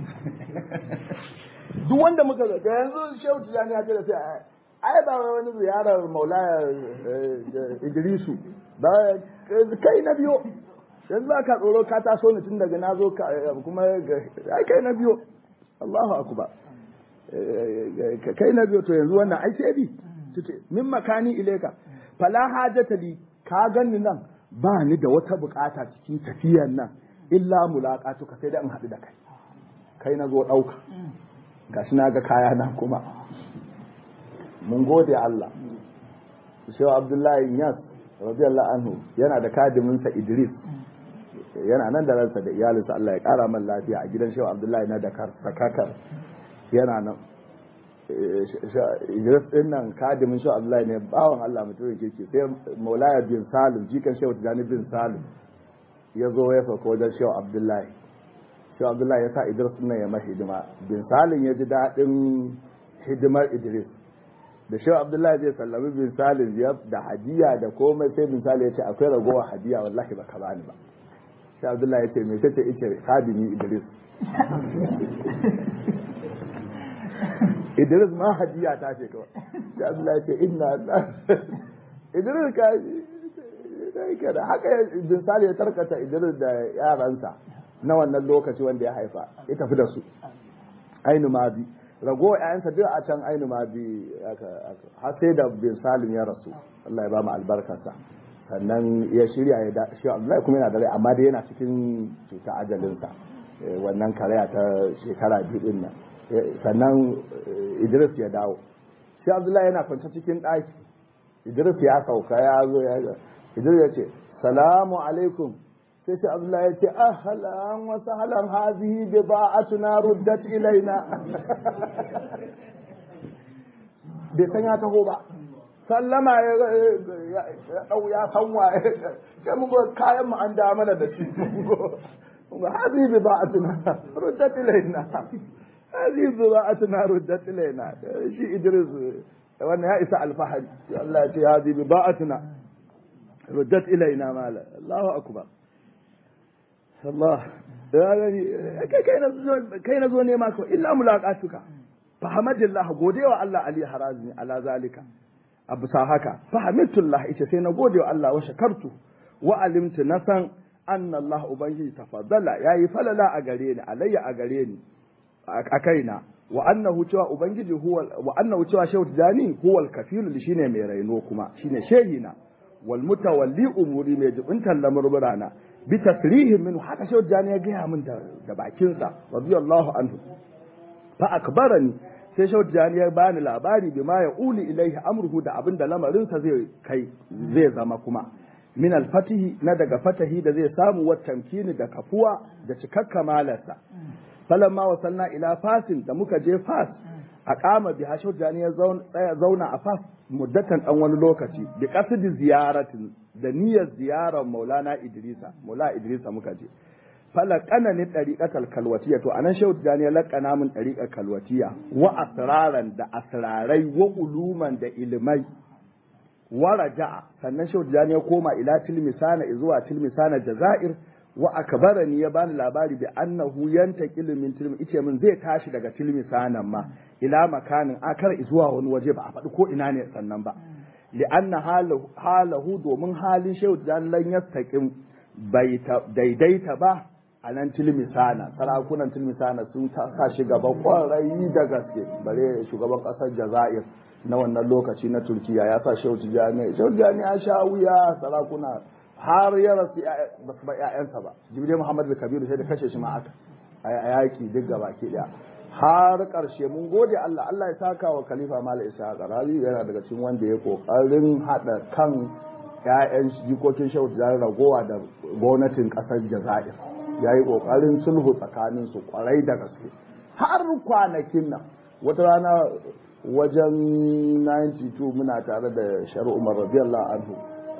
duk wanda muka zo yanzu shehu tijani ya ce da sai ai ba wani ziyarar maulaya Idrisu ba kai na biyo yanzu ba ka tsoro ka taso ni tun daga nazo kuma ai kai na biyo Allahu akbar kai na biyo to yanzu wannan ai sai bi min makani ileka fala hajata li ka ganni nan ba ni da wata bukata cikin tafiyar nan illa mulaqatuka sai da in haɗu da kai kai na zo ɗauka gashi na ga kaya na kuma mun gode Allah Shehu Abdullahi Yas radiyallahu anhu yana da kadiminsa Idris yana nan da ransa da iyalinsa Allah ya ƙara man lafiya a gidan Shehu Abdullahi na Dakar sakakar yana nan Idris din nan kadimin Shehu Abdullahi ne bawan Allah mutumin kirki sai Maulaya bin Salim jikan Shehu Tijani bin Salim ya zo ya sauka wajen Shehu Abdullahi Shehu Abdullahi ya sa Idris din nan ya mashi hidima bin Salim ya ji daɗin hidimar Idris da Shehu Abdullahi zai sallami bin Salim da hadiya da komai sai bin Salim ya ce akwai ragowar hadiya wallahi baka bani ba Shehu Abdullahi ya ce me kace ice kadimi Idris Idris ma hadiya ta ce kawai sai Allah ya ce inna Idris ka kai kada haka bin Sali ya tarkata Idris da yaransa na wannan lokaci wanda ya haifa ya tafi da su ainu mabi rago ƴaƴansa duk a can ainu mabi har sai da bin Salim ya rasu Allah ya ba mu albarkarsa sannan ya shirya ya da shi Allah kuma yana da rai amma dai yana cikin cuta ajalinsa wannan karaya ta shekara biyu din nan sannan Idris ya dawo shi Abdullahi yana kwance cikin ɗaki Idris ya sauka ya zo ya Idris ya ce salamu alaikum sai shi Abdullahi ya ce ahlan wa sahlan hadhihi bida'atuna ruddat ilaina bai san ya taho ba sallama ya dau ya sanwa kai mun kayan mu an da mana da shi hadhihi bida'atuna ruddat ilaina هذه بضاعتنا ردت إلينا شيء إدريس وأن يائس الفحل الله هذه بضاعتنا ردت إلينا مالا الله أكبر الله كي نزوني ماكو إلا ملاقاتك فحمد الله قودي والله علي حرازني على ذلك أبو ساحك فحمدت الله إيش سينا قودي والله وشكرته وعلمت نسان أن الله أبنجي تفضل يا يفللا أقريني علي أقريني a kaina wa annahu cewa ubangiji huwa wa annahu cewa shehu tijani huwa al-kafil shine mai raino kuma shine shehina wal mutawalli umuri mai jibintan lamurburana bi tasrihin min haka shehu tijani ya gaya min da, da bakin sa radiyallahu anhu fa akbarani sai shehu tijani ya bani labari bima ya uli ilaihi amruhu da abinda lamarin sa zai kai zai zama kuma min al-fatihi na daga fatahi da zai samu wa tamkini da kafuwa da cikakka malarsa falamma wasalna ila fasin da muka je fas a kama bi hashur jani ya zauna a fas muddatan dan wani lokaci bi qasdi ziyaratin da niyyar ziyarar maulana idrisa maula idrisa muka je falaqana ni tariqatal kalwatiya to anan shehu jani ya laqana min tariqal kalwatiya wa asraran da asrarai wa uluman da ilmai wa raja'a sannan shehu jani ya koma ila tilmisana zuwa tilmisana jazair wa akbarani ya bani labari bi annahu yantaqilu min tilmi ice min zai tashi daga tilmi sanan ma ila makanin akar zuwa wani waje ba a faɗi ko ina ne sannan ba li anna halahu, halahu domin halin shehu dan lan yastaqim bai daidaita ba a nan tilmi sana sarakunan tilmi sana sun sa shi gaban kwarai da gaske bare shugaban kasar Jazair na wannan lokaci na Turkiya ya sa shehu tijani shehu tijani ya sha wuya sarakuna har ya rasu ba su ba ƴaƴansa ba jibril muhammad al-kabiru sai da kashe shi ma aka a yaki duk gaba ke daya har karshe mun gode Allah Allah ya saka wa khalifa mala isa qarari yana daga cikin wanda ya kokarin hada kan ƴaƴan jikokin shehu da ragowa da gwamnatin kasar Jazair yayi kokarin sulhu tsakanin su kwarai da gaske har kwanakin nan wata rana wajen ninety-two muna tare da Sharu Umar radiyallahu anhu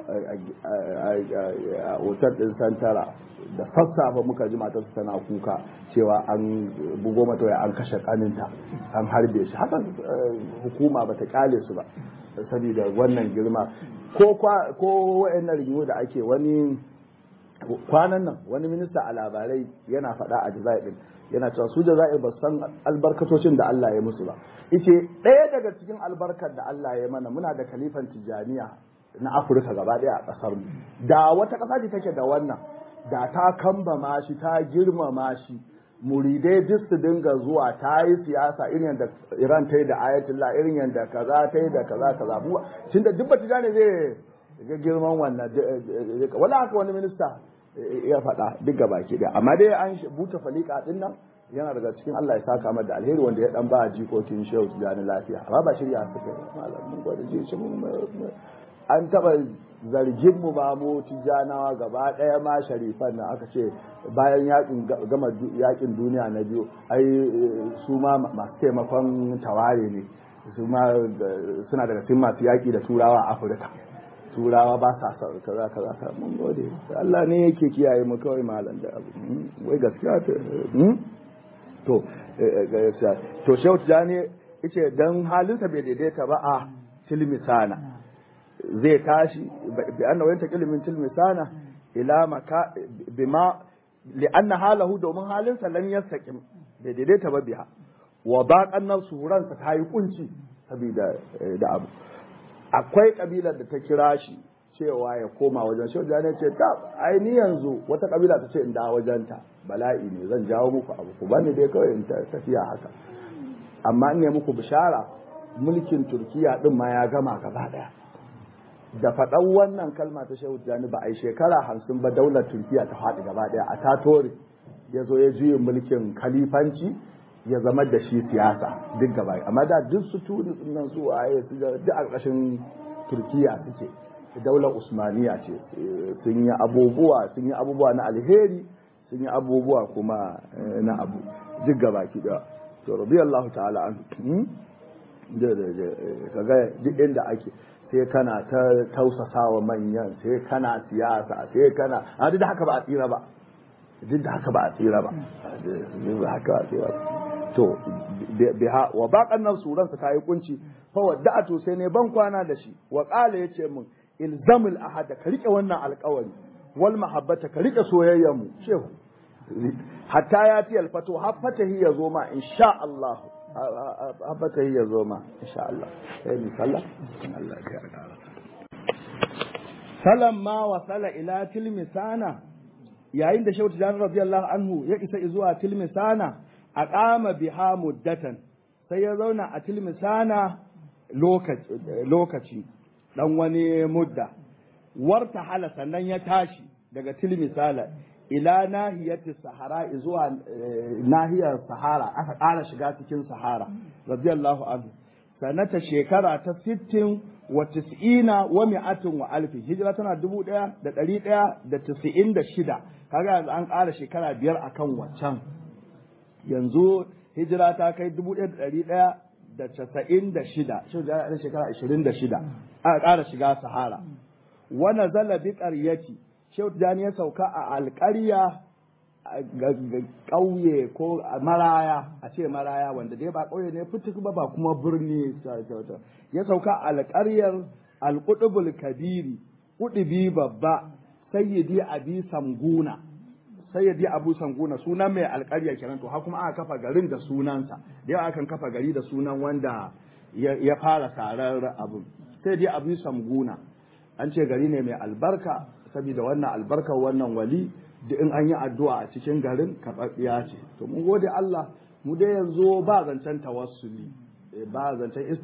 a otar ɗin santara da sassafe muka ji matarsa tana kuka cewa an bugo mata waya an kashe kaninta an harbe shi haka hukuma ba ta kyale su ba saboda wannan girma ko ko wayannan rigimu da ake wani kwanan nan wani minista a labarai yana faɗa a Jazair din yana cewa su Jazair ba san albarkatocin da Allah ya musu ba yace ɗaya daga cikin albarkar da Allah ya mana muna da kalifan Tijaniya na Afirka gaba daya a kasar mu da wata kasa ce take da wannan da ta kambama shi ta girmama shi muridai duk su dinga zuwa ta yi siyasa irin yadda Iran ta yi da Ayatollah irin yadda kaza ta yi da kaza kaza tunda duk bata ne zai ga girman wannan wala haka wani minista ya faɗa duk gaba ke da amma dai an buta falika din nan yana daga cikin Allah ya saka mata da alheri wanda ya dan ba jikokin Shehu Tijani lafiya amma ba shirya suka yi malamin gwada ji shi an taba zargin mu ba mu Tijanawa gaba daya ma sharifan nan aka ce bayan yakin gama yakin duniya na biyu ai su ma masu taimakon taware ne su ma suna daga cikin masu yaki da turawa a Afirka turawa ba sa sa kaza kaza ka mun gode Allah ne yake kiyaye mu kawai malam da abu wai gaskiya to to Shehu Tijani yace dan halinsa bai daidaita ba a tilmisana zai tashi bi anna wayanta kilimin tilmisana ila maka bima li anna halahu domin halinsa lan yastaqim bai daidaita ba biha wa baqan nafsu ransa ta yi kunci saboda da abu akwai kabilar da ta kira shi cewa ya koma wajen Shehu Tijani ce ta ai ni yanzu wata kabila ta ce in da wajenta bala'i ne zan jawo muku abu ku bani dai kawai in tafiya haka amma in ne muku bishara mulkin Turkiya din ma ya gama gaba daya da faɗan wannan kalma ta Shehu Tijani ba a yi shekara hamsin ba daular Turkiya ta faɗi gaba daya a Tatori ya zo ya juyin mulkin kalifanci ya zama da shi siyasa duk gaba amma da duk su tuni nan su waye su duk a ƙarƙashin Turkiya suke daular Usmaniya ce sun yi abubuwa sun yi abubuwa na alheri sun yi abubuwa kuma na abu duk gaba ki da to radiyallahu ta'ala an da da kaga duk inda ake sai kana ta tausasawa manyan sai kana siyasa sai kana a duk da haka ba a tsira ba duk da haka ba a tsira ba duk da haka ba a tsira ba to biha wa baqan nan suran sa kai kunci fa wadda'atu sai ne ban kwana da shi wa qala yace min ilzamul ahad ka rike wannan alƙawari wal mahabbata ka rike soyayyar mu shehu hatta ya ti alfato har fatahi ya zo ma insha Allah har fatahi ya zo ma insha Allah sai ni sallah Allah ya yarda salamma wasala ila tilmisana yayin da shehu Tijani radiyallahu anhu ya isa zuwa tilmisana aqama biha muddatan sai ya zauna a tilmisana lokaci lokaci dan wani mudda warta hala sannan ya tashi daga tilmisala ila nahiyati sahara zuwa nahiyar sahara aka ƙara shiga cikin sahara radiyallahu anhu sanata shekara ta sittin wa tis'ina wa mi'atin wa alfi hijira tana dubu ɗaya da ɗari ɗaya da tis'in da shida kaga yanzu an ƙara shekara biyar akan waccan yanzu hijira ta kai dubu ɗaya da ɗari ɗaya da casa'in da shida shi da shekara ashirin da shida aka ƙara shiga sahara wa nazala bi qaryati shehu tijani ya sauka a alƙarya ƙauye ko maraya a ce maraya wanda dai ba ƙauye ne fituk ba ba kuma birni ya sauka a alƙaryar alƙudubul kabiri ƙudubi babba sayyidi abi samguna sayyidi abu samguna sunan mai alƙarya kenan to har kuma aka kafa garin da sunansa da yawa akan kafa gari da sunan wanda ya fara sarar abu sayyidi abu samguna an ce gari ne mai albarka saboda wannan albarkar wannan wali da in an yi addu'a a cikin garin karɓaɓɓiya ce to mun gode Allah mu dai yanzu ba zancen tawassuli ba zancen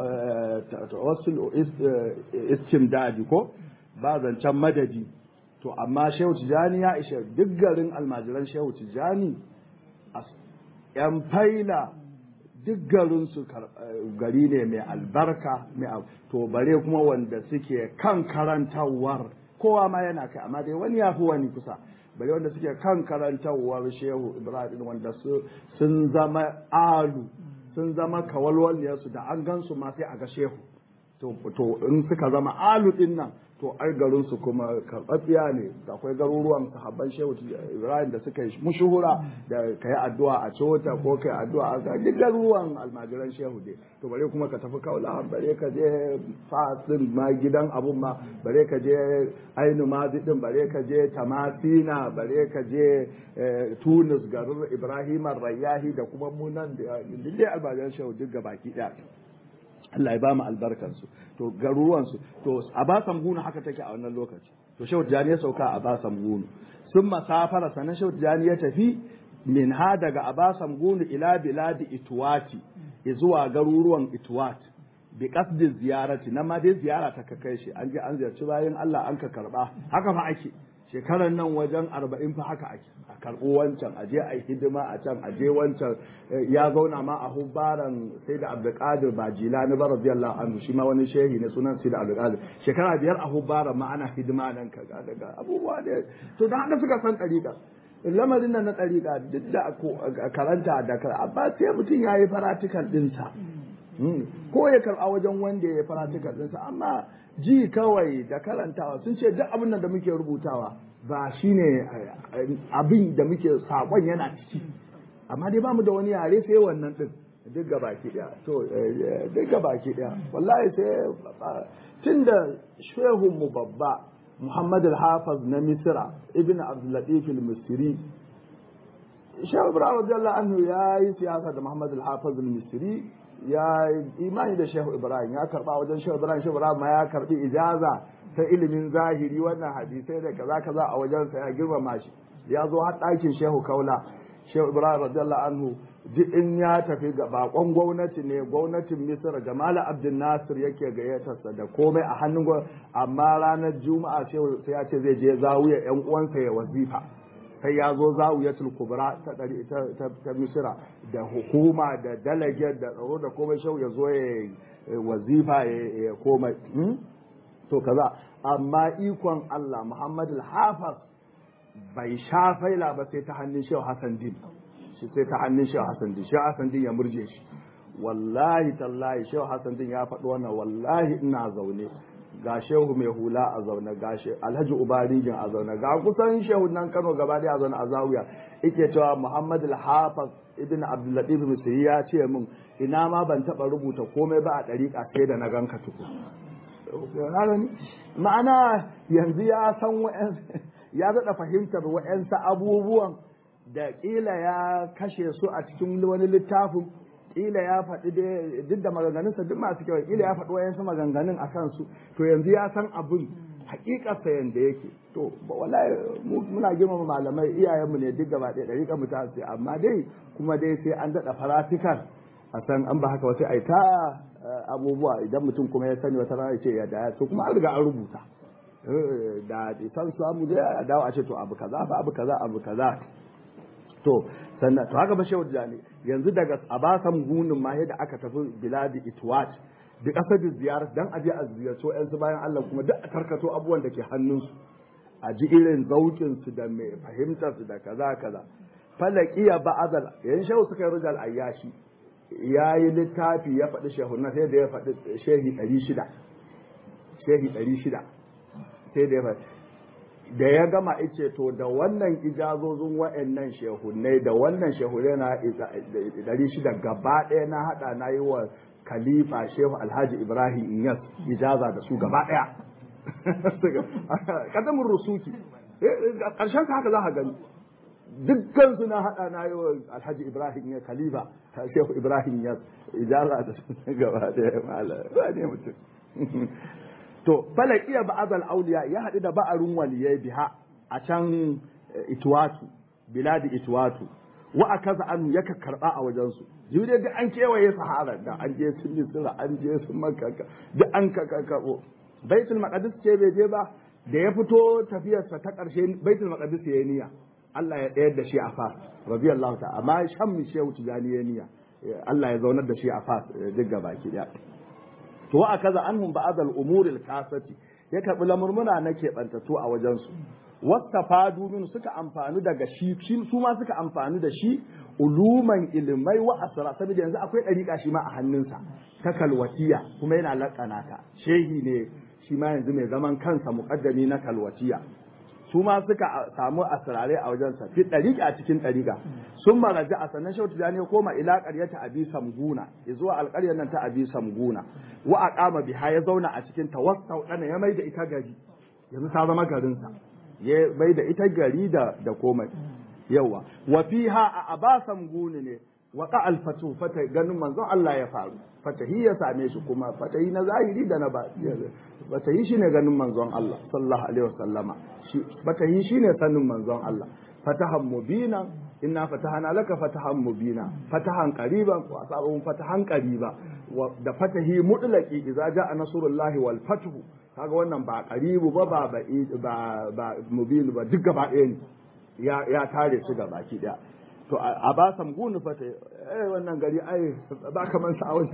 tawassul istimdadi ko ba zancen madadi to amma Shehu Tijani ya ishe duk garin almajiran Shehu Tijani yan faila duk garin su gari ne mai albarka mai to bare kuma wanda suke kan karantawar kowa ma yana kai amma dai wani ya fi wani kusa bari wanda suke kan karantawar Shehu Ibrahim wanda sun zama alu sun zama kawalwaliyarsu da an gansu ma sai a ga Shehu to in suka zama alu din nan to ai garin su kuma karɓaɓɓiya ne akwai garuruwan sahabban Shehu Ibrahim da suka yi mushuhura da kai addu'a a Cota ko kai addu'a a duk garuruwan almajiran Shehu dai to bare kuma ka tafi Kaula bare ka je Fasin ma gidan abun ma bare ka je Ainu Mazi din bare ka je Tamasina bare ka je Tunis garin Ibrahim Rayyahi da kuma munan da duk almajiran Shehu duk gabaki ɗaya Allah ya ba mu albarkansu to garuruwansu to a ba samgunu haka take a wannan lokaci to Shehu Tijani ya sauka a ba samgunu sun masafara sanan Shehu Tijani ya tafi min ha daga a ba samgunu ila biladi itwati zuwa garuruwan itwat bi qasdi ziyarati nan ma dai ziyara ta kai shi an je an ziyarci bayan Allah an ka karba haka fa ake shekarar nan wajen arba'in fa haka ake a karɓo wancan aje a yi hidima a can aje wancan ya zauna ma a hubbaran sai da abdulkadir bajila na bar radiyallahu anhu shi ma wani shehi ne sunan sai da abdulkadir shekara biyar a hubbaran ma ana hidima nan kaga daga abubuwa da to da haka suka san ɗariƙa lamarin nan na ɗariƙa duk da karanta da kar amma sai mutum ya yi faratikan ɗinsa ko ya karɓa wajen wanda ya yi faratikan ɗinsa amma ji kawai da karantawa sun ce duk abin da muke rubutawa ba shine abin da muke sakon yana ciki amma dai bamu da wani yare sai wannan din duk ga baki daya to duk ga baki daya wallahi sai tunda shehu mu babba Muhammad al-Hafiz na Misra Ibn Abdul Latif al-Misri Shehu Ibrahim radiyallahu anhu yayi siyasa da Muhammad al-Hafiz al-Misri ya imani da Shehu Ibrahim ya karba wajen Shehu Ibrahim Shehu Ibrahim ma ya karbi ijaza ta ilimin zahiri wannan hadisai da kaza kaza a wajen sa ya girmama shi ya zo har ɗakin Shehu Kaula Shehu Ibrahim radiyallahu anhu duk in ya tafi ga bakon gwamnati ne gwamnatin Misr Jamal Abdul Nasir yake gayyatarsa da komai a hannun gwamnati amma ranar Juma'a Shehu sai ya ce zai je zawiya ƴan uwansa ya wazifa sai ya zo zawiyatul kubra ta ɗari ta ta misira da hukuma da delegate da tsaro da komai shau ya zo ya wazifa ya komai to kaza amma ikon Allah Muhammad al-Hafiz bai sha faila ba sai ta hannun Shehu Hassan Din shi sai ta hannun Shehu Hassan Din Shehu Hassan Din ya murje shi wallahi tallahi Shehu Hassan Din ya faɗi wannan wallahi ina zaune ga shehu mai hula a zaune ga alhaji ubarijin a zaune ga kusan shehu nan Kano gaba daya a zaune a zawiya yake cewa Muhammad al-Hafiz ibn Abdul Latif Misri ya ce min ina ma ban taba rubuta komai ba a dariƙa sai da na ganka tuku ma'ana yanzu ya san wa'an ya daɗa fahimtar wa'ansu abubuwan da ƙila ya kashe su a cikin wani littafin kila ya faɗi duk da maganganunsa duk masu kyau kila ya faɗi wayansu maganganun a kansu to yanzu ya san abin hakikarsa yanda yake to wallahi muna girmama malamai iyayenmu ne duk gaba ɗaya ɗariƙa mu ta ce amma dai kuma dai sai an daɗa faratikar a san an ba haka wasu ai ta abubuwa idan mutum kuma ya sani wata rana ce ya da to kuma an riga an rubuta da san samu da dawo a ce to abu kaza ba abu kaza abu kaza to sannan to haka ba shehu jani yanzu daga abasan gunin ma yadda aka tafi biladi itwat da kasar ziyarar dan aje a ziyarto yan su bayan Allah kuma duk a tarkato abubuwan da ke hannunsu a ji irin zaukin su da mai fahimtar su da kaza kaza falakiya ba'adal yan shehu suka yi rujal ayyashi yayi littafi ya faɗi shehu na sai da ya faɗi shehi ɗari shida shehi ɗari shida sai da ya faɗi da ya gama ice to da wannan ijazozin wa'annan shehunai da wannan shehunai na ɗari shida gaba ɗaya na haɗa na yi wa khalifa shehu alhaji ibrahim inyas ijaza da su gaba ɗaya kadamin rusuki ƙarshen ka haka za ka gani dukkan su na haɗa na yi wa alhaji ibrahim ya khalifa shehu ibrahim inyas ijaza da su gaba ɗaya ma'ala ne mutum to falakiya ba'azal auliya ya haɗu da ba'arun waliyai biha a can itwatu biladi itwatu wa akaza an yaka karba a wajen su jibril da an kewaye sahara da an je sun misra an je sun makka da an kakakabo baitul maqdis ce bai je ba da ya fito tafiyarsa ta karshe baitul maqdis ya niyya Allah ya tsayar da shi a fas radiyallahu ta'ala amma shan mi shehu tijani ya niyya Allah ya zaunar da shi a fas duk gabaki daya to wa akaza anhum ba'd al-umur al-kasati ya karbi lamurmuna na keɓantattu a wajen su wastafadu min suka amfani daga shi su ma suka amfani da shi uluman ilmai wa asra saboda yanzu akwai dariƙa shi ma a hannunsa ta kalwatiya kuma yana lakana ta shehi ne shi ma yanzu mai zaman kansa muqaddami na kalwatiya su ma suka samu asrare a wajensa fi dariƙa a cikin dariƙa sun maraja a sannan shautu da ne koma ila ƙaryata abi samguna zuwa alƙaryar nan ta abi samguna wa aqama biha ya zauna a cikin tawassau dana ya mai da ita gari yanzu ta zama garinsa ya mai da ita gari da da komai yawa wa fiha a aba samguni ne wa qa al fatu fata ganin manzon Allah ya faru fatahi ya same shi kuma fatahi na zahiri da na ba fatahi shine ganin manzon Allah sallallahu alaihi wasallama shi fatahi shine sanin manzon Allah fatahan mubina inna fatahana laka fatahan mubina fatahan qariban wa asabun fatahan qariba da fatahi mutlaqi idza jaa nasrullahi wal fathu kaga wannan ba qaribu ba ba ba ba mubin ba duk gaba ɗaya ne ya ya tare su gaba ki daya to a ba sam gunu fata eh wannan gari ai ba kaman sa wani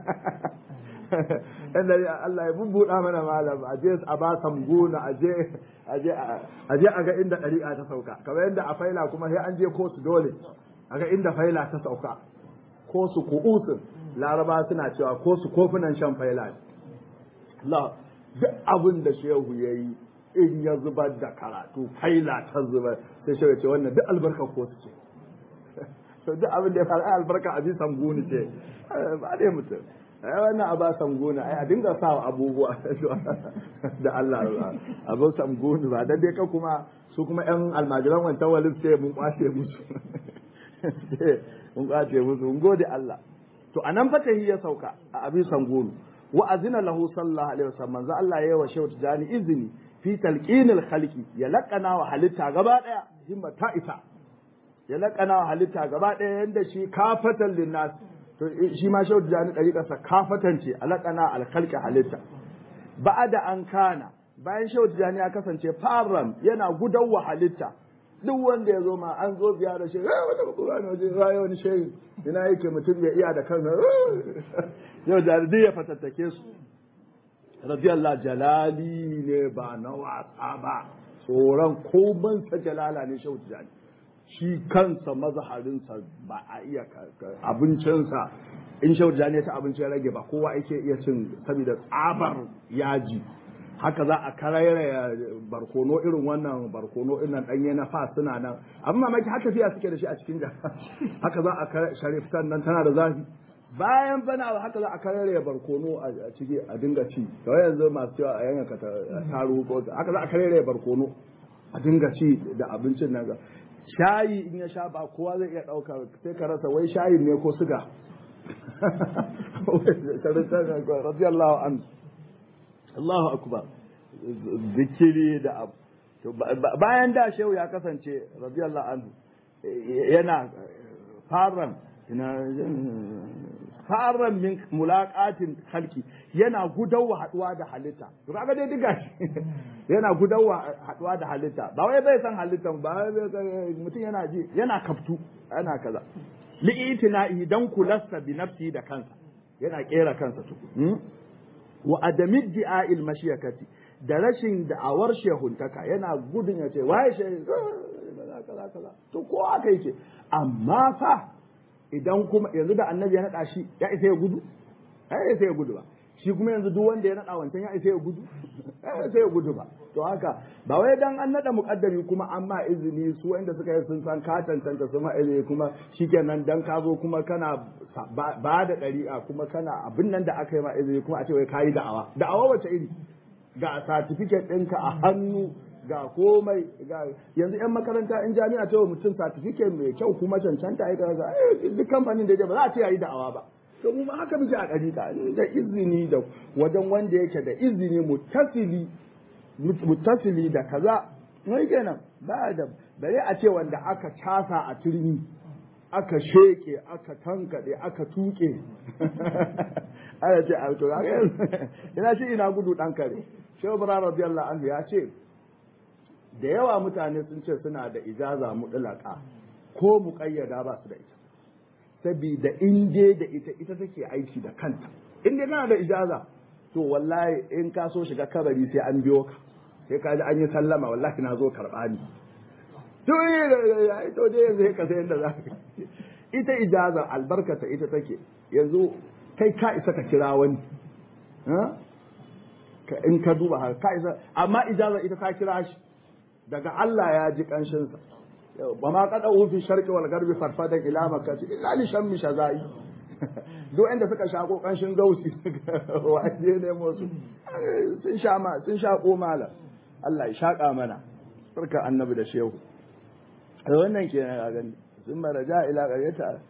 inda Allah ya bubbuda mana malam aje a ba sam gunu aje aje aje aga inda dari'a ta sauka kamar yadda a faila kuma sai an je ko su dole aga inda faila ta sauka ko su ku'usun laraba suna cewa ko su kofunan shan faila Allah duk abin da shehu yayi in ya zubar da karatu faila ta zubar sai shehu ya ce wannan duk albarka ko su ce to duk abin da ya fara albarka a bi samguni ce ba dai mutum ai wannan a ba samguni ai a dinga sa abubuwa da Allah abu samguni ba dan dai ka kuma su kuma yan almajiran wancan walin sai mun kwace musu mun kwace musu mun gode Allah to anan fatahi ya sauka a abi samguni wa azina lahu sallallahu alaihi wasallam manzo Allah yayi wa shehu tijani izini fi talqinil khalqi ya laqana wa halitta gaba daya himma ta isa ya laƙana wa halitta gaba ɗaya yadda shi kafatan linnas to shi ma shehu tijani ɗariƙarsa kafatan ce a laƙana alkalƙi halitta ba da an kana bayan shehu tijani ya kasance faram yana gudan wa halitta duk wanda ya zo ma an zo biya da shi wata bakura ne waje rayu wani shehu ina yake mutum ya iya da kansa yau tijani ya fatattake su radiyallahu jalali ne ba na wasa ba tsoron komansa jalala ne shehu tijani shi kansa mazaharinsa ba a iya abincinsa in shehu tijani ya ci abinci ya rage ba kowa yake iya cin saboda tsabar yaji haka za a karaira barkono irin wannan barkono irin danye na fa suna nan amma mamaki haka fiya suke da shi a cikin jaka haka za a kare shariftan nan tana da zafi bayan bana haka za a karaira barkono a ciki a dinga ci to yanzu masu cewa a yanka taru ko haka za a karaira barkono a dinga ci da abincin nan shayi in ya sha ba kowa zai iya ɗauka sai ka rasa wai shayi ne ko suga radiyallahu an Allahu akbar zikiri da abu bayan da shehu ya kasance radiyallahu anhu yana faran ina faran min mulaqatin khalqi yana gudawa haduwa da halitta to kaga dai diga yana gudawa haduwa da halitta ba wai bai san halittan ba mutum yana ji yana kaftu yana kaza li'itina'i dan kulasta bi nafsi da kansa yana kera kansa tuku wa adami di'a'il mashiyakati da rashin da'awar shehuntaka yana gudun ya ce waye shehu kaza kaza to ko aka yake amma fa idan kuma yanzu da annabi ya nada shi ya isa ya gudu ya isa ya gudu ba shi kuma yanzu duk wanda ya nada wancan ya isa ya gudu ya isa ya gudu ba to haka ba wai dan an nada muqaddami kuma amma izini su wanda suka yi sun san ka tantanta su ma izini kuma shikenan dan ka zo kuma kana ba da dari'a kuma kana abin nan da aka yi ma izini kuma a ce wai kayi da'awa da'awa wace iri ga certificate ɗinka a hannu ga komai ga yanzu yan makaranta in jami'a ta mutum certificate mai kyau kuma cancanta ai kaza duk kamfanin da ba za a ce yayi da'awa ba to mu haka muke a dariƙa da izini da wajen wanda yake da izini mutasili mutasili da kaza mai kenan ba da bare a ce wanda aka casa a turmi aka sheke aka tankade aka tuke ana ce a to ina shi ina gudu dan kare shehu bara radiyallahu anhu ya ce da yawa mutane sun ce suna da ijaza mutlaka ko muqayyada ba su da ita saboda in je da ita ita take aiki da kanta in dai kana da ijaza to wallahi in ka so shiga kabari sai an biyo ka sai ka ji an yi sallama wallahi na zo karba ni to eh to dai yanzu ka sai inda za ka ita ijaza albarkata ita take yanzu kai ka isa ka kira wani in ka duba haka ka isa amma ijaza ita ta kira shi daga Allah ya ji kanshinsa ba ma kada ufi sharqi wal garbi farfada ila makati illa li shammi shazai duk inda suka shako kanshin gausi waje ne musu sun sha ma sun shako mala Allah ya shaka mana barka annabi da shehu wannan kenan ga gani sun maraja ila qaryata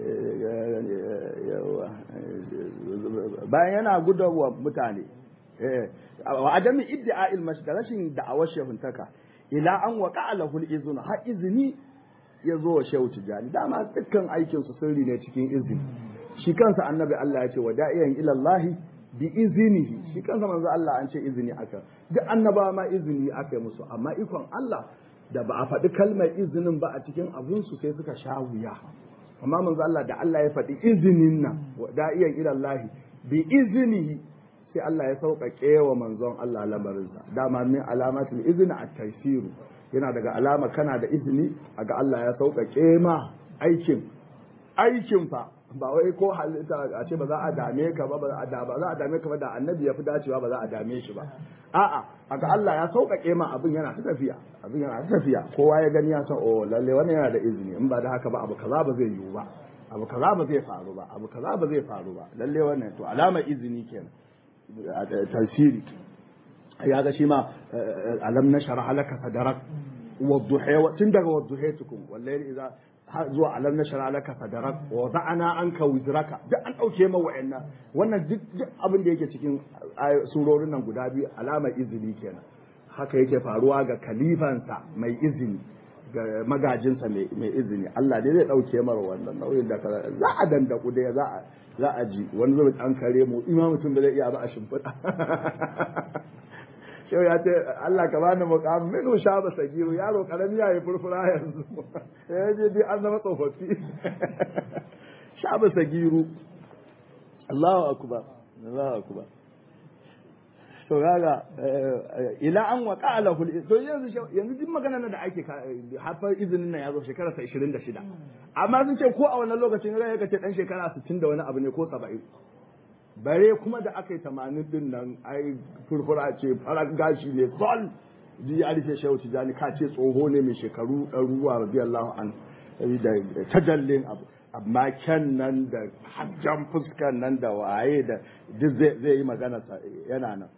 bayan yana gudawa mutane wa adami iddi'a'il mashkarashin da'awar shehuntaka ila an waqa lahu al-izn ha izini yazo wa shehu tijani dama dukkan aikin su sirri ne cikin izini shi kansa annabi Allah ya ce wa da'iyan ila Allah bi iznihi shi kansa manzo Allah an ce izini aka duk annaba ma izini aka yi musu amma ikon Allah da ba a faɗi kalmar izinin ba a cikin abun su sai suka sha wuya amma manzo Allah da Allah ya faɗi izinin nan wa da'iyan ila Allah bi iznihi sai Allah ya sauƙaƙe wa manzon Allah lamarinsa dama min alamatul izni at-taysiru yana daga alama kana da izini aga Allah ya sauƙaƙe ma aikin aikin fa ba wai ko halitta a ce ba za a dame ka ba ba za a dame ka ba da annabi ya fi dacewa ba za a dame shi ba a'a aga Allah ya sauƙaƙe ma abin yana ta tafiya abin yana ta tafiya kowa ya gani ya san oh lalle wannan yana da izini in ba da haka ba abu kaza ba zai yiwu ba abu kaza ba zai faru ba abu kaza ba zai faru ba lalle wannan to alamar izini kenan tasiri ya ga shi ma alam na shara halaka sadarak wadduhe tun daga wadduhe tukun wallahi idza zuwa alam na shara halaka sadarak wa da'ana anka wizraka duk an dauke ma wa'annan wannan duk abin da yake cikin surorin nan guda biyu alamar izini kenan haka yake faruwa ga kalifansa mai izini ga magajinsa mai izini Allah dai zai dauke mara wannan nauyin da za a dandaku dai za a za a ji wani zuba an kare mu ima mutum da zai iya ba a shimfiɗa shau ya ce Allah ka bani muƙam minu sha ba sagiru yaro karami ya yi furfura yanzu ya je bi an zama tsofaffi sha ba sagiru Allahu akbar Allahu akbar to kaga ila an waqa lahu to yanzu yanzu duk magana da ake hafa izinin nan ya zo shekara ta ishirin da shida amma sun ce ko a wannan lokacin rai ka ce dan shekara sittin da wani abu ne ko saba'in bare kuma da aka yi tamanin din nan ai furfura ce farar gashi ne sol ji ya rufe shehu tijani ka ce tsoho ne mai shekaru ɗaruruwa radiyallahu an da tajallin abu amma kyan nan da hajjan fuskan nan da waye da duk zai yi magana yana nan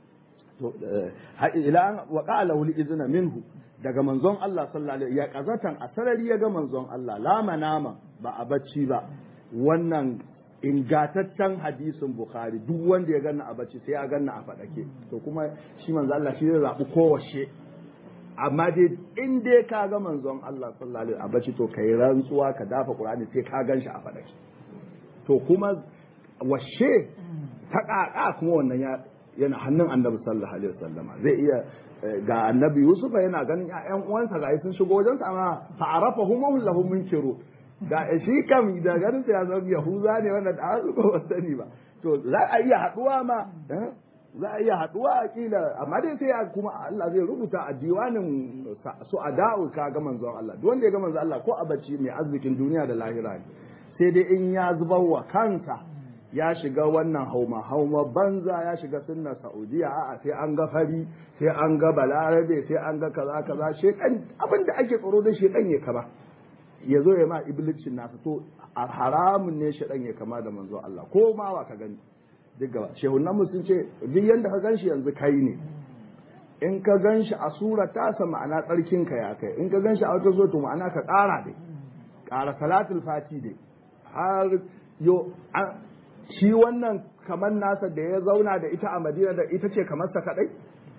ila an waqa lahu al-izna minhu daga manzon Allah sallallahu alaihi ya kazatan a sarari ya ga manzon Allah la manama ba a bacci ba wannan ingataccen hadisin Bukhari duk wanda ya ganna a bacci sai ya ganna a fadake to kuma shi manzon Allah shi zai zabi kowace amma dai in dai ka ga manzon Allah sallallahu alaihi a bacci to kai rantsuwa ka dafa Qur'ani sai ka ganshi a fadake to kuma washe ta ƙaƙa kuma wannan ya yana hannun annabi sallallahu alaihi wasallama zai iya ga annabi Yusuf yana ganin ƴaƴan uwansa ga sun shigo wajen sa amma fa'arafahu ma lahum munkiru ga shi kam da ganin sa ya zama yahuza ne wannan da su ba sani ba to za a iya haduwa ma za a iya haduwa a kila amma dai sai kuma Allah zai rubuta a diwanin su ada'u ka ga manzon Allah duk wanda ya ga manzon Allah ko a bacci mai arzikin duniya da lahira ne sai dai in ya zubar wa kansa ya shiga wannan hauma hauma banza ya shiga sunnar Saudiya a'a sai an ga fari sai an ga balarabe sai an ga kaza kaza shekan abinda ake tsoro da shekan ya kama ya zo ya ma iblicin nasa to haramun ne shekan ya kama da manzo Allah ko ma wa ka gani duk gaba shehunan mu sun ce duk yanda ka ganshi yanzu kai ne in ka ganshi a sura ta sa ma'ana tsarkin ka ya kai in ka ganshi a wata zo to ma'ana ka ƙara dai ƙara salatul fati dai har yo shi wannan kamar nasa da ya zauna da ita a Madina da ita ce kamar sa kadai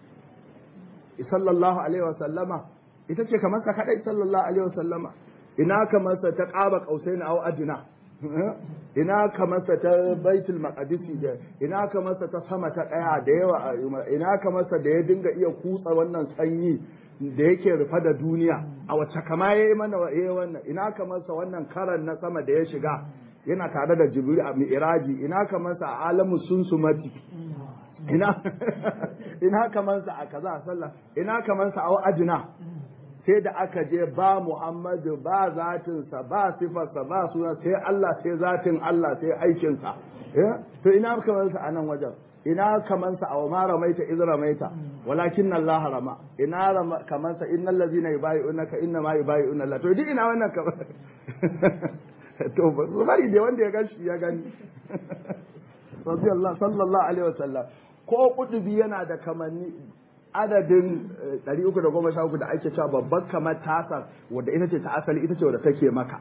sallallahu alaihi wasallama ita ce kamar sa kadai sallallahu alaihi wasallama ina kamar sa ta qaba qausain aw adna ina kamar sa ta baitul maqdis da ina kamar sa ta sama ta daya da yawa ina kamar sa da ya dinga iya kutsa wannan sanyi da yake rufa da duniya a wacce kama yayi mana yayi wannan ina kamar sa wannan karan na sama da ya shiga yana tare da jibril a mi'raji ina kamar sa a alamu sunsumati ina ina kamar sa a kaza sallah ina kamar sa a ajina sai da aka je ba muhammadu ba zatin sa ba sifar sa ba suna sai Allah sai zatin Allah sai aikin sa to ina kamar sa a nan wajen ina kamar sa a ma ramaita iz ramaita walakin Allah rama ina kamar sa innal ladina yubayyi'unaka inna ma yubayyi'una Allah to duk ina wannan kamar to bari da wanda ya gashi ya gani radiyallahu sallallahu alaihi wasallam ko kudubi yana da kamanni adadin ɗari uku da goma sha uku da ake cewa babban kamar tasa wadda ita ce ta asali ita ce wadda take maka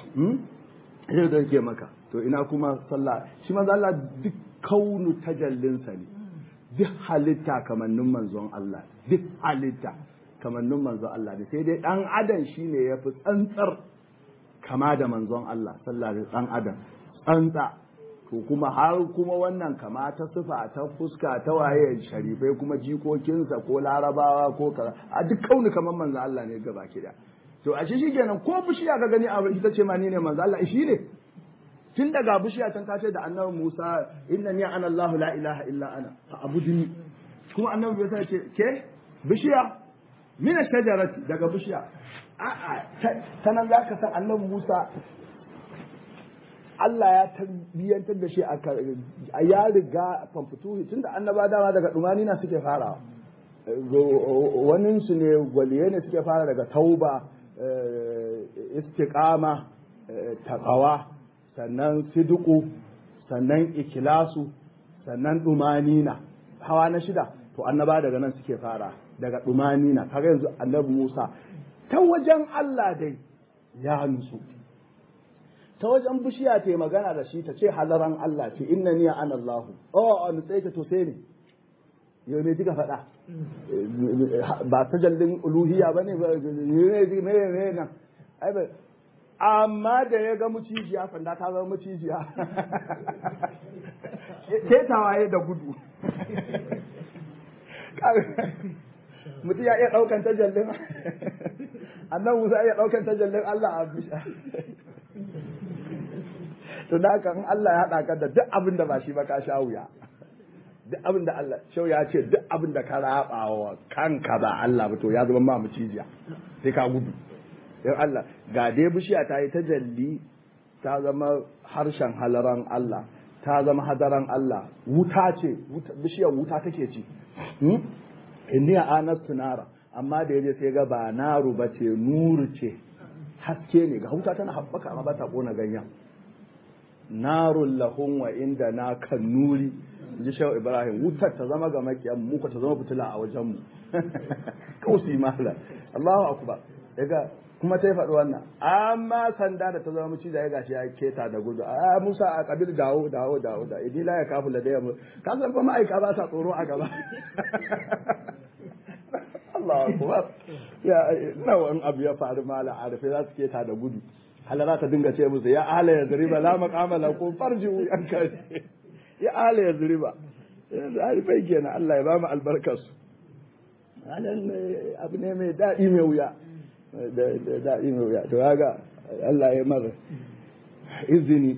ita da take maka to ina kuma sallah shi manzo Allah duk kaunu tajallinsa ne duk halitta kamannin manzon Allah duk halitta kamannin manzon Allah ne sai dai dan adam shine yafi tsantsar kama da manzon Allah sallallahu alaihi dan adam tsantsa to kuma har kuma wannan kama ta sifa ta fuska ta waye sharifai kuma jikokinsa ko larabawa ko kaza a duk kauni kaman manzon Allah ne gaba ki da to a shi shikenan ko bishiya ka gani a ita ce ma ni ne manzon Allah shi ne tun daga bishiya can ta ce da annabi Musa innani ana Allah la ilaha illa ana fa abudni kuma annabi bai ce ke bishiya mina shajarati daga bishiya a'a ta nan za ka san annabi Musa Allah ya tarbiyyantar da shi a ya riga famfutuhi tunda annaba dama daga dumani na suke farawa waninsu ne waliye ne suke fara daga tauba istiqama taqawa sannan siduku sannan ikilasu sannan dumanina hawa na shida to annaba daga nan suke fara daga dumanina kaga yanzu annabi Musa ta wajen Allah dai ya nutsu ta wajen bishiya ta yi magana da shi ta ce halaran Allah ce inna niya an Allahu oh an tsaye ta to sai ne yau ne kika faɗa ba ta jallin uluhiyya bane ba ne ne ne nan ai ba amma da ya ga mucijiya sanda ta zama mucijiya ke tawaye da gudu mutum ya iya ɗaukan tajallin annan Musa iya ɗaukan tajallin Allah a bisha to da haka in Allah ya haɗa ka da duk abin da ba shi ba ka sha wuya duk abin da Allah shau ya ce duk abin da ka raba wa kanka ba Allah ba to ya zama ma mucijiya sai ka gudu yan Allah ga dai bishiya ta yi tajalli ta zama harshen halaran Allah ta zama hadaran Allah wuta ce bishiyar wuta take ci inni anastu nara amma da yaje sai ga ba naru ba ce nuru ce haske ne ga wuta tana haɓaka amma ba ta kona ganyen narun lahun wa inda na kan nuri ji shaw Ibrahim wutar ta zama ga makiyan mu ta zama fitila a wajen mu kausi mala Allahu akbar daga kuma ta faɗi wannan amma sanda da ta zama muci da ya gashi ya keta da gudu a Musa a kabil dawo dawo dawo da idi la ya kafu da ya mu ka san fa ma'aika ba sa tsoro a gaba Allahu akbar ya nawa in abu ya faru mala arife za su keta da gudu halara ta dinga ce musu ya ahla yazriba la maqama lakum farji'u yanka ya ahla yazriba bai kenan Allah ya ba mu albarkar su halan abu ne mai daɗi mai wuya da daɗi mai wuya to kaga Allah ya mara izini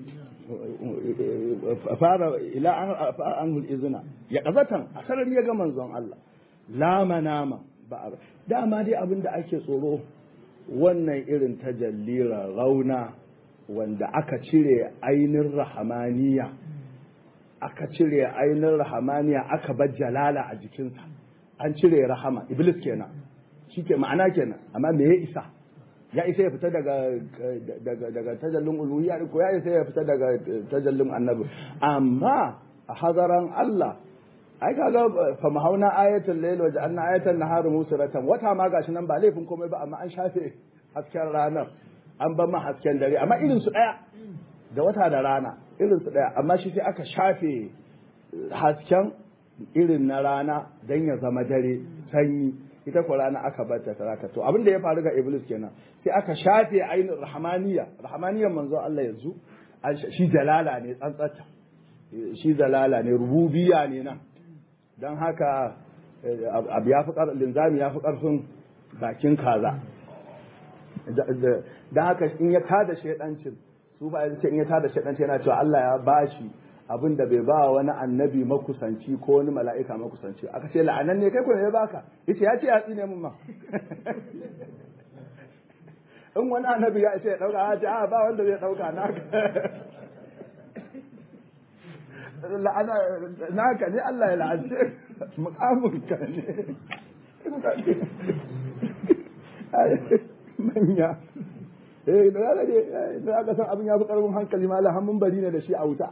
fara ila an izina ya kazatan a sarari ya ga manzon Allah lama nama ba dama dai abin da ake tsoro wannan irin tajallira rauna wanda aka cire ainin rahamaniya aka cire ainin rahamaniya aka bar jalala a jikinsa an cire rahama iblis kenan shike ma'ana kenan amma me ya isa ya isa ya fita daga daga daga tajallin uluhiyya ko ya isa ya fita daga tajallin annabi amma a hadaran Allah ai kaga fa mahauna ayatul layl wa ja'alna ayatal nahari musratan wata ma gashi nan ba laifin komai ba amma an shafe hasken ranar an ba ma hasken dare amma irin su daya da wata da rana irin su daya amma shi sai aka shafe hasken irin na rana dan ya zama dare sanyi ita ko rana aka bata taraka to abin da ya faru ga iblis kenan sai aka shafe ainin rahmaniya rahmaniyan manzo Allah yanzu shi jalala ne tsantsata shi jalala ne rububiyya ne nan don haka abu ya fi linzami ya fi ƙarfin bakin kaza don haka in ya tada shaidancin su ba ya ce in ya tada shaidancin yana cewa Allah ya bashi abin da bai ba wani annabi makusanci ko wani mala'ika makusanci aka ce la'anan ne kai ko ne baka yace ya ce ya tsine mun ma in wani annabi ya ce ya dauka ya ce a ba wanda zai dauka naka la'ana naka ne Allah ya la'ance mukamin ka ne manya eh da ga ne da ga san abin ya fi karfin hankali ma mun bari ne da shi a wuta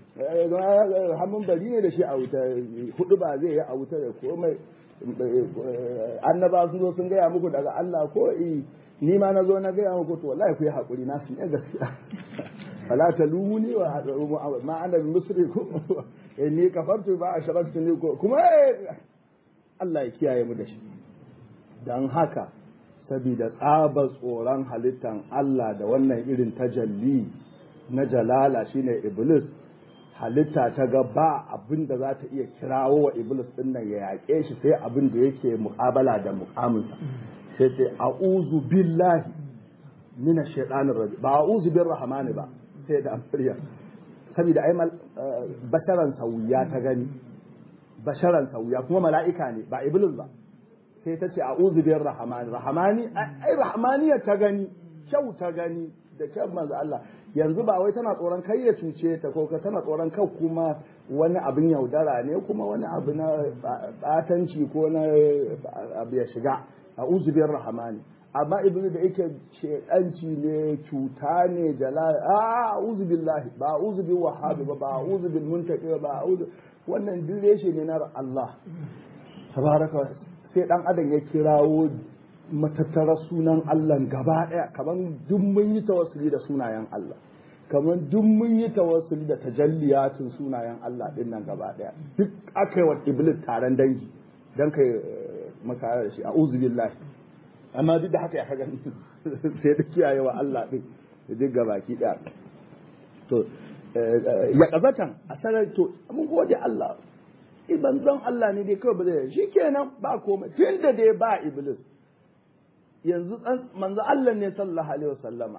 mun bari ne da shi a wuta hudu ba zai yi a wuta da komai annaba sun zo sun gaya muku daga Allah ko ni ma na zo na gaya muku to wallahi ku yi hakuri na sun yi gaskiya fala talumuni wa ma ana bi musriku inni kafartu ba ashraktuni kuma Allah ya kiyaye mu da shi dan haka saboda tsabar tsoron halittan Allah da wannan irin tajalli na jalala shine iblis halitta ta ga ba abin da za ta iya kirawo wa iblis din nan ya yaƙe shi sai abin da yake muƙabala da muƙaminsa sai sai a'udhu billahi minash shaitanir rajim ba a'udhu birrahmani ba sai da amfariya saboda ai basharan sauya ta gani basharan sauya kuma mala'ika ne ba iblis ba sai ta ce a'udhu birrahmani rahmani ai rahmaniya ta gani kyau ta gani da kyan manzo Allah yanzu ba wai tana tsoron kai ya cuce ta ko ka tana tsoron kai kuma wani abin yaudara ne kuma wani abu na batanci ko na abu ya shiga a'udhu birrahmani amma ibnu da yake shedanci ne cuta ne jalal a a'udhu billahi ba a'udhu bil wahhab ba ba a'udhu bil muntaqi ba a'udhu wannan dire shi ne na Allah tabaraka sai dan adam ya kirawo matattara sunan Allah gaba daya kaman duk mun yi tawassuli da sunayen Allah kaman duk mun yi tawassuli da tajalliyatin sunayen Allah din nan gaba daya duk akai wa iblis taron dangi dan kai maka da shi a'udhu billahi amma duk da haka ya kaga sai da kiyaye wa Allah din duk gabaki daya to ya kazatan asarar to mun gode Allah iban zan Allah ne dai kawai ba zai shikenan ba komai tunda dai ba iblis yanzu manzo Allah ne sallallahu alaihi wasallama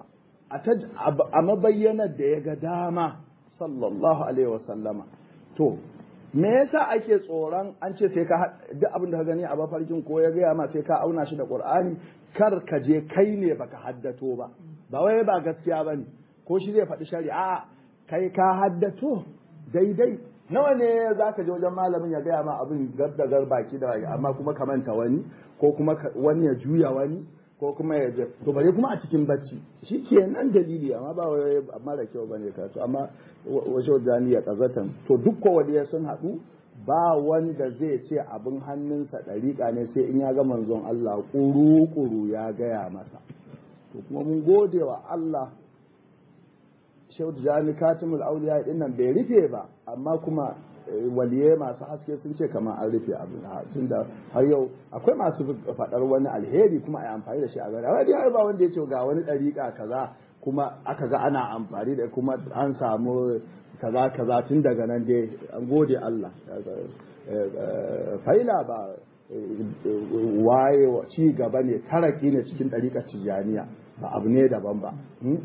a mabayyanar da ya ga dama sallallahu alaihi wasallama to me yasa ake tsoron an ce sai ka duk abin da ka gani a mafarkin ko ya gaya ma sai ka auna shi da Qur'ani kar ka je kai ne baka haddato ba ba wai ba gaskiya bane ko shi zai faɗi shari'a kai ka haddato daidai nawa ne za ka je wajen malamin ya gaya ma abin garda gar baki da baki amma kuma ka manta wani ko kuma wani ya juya wani ko kuma ya je to bare kuma a cikin bacci shi kenan dalili amma ba wai amma da kyau bane ka to amma wajen jami'a kazatan to duk kowanne sun haɗu ba wanda zai ce abin hannunsa ɗariƙa ne sai in ya ga manzon Allah ƙuru-ƙuru ya gaya masa to kuma mun gode wa Allah Shehu Jami Katimul Auliya din nan bai rufe ba amma kuma waliye masu haske sun ce kamar an rufe abu tunda har yau akwai masu faɗar wani alheri kuma a yi amfani da shi a gari amma dai ba wanda ya ce ga wani ɗariƙa kaza kuma aka ga ana amfani da kuma an samu kaza kaza tun daga nan dai an gode Allah faila ba waye ci gaba ne taraki ne cikin ɗariƙar tijaniya ba abu ne daban ba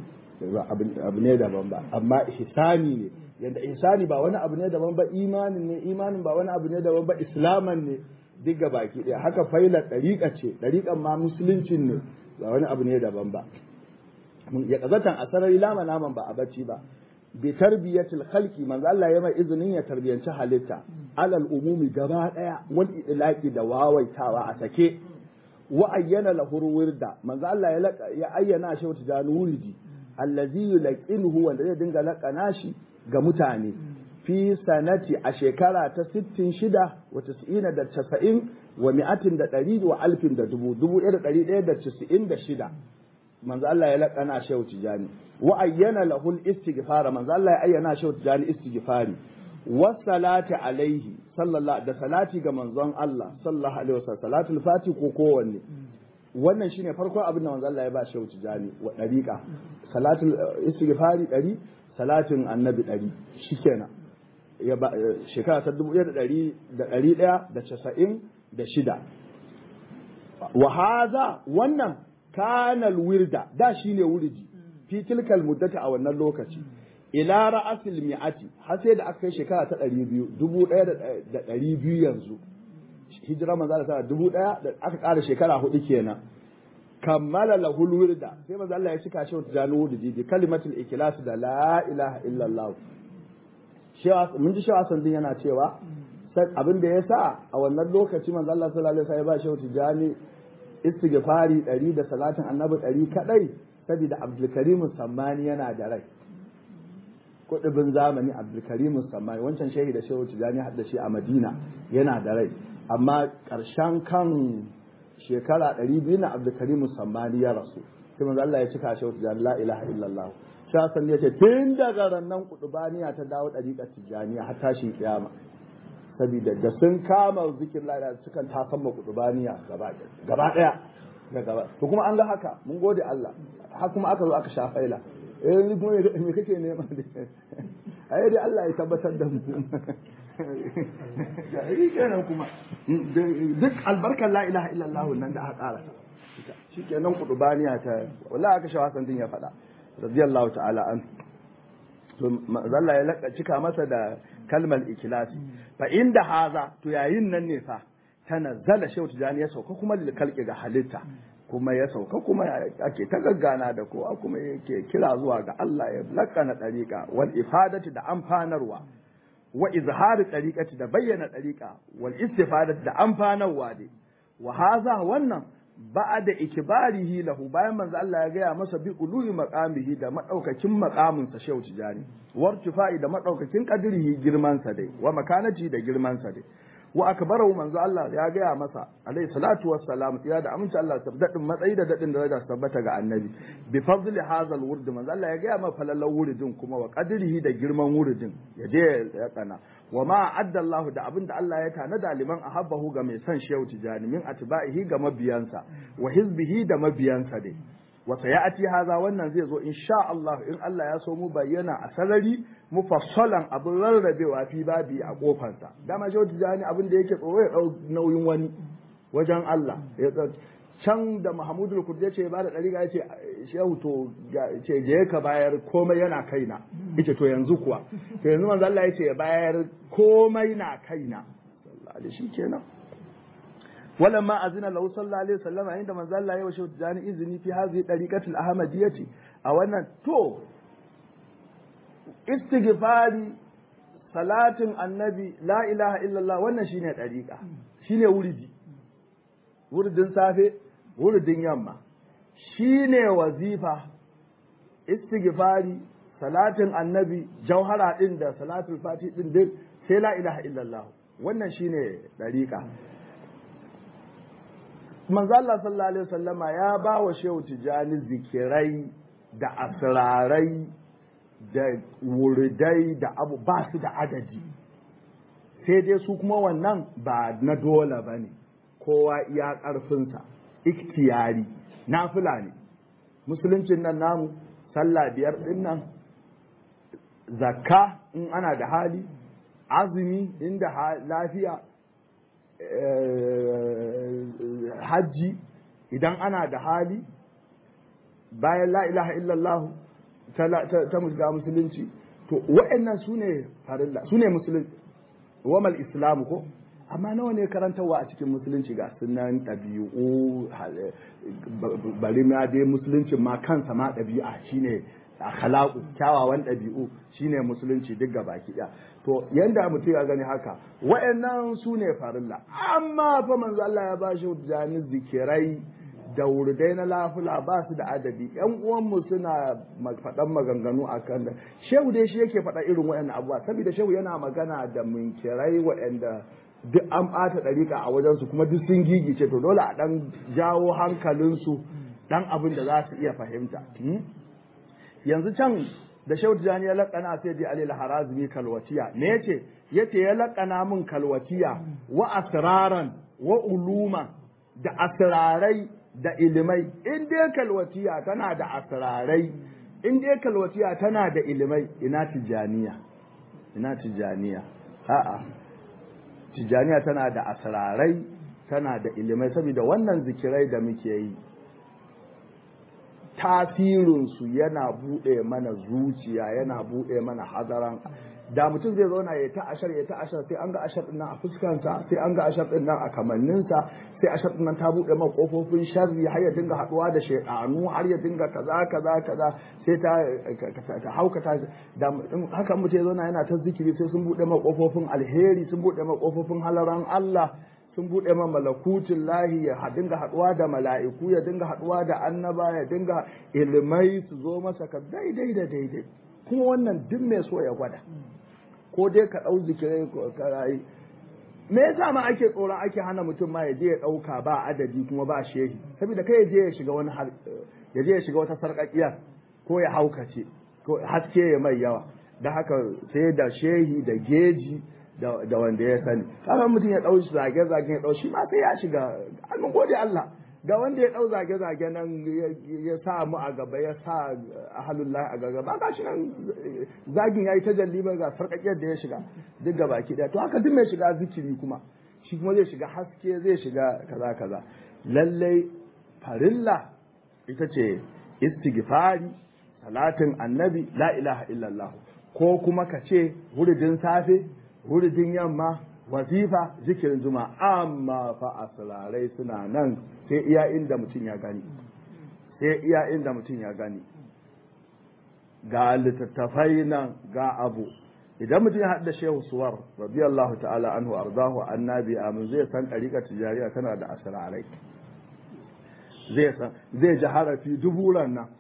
abu ne daban ba amma ihsani ne yadda ihsani ba wani abu ne daban ba imanin ne imanin ba wani abu ne daban ba islaman ne duk baki ɗaya haka faila ɗariƙa ce ɗariƙan ma musuluncin ne ba wani abu ne daban ba ya kazatan a sarari lama naman ba a bacci ba bi tarbiyatil khalqi manzo Allah ya mai izinin ya tarbiyanci halitta alal umumi gaba daya wal idlaqi da wawaitawa a sake wa ayyana lahu wirda manzo Allah ya ayyana shi wata jani wuridi allazi yulaqinuhu wanda zai dinga laqana shi ga mutane fi sanati a shekara ta sittin shida wa tis'ina da casa'in wa mi'atin da ɗari wa alfin da dubu dubu ɗaya da ɗari ɗaya da casa'in da shida manzo Allah ya laƙana shehu tijani wa ayyana lahul istighfar manzo Allah ya ayyana shehu tijani istighfari wa salati alaihi sallallahu da salati ga manzon Allah sallallahu alaihi wasallam salatul fati ko kowanne wannan shine farkon abin da manzo Allah ya ba shehu tijani wa dariqa salatul istighfari ɗari salatin annabi ɗari shikenan ya ba shekara ta dubu ɗaya da ɗari da ɗari ɗaya da casa'in da shida wa haza wannan kanal wirda da shine wuridi fi tilkal muddati a wannan lokaci ila ra'asil mi'ati har sai da aka kai shekara ta ɗari biyu dubu ɗaya da ɗari biyu yanzu hijira manzo Allah ta dubu ɗaya da aka ƙara shekara hudu kenan kammala lahul wirda sai manzo Allah ya cika shi wata janu wuridi bi kalimatul ikhlas da la ilaha illa Allah shewa mun ji shewa sandin yana cewa abin da yasa a wannan lokaci manzo Allah sallallahu alaihi wasallam ya ba shi wata jani istighfari ɗari da salatin annabi ɗari kaɗai saboda abdulkarim sammani yana da rai kudubin zamani abdulkarim sammani wancan shehi da shehu tijani hadda shi a madina yana da rai amma ƙarshen kan shekara ɗari biyu na abdulkarim sammani ya rasu sai manzo Allah ya cika shehu tijani la ilaha illallah shasan ya ce tun daga rannan kudubaniya ta dawo ɗariƙar tijaniya har tashin kiyama saboda da sun kama zikin lada sukan tasan ma kudubaniya gaba gaba daya da gaba to kuma an ga haka mun gode Allah har kuma aka zo aka sha faila eh ni kuma me kake nema ai dai Allah ya tabbatar da mu ai kenan kuma duk albarkar la ilaha illallah nan da aka kara shikenan kudubaniya ta wallahi aka sha wasan din ya faɗa radiyallahu ta'ala an to Allah ya laka cika masa da kalmar ikilasi fa inda haza to yayin nan ne fa tanazzala shehu tijani ya sauka kuma lil kalki ga halitta kuma ya sauka kuma ake ta gaggana da kowa kuma yake kira zuwa ga Allah ya lakana dariqa wal ifadati da amfanarwa wa izhari dariqati da bayyana dariqa wal istifadati da amfanarwa dai wa haza wannan ba'da ikbarihi lahu bayan manzo Allah ya gaya masa bi uluhi maqamihi da madaukakin maqamin sa shehu tijani wartifa'i da madaukakin qadrihi girman sa dai wa makanati da girman sa dai wa akbarahu manzo Allah ya gaya masa alayhi salatu wassalam ya da aminci Allah tabbadin matsayi da dadin da ya tabbata ga annabi bi fadli hazal wurd manzo Allah ya gaya masa falalan wuridin kuma wa qadrihi da girman wuridin ya je ya kana wa ma adda Allah da abinda Allah ya tanada liman ahabbahu ga mai son shehu tijani min atba'ihi ga mabiyansa wa hizbihi da mabiyansa dai wa sayati haza wannan zai zo insha Allah in Allah ya so mu bayyana a sarari mufassalan abin rarrabewa fi babi a kofarsa dama shehu tijani abin da yake tsoro ya dau nauyin wani wajen Allah can da Mahmud al-Kurdi ya ce ba da dariga ya ce shehu to ce je ka bayar komai yana kaina yace to yanzu kuwa to yanzu manzo Allah ya ce bayar komai na kaina sallallahu alaihi shikenan wala ma azina lahu sallallahu alaihi wasallam inda manzo Allah ya washe tijani izini fi hazi dariqatul ahmadiyyati a wannan to istighfari salatin annabi la ilaha illallah wannan shine dariqa shine wuridi wuridin safe wuridin yamma shine wazifa istighfari salatin annabi jauhara din da salatul fati din din sai la ilaha illallah wannan shine dariqa manzo Allah sallallahu alaihi wasallama ya ba wa shehu tijani zikirai da asrarai da wuridai da abu ba su da adadi sai dai su kuma wannan ba na dole bane kowa iya ƙarfinsa iktiyari nafila ne musuluncin nan namu sallah biyar din nan, zakka in ana da hali, azumi inda lafiya, hajji idan ana da hali, bayan la ilaha illallah ta musga musulunci. To wa'annan su ne farilla, su ne musulunci, wamal islamu ko, amma nawa ne karantarwa a cikin musulunci ga sunan ɗabi'u, bari ma dai musulunci ma kansa ma ɗabi'a shine akhlaqu, kyawawan ɗabi'u shine musulunci duk ga baki ɗaya. To yanda mutum ya gani haka, wa'annan su ne farilla, amma fa manzo Allah ya bashi jani zikirai da wurdai na lafula ba su da adadi. Yan uwanmu suna faɗan maganganu a kan da shehu dai shi yake faɗa irin waɗannan abubuwa, saboda shehu yana magana da munkirai waɗanda duk an ɓata ɗariƙa a wajensu kuma duk sun gigice, to dole a ɗan jawo hankalinsu ɗan abin da za su iya fahimta. Yanzu can da shehu tijani ya laƙana sai dai alil harazmi kalwatiya, me yace yace ya laƙana min kalwatiya wa asraran wa uluma, da asrarai da ilimai. In dai kalwatiya tana da asrarai, in dai kalwatiya tana da ilimai, ina tijaniya, ina tijaniya a'a tijaniya tana da asrarai, tana da ilimai, saboda wannan zikirai da muke yi tasirinsu yana buɗe mana zuciya, yana buɗe mana hadaran. Da mutum zai zauna ya ta ashar ya ta ashar, sai an ga ashar din nan a fuskansa, sai an ga ashar din nan a kamanninsa, sai ashar din nan ta buɗe ma kofofin sharri, har ya dinga haɗuwa da shaytanu, har ya dinga kaza kaza kaza, sai ta ta haukata. Da haka mutum ya zauna yana ta zikiri, sai sun buɗe ma kofofin alheri, sun buɗe ma kofofin halaran Allah, sun buɗe ma malakutin lahi, ya dinga haɗuwa da mala'iku, ya dinga haɗuwa da annaba, ya dinga ilmai su zo masa ka daidai da daidai. Kuma wannan duk mai so ya gwada, ko dai ka ɗau zikirai ka rayu. Me yasa ma ake tsoron ake hana mutum ma ya je ya ɗauka ba adadi kuma ba shehi, saboda kai ya je ya shiga wani ya je ya shiga wata sarƙaƙiya, ko ya haukace, ko haske ya mai yawa. Da haka sai da shehi da geji da wanda ya sani. Kaga mutum ya ɗau zage-zage ya ɗau shi ma sai ya shiga. An gode Allah ga wanda ya ɗau zage-zage nan ya sa mu a gaba, ya sa ahalullah a gaba, ba shi nan zagin ya yi ta jallibar ga sarƙaƙiyar da ya shiga duk da baki ɗaya. To haka duk mai shiga zikiri kuma shi kuma zai shiga haske, zai shiga kaza kaza. Lallai farilla ita ce istighfari, salatin annabi, la ilaha illallah, ko kuma ka ce wuridin safe, wuridin yamma, wazifa, zikirin juma. Amma fa asrarai suna nan, sai iya inda mutum ya gani, sai iya inda mutum ya gani. Ga littattafai nan ga abu, idan mutum ya haɗu da shehu suwar radiyallahu ta'ala anhu ardahu annabi amin, zai san ɗariƙar tijariya tana da asrarai, zai san, zai ji harafi duburan nan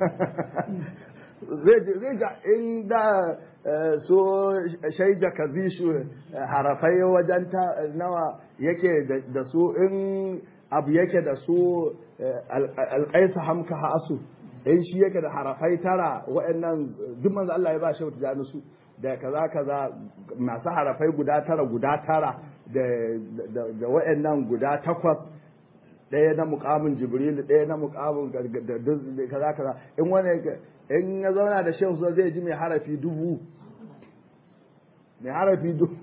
zai ga inda so shaida kazishu harafai wajen nawa yake da su, in abu yake da su alƙaisa hamka hasu, in shi yake da harafai tara, wa'annan duk manzo Allah ya ba shi wata su da kaza kaza, masu harafai guda tara guda tara da da wa'annan guda takwas, ɗaya na mukamin jibril, ɗaya na mukamin kaza kaza. In wani in ya zauna da shehu zai ji mai harafi dubu, mai harafi dubu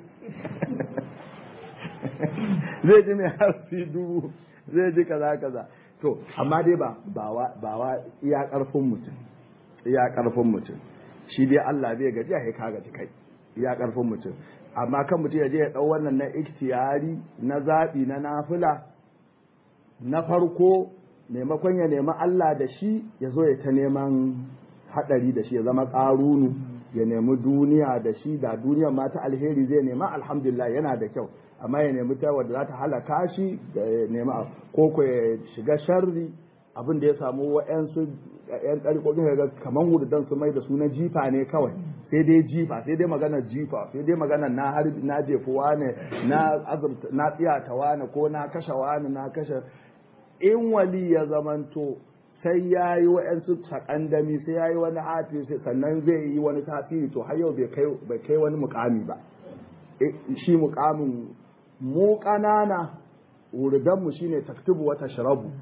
zai ji mai harafi dubu, zai ji kaza kaza. To amma dai ba ba wa iya karfin mutum, iya karfin mutum shi dai Allah bai gaji ya ka gaji kai, iya karfin mutum. Amma kan mutum ya je ya dau wannan na ikhtiyari, na zabi, na nafila, na farko maimakon ya nemi Allah da shi, ya zo ya ta neman hadari da shi, ya zama ƙarunu, ya nemi duniya da shi. Da duniyar ma ta alheri zai nema, alhamdulillah yana da kyau, amma ya nemi ta wadda za ta halaka shi, da ya nemi ko ko ya shiga sharri. Abin da ya samu wa'yansu yan ɗariƙoƙin ga kamar wurdan su mai da su na jifa ne kawai, sai dai jifa, sai dai maganar jifa, sai dai maganar na harbi, na jefuwa ne, na azurta, na tsiyata wane, ko na kashe wane, na kashe. In wali ya zamanto sai ya yi wa'yansu sakandami, sai ya yi wani hafi, sannan zai yi wani tasiri, to har yau bai kai wani mukami ba. Shi mukamin mu ƙanana, wurdanmu shine taktubu wata sharabu,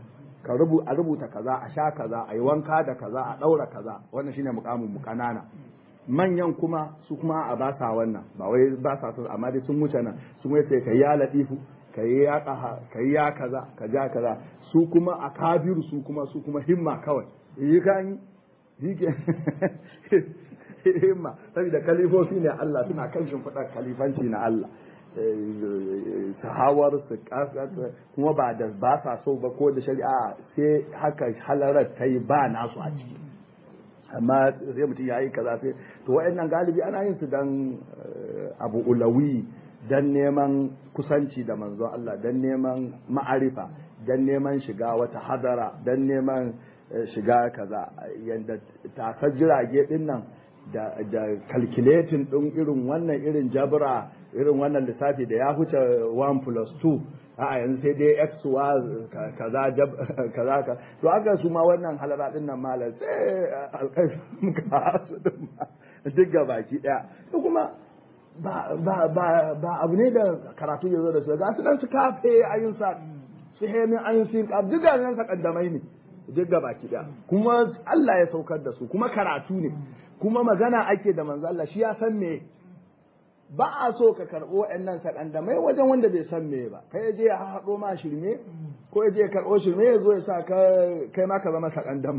ka rubu a rubuta kaza a sha kaza a yi wanka da kaza a ɗaura kaza wannan shine mukamin mu kanana manyan kuma su kuma a ba sa wannan ba wai ba sa so amma dai sun wuce nan sun wuce sai kai ya latifu kai ya qaha kai ya kaza ka ja kaza su kuma a kabiru su kuma su kuma himma kawai yi kan yi ke himma saboda kalifofi ne Allah suna kan shimfiɗar kalifanci na Allah sahawar su kuma ba da ba sa so ba ko da shari'a sai haka halarar ta yi ba nasu a ciki amma sai mutum ya yi kaza sai to wa'annan galibi ana yin su dan abu ulawi dan neman kusanci da manzon Allah dan neman ma'arifa dan neman shiga wata hadara dan neman shiga kaza yanda tasar jirage din nan da da calculating din irin wannan irin jabra irin wannan lissafi da ya huce one plus two a yanzu sai dai x wa kaza kaza ka to aka su ma wannan halara din nan malam sai alƙai muka su din duk ga baki daya to kuma ba ba ba ba abu ne da karatu ya zo da su ga su dan su kafe ayin sa su hemin ayin sin kaf duk ga nan sa kaddamai ne duk ga baki daya kuma Allah ya saukar da su kuma karatu ne kuma magana ake da manzo Allah shi ya san me ba a so ka karɓo waɗannan sakandamai wajen wanda bai san me ba kai je ya haɗo ma shirme ko ya je ya karɓo shirme ya zo ya sa ka kai ma ka zama sakandam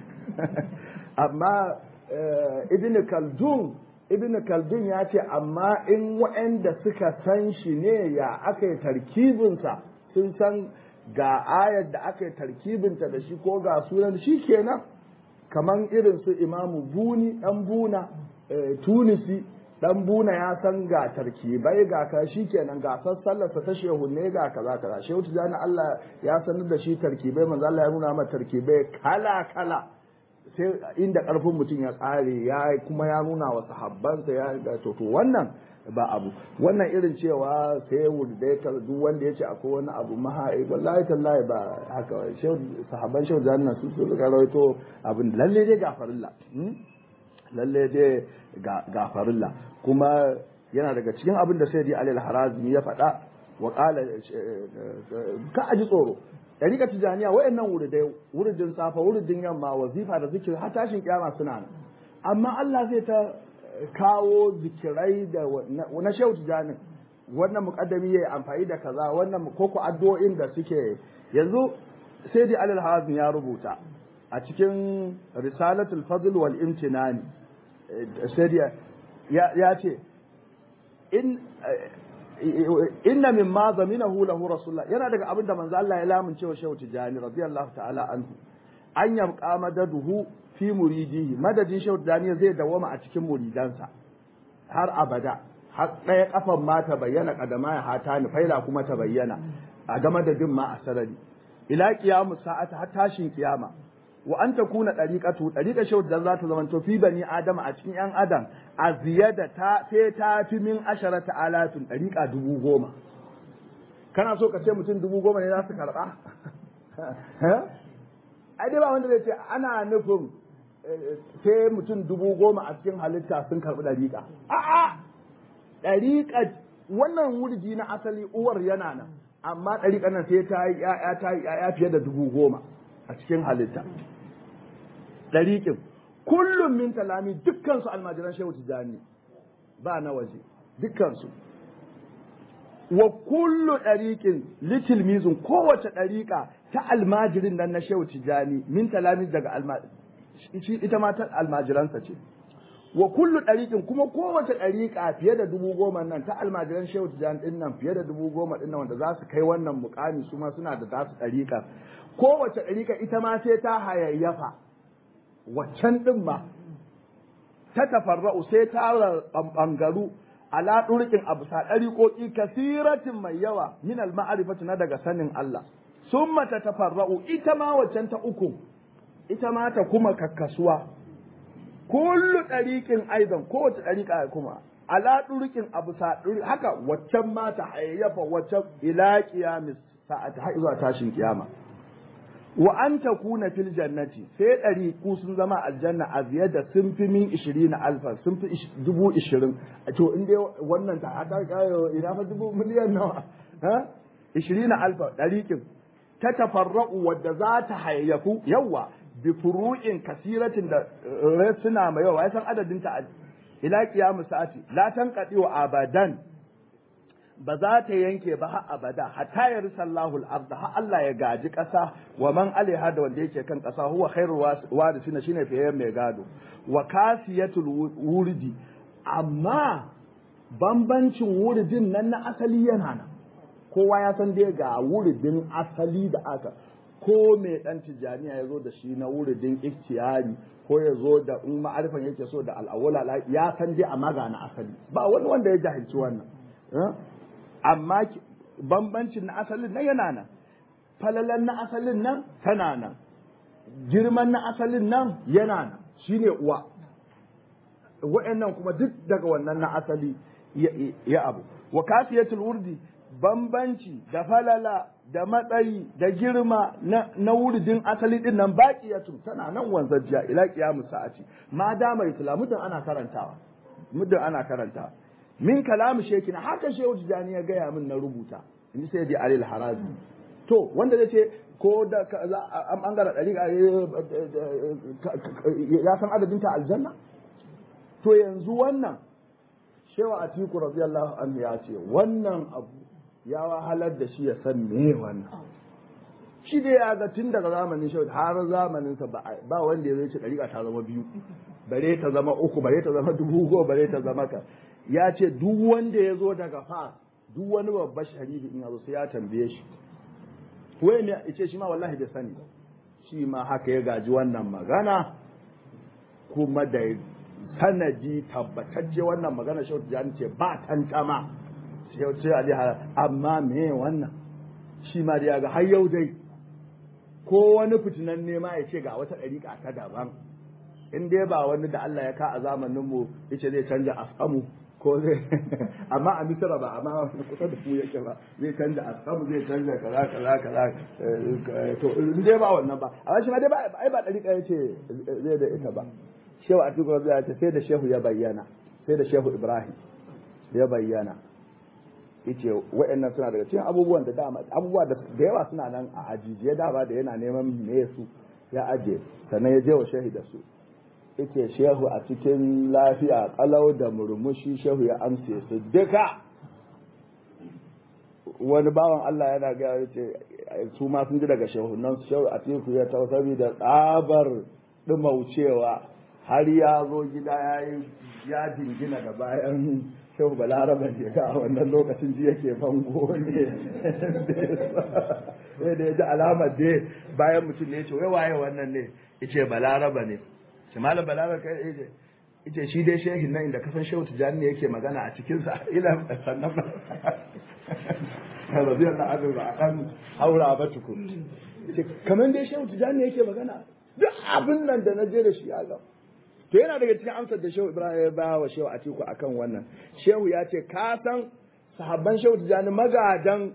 amma ibn Khaldun ibn Khaldun ya ce amma in waɗanda suka san shi ne ya aka yi tarkibinsa sun san ga ayar da aka yi tarkibinta da shi ko ga sunan shi kenan kaman irin su imamu buni dan buna tunisi dan buna ya san ga tarkibai ga ka kenan ga sassallarsa ta shehunne ga kaza kaza shehu tijani Allah ya sanar da shi tarkibai manzo Allah ya nuna masa tarkibai kala kala sai inda karfin mutum ya tsare ya kuma ya nuna wa sahabbansa ya to to wannan ba abu wannan irin cewa sai wurdai ta duk wanda yace akwai wani abu mahai wallahi tallahi ba haka shehu sahabban shehu janna su su ga rawaito abin lalle dai gafarilla lalle dai gafarilla kuma yana daga cikin abin da sayyidi Ali al-Harazimi ya faɗa wa qala ka aji tsoro dariƙa tijaniya wayannan wurdai wurdin safa wurdin yamma wazifa da zikir har tashin kiyama suna nan amma Allah zai ta kawo zikirai da na shehu tijanin wannan mukaddami yayi amfani da kaza wannan koko addu'o'in da suke yanzu sai dai alal hazim ya rubuta a cikin risalatul fadl wal imtinani sai ya ya ce in inna mimma zaminahu lahu rasulullah yana daga abin da manzo Allah ya lamunce wa shehu tijani radiyallahu ta'ala anhu an yabqa madaduhu fi muridihi madadin shehu daniya zai dawama a cikin muridansa har abada har ɗaya kafan ma ta bayyana kadama ya hata ni faila kuma ta bayyana a game da din ma a sarari ila qiyamu sa'ata har tashin kiyama wa an takuna dariqatu dariqa shehu dan za ta zama to fi bani adama a cikin yan adam a ziyada ta sai ta fi min asharata alatun dariqa dubu goma kana so ka ce mutum dubu goma ne za su karba ai dai ba wanda zai ce ana nufin sai mutum dubu goma a cikin halitta sun karɓi ɗariƙa. A'a, ɗariƙa wannan wurji na asali uwar yana nan, amma ɗariƙa nan sai ta yi ‘ya'ya ta yi ‘ya'ya fiye da dubu goma a cikin halitta. Ɗariƙin, kullum min talami dukkansu almajiran shehu tijjani ba na waje, dukkansu. Wa kullu ɗariƙin litil mizun kowace ɗariƙa ta almajirin nan na shehu tijjani min talami daga almajirin. shi ita ma ta almajiransa ce wa kullu ɗariƙin kuma kowace ɗariƙa fiye da dubu goma nan ta almajiran shehu tijan ɗin nan fiye da dubu goma ɗin nan wanda za su kai wannan mukami su ma suna da tasu ɗariƙa kowace ɗariƙa ita ma sai ta hayayyafa waccan ɗin ma ta tafarra'u sai ta ɓangaru ala ɗurƙin abu sa ɗariƙoƙi kasiratin mai yawa min al-ma'arifatu na daga sanin Allah summa ta tafarra'u ita ma waccan ta uku ita ma ta kuma kakkasuwa kullu ɗariƙin aidan kowace ɗariƙa kuma ala ɗuriƙin abu sa haka waccan ma ta hayayyafa waccan ila qiyamis sa'ati har zuwa tashin kiyama wa an takuna fil jannati sai ɗariƙu sun zama aljanna a ziyada sun fi min ishirin alfa sun fi dubu ishirin to in dai wannan ta ta kayo ina fa dubu miliyan nawa ha ishirin alfa ɗariƙin ta tafarra'u wadda za ta hayyafu yawa bi furu'in kasiratin da suna mai yawa ya san adadin ta ila qiyamus sa'ati la tanqadi wa abadan ba za ta yanke ba har abada hatta ya risallahu al-ardh har Allah ya gaji ƙasa wa man alaiha da wanda yake kan ƙasa huwa khairul warisina shine fiye mai gado wa kasiyatul wurdi amma bambancin wuridin nan na asali yana nan kowa ya san dai ga wuridin asali da aka ko mai dan tijaniya ya zo da shi na wuridin ikhtiyari ko ya zo da in ma'arifan yake so da al'awwala ya san dai amma ga na asali ba wani wanda ya jahilci wannan amma bambancin na asalin nan yana nan falalan na asalin nan tana nan girman na asalin nan yana nan shine uwa wa'annan kuma duk daga wannan na asali ya abu wa kafiyatul wurdi bambanci da falala da matsayi da girma na wurdin asali din nan baqiyatu tana nan wanzajiya ila qiyamus sa'ati ma da mai muddin ana karantawa muddin ana karantawa min kalamu shekina haka shehu tijani ya gaya min na rubuta in sai dai alil harazi to wanda zai ce ko da an bangara dari ya san adadin ta aljanna to yanzu wannan shehu atiku radiyallahu anhu ya ce wannan abu ya wahalar da shi ya san me wannan shi dai ya ga tun daga zamanin shehu har zamanin sa ba wanda ya ce dariƙa ta zama biyu bare ta zama uku bare ta zama dubu go bare ta zama ka ya ce duk wanda ya zo daga fas duk wani babban sharifi in yazo sai ya tambaye shi wai ne ya ce shi ma wallahi bai sani shi ma haka ya gaji wannan magana kuma da sanadi tabbatacce wannan magana shi ta ce ba tantama sai ya ce ali amma me wannan shi ma da ya ga har yau dai ko wani fitinan nema ya ce ga wata ɗariƙa ta daban in dai ba wani da Allah ya ka a zamanin mu yace zai canja asamu ko zai amma a misira ba amma kusa da ku yake ba zai canja asamu zai canja kaza kaza kaza to in dai ba wannan ba amma shi ma dai ba ai ba dariƙa yace zai da ita ba shehu atiku ya ce sai da shehu ya bayyana sai da shehu ibrahim ya bayyana yace waɗannan suna daga cikin abubuwan da dama abubuwa da yawa suna nan a ajijiye da ba da yana neman me su ya aje sannan ya je wa shehu da su yake shehu a cikin lafiya kalau da murmushi shehu ya amse su duka wani bawan Allah yana ga yace su ma sun ji daga shehu nan shehu a cikin ya tausabi da tsabar dumaucewa har ya zo gida yayi ya dingina da bayan shehu balaraba ne ga wannan lokacin ji yake bango ne sai da ya ji alamar dai bayan mutum ne ya ce wai waye wannan ne yace balaraba ne shi malam balaba kai ije ije shi dai shehin nan inda kasan shehu tijani yake magana a cikin sa ila sannan ba radiyallahu anhu ba kan haura ba tukun kaman dai shehu tijani yake magana duk abin nan da naje da shi ya ga to yana daga cikin amsar da shehu ibrahim ya ba wa shehu atiku akan wannan shehu ya ce ka san sahabban shehu tijani magadan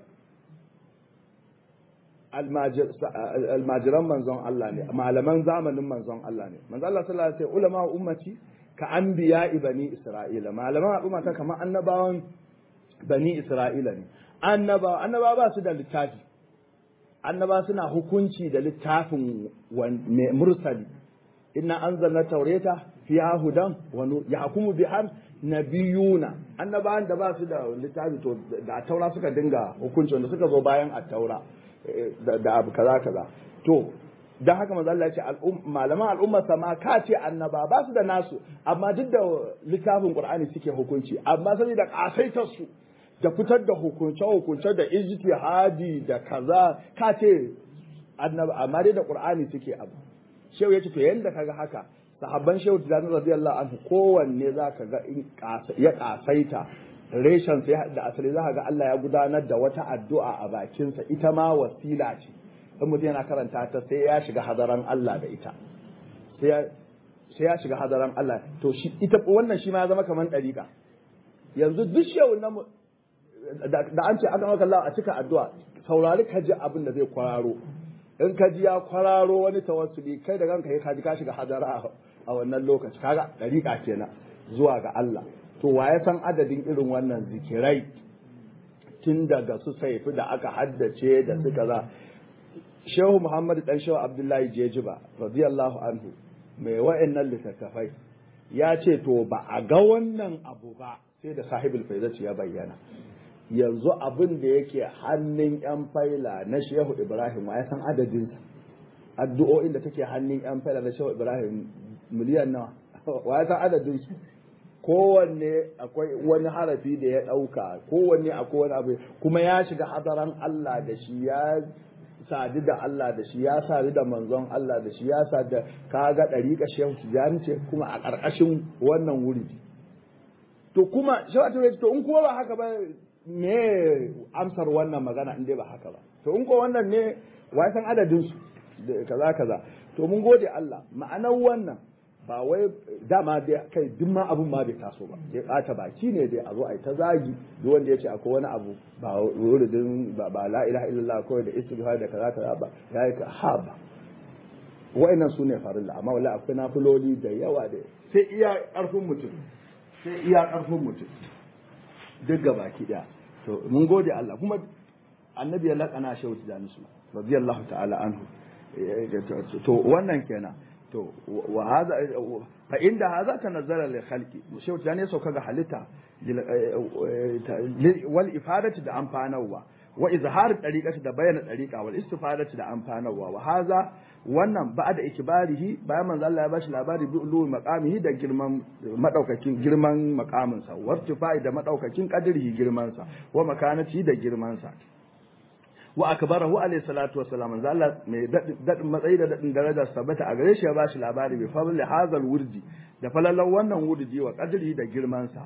almajiran manzon Allah ne malaman zamanin manzon Allah ne manzon Allah sallallahu alaihi wasallam ulama ummati ka anbiya bani isra'ila malaman al'umma ta kamar annabawan bani isra'ila ne annaba annaba ba su da littafi annaba suna hukunci da littafin mursali inna anzalna tawrata fiha hudan wa nur yahkumu biha nabiyuna annabawan da ba su da littafi to da taura suka dinga hukunci wanda suka zo bayan at-taura da abu kaza kaza to dan haka manzo Allah ya ce malaman al'umma sama ka ce annaba ba su da nasu amma duk da littafin Qur'ani suke hukunci amma saboda kasaitar su da fitar da hukunce hukunce da ijtihadi da kaza ka ce annaba amma dai da Qur'ani suke abu shehu yace to yanda kaga haka sahabban shehu tijani radiyallahu anhu kowanne zaka ga in ya kasaita reshen sai da asali za ga Allah ya gudanar da wata addu'a a bakinsa ita ma wasila ce in mutum yana karanta ta sai ya shiga hadaran Allah da ita sai ya shiga hadaran Allah to shi ita wannan shi ma ya zama kaman dariƙa yanzu duk shehu na da an ce aka maka Allah a cika addu'a saurari ka ji abin da zai kwararo in ka ji ya kwararo wani tawassuli kai da kanka ka ji ka shiga hadara a wannan lokaci kaga dariƙa kenan zuwa ga Allah to wa ya san adadin irin wannan zikirai tun daga su saifi da aka haddace da suka za shehu Muhammad dan shehu Abdullahi Jejiba radiyallahu anhu mai wa'annan littattafai ya ce to ba a ga wannan abu ba sai da sahibul faizati ya bayyana. Yanzu abin da yake hannun yan faila na shehu Ibrahim ya san adadin addu'o'in da take hannun yan faila na shehu Ibrahim miliyan nawa wa ya san adadin su. Kowanne akwai wani harafi da ya ɗauka, kowanne akwai wani abu kuma ya shiga hadaran Allah da shi, ya sadu da Allah da shi, ya sadu da manzon Allah da shi, ya sadu da kaga ɗariƙa shehu tijani ce kuma a ƙarƙashin wannan wuri. To kuma shehu to in kuma ba haka ba me amsar wannan magana in dai ba haka ba. To in ko wannan ne wai san adadin su kaza kaza. To mun gode Allah ma'anar wannan ba wai dama dai kai duk ma abun ma bai taso ba ya kata baki ne dai a zo ai ta zagi duk wanda ya ce akwai wani abu ba wuridin ba, ba la ilaha illallah kawai da istighfar da kaza kaza ba yayi ka haba wa'annan sune farilla amma wallahi akwai nafiloli da yawa da sai iya karfin mutum sai iya karfin mutum duk gabaki daya to mun gode Allah kuma annabi ya lakana shehu tijani su radiyallahu ta'ala anhu to wannan kenan to wa hada fa inda hada tanazzala li khalqi shehu tijani ya sauka ga halitta wal ifadati da amfanarwa wa izhar tariqati da bayyana tariqa wal istifadati da amfanarwa wa hada wannan ba'da ikbarihi bayan manzo Allah ya bashi labari bi ulu maqamihi da girman madaukakin girman maqamin sa wartifai da madaukakin qadrihi girman sa wa makanati da girman sa wa akbarahu alayhi salatu wassalam manzo Allah mai dadin matsayi da dadin darajar sabata a gare shi ya bashi labari bi fadli hazal wurdi da falalan wannan wurdi wa qadrihi da girman sa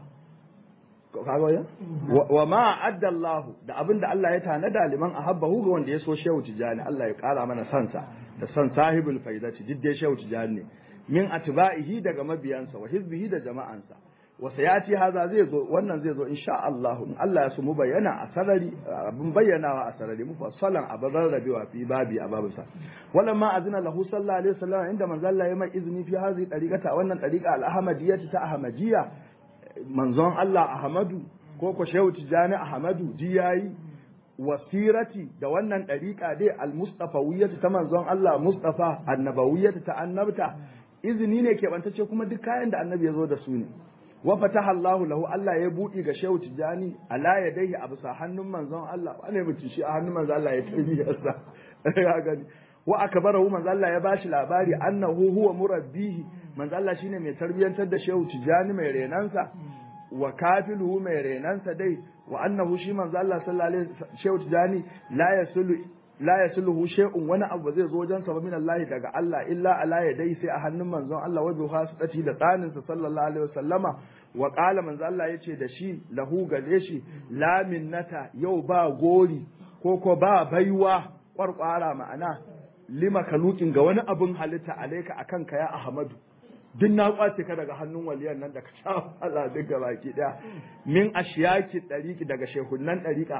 kaga ya wa ma adda Allah da abinda Allah ya tanada liman ahabbahu ga wanda ya so shehu tijani Allah ya kara mana sansa da san sahibul faidati diddai shehu tijani min atba'ihi daga mabiyansa wa hizbihi da jama'ansa wa sayati haza zai zo wannan zai zo insha Allah in Allah ya so mu bayyana a sarari abin bayyanawa a sarari mufassalan abadan rabiwa fi babi ababusa walamma azina lahu sallallahu alaihi wasallam inda manzo Allah ya mai izini fi hazi tariqata wannan tariqa al-ahmadiyyah ta ahmadiyya manzon Allah Ahmadu ko ko shehu tijani Ahmadu ji yayi wasirati da wannan dariqa dai al-mustafawiyyah ta manzon Allah Mustafa annabawiyyah ta annabta izini ne ke bantace kuma duk kayan da annabi ya zo da su ne wa fataha Allahu lahu Allah ya buɗi ga shehu tijani ala yadayhi abusa hannun manzon Allah wane mutum shi a hannun manzon Allah ya tarbiyarsa ya gani wa akbarahu manzon Allah ya bashi labari annahu huwa murabbihi manzon Allah shine mai tarbiyantar da shehu tijani mai renansa wa kafiluhu mai renansa dai wa annahu shi manzon Allah sallallahu alaihi shehu tijani la yasulu la yasluhu shay'un wani abu zai zo wajen sa min Allah daga Allah illa ala yadai sai a hannun manzon Allah wa bi hasati da tsanin sa sallallahu alaihi wasallama wa qala manzon Allah yace da shi lahu gare shi la minnata yau ba gori ko ko ba baiwa kwarkwara ma'ana lima kalukin ga wani abun halitta alaika akan ka ya Ahmadu duk na kwace ka daga hannun waliyan nan da ka sha Allah duk baki daya min ashiyaki dariki daga shehunnan dariqa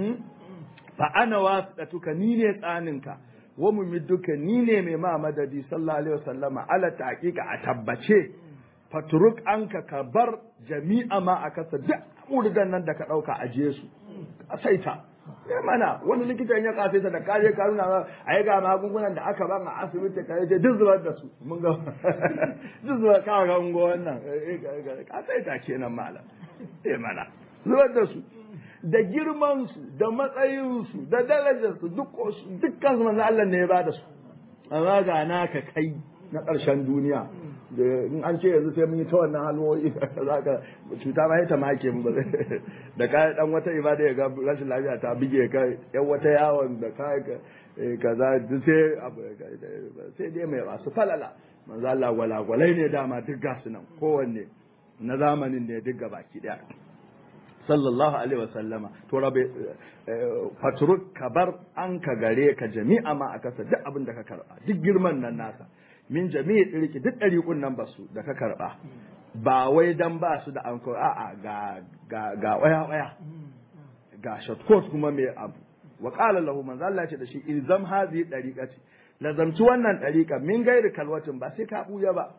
fa ana wasatuka ni ne tsaninka wa mumidduka ni ne mai ma madadi sallallahu alaihi wasallama ala taqiqa a tabbace faturuk anka ka bar jami'a ma akasa duk murdan nan da ka dauka aje su asaita ne mana wani likitan ya kafe ta da kare ka nuna ai ga magungunan da aka ban a asibiti ka je duk zubar da su mun ga duk zubar ka ga ngo wannan asaita kenan malam eh mana zubar da su da girmansu da matsayinsu da darajarsu dukkan su manzo Allah ne ya bada su amma ga naka kai na ƙarshen duniya da in an ce yanzu sai mun yi ta wannan halwoyi zaka cuta ma ta make mu ba da ka dan wata ibada ya ga rashin lafiya ta bige ka yan wata yawon da ka kaza duk sai sai dai mai wasu falala manzo Allah gwalagwalai ne dama duk gasu nan kowanne na zamanin ne duk gabaki daya sallallahu alaihi wasallama to rabe fatruk kabar an ka gare ka jami'a ma a kasa duk abin da ka karba duk girman nan nasa min jami'i dirki duk dariƙun nan basu da ka karba ba wai dan ba su da an a'a ga ga ga waya waya ga shortcut kuma mai abu wa qala lahu man zalla ce da shi ilzam hadhihi dariqati lazamci wannan dariqa min gairi kalwatin ba sai ka buya ba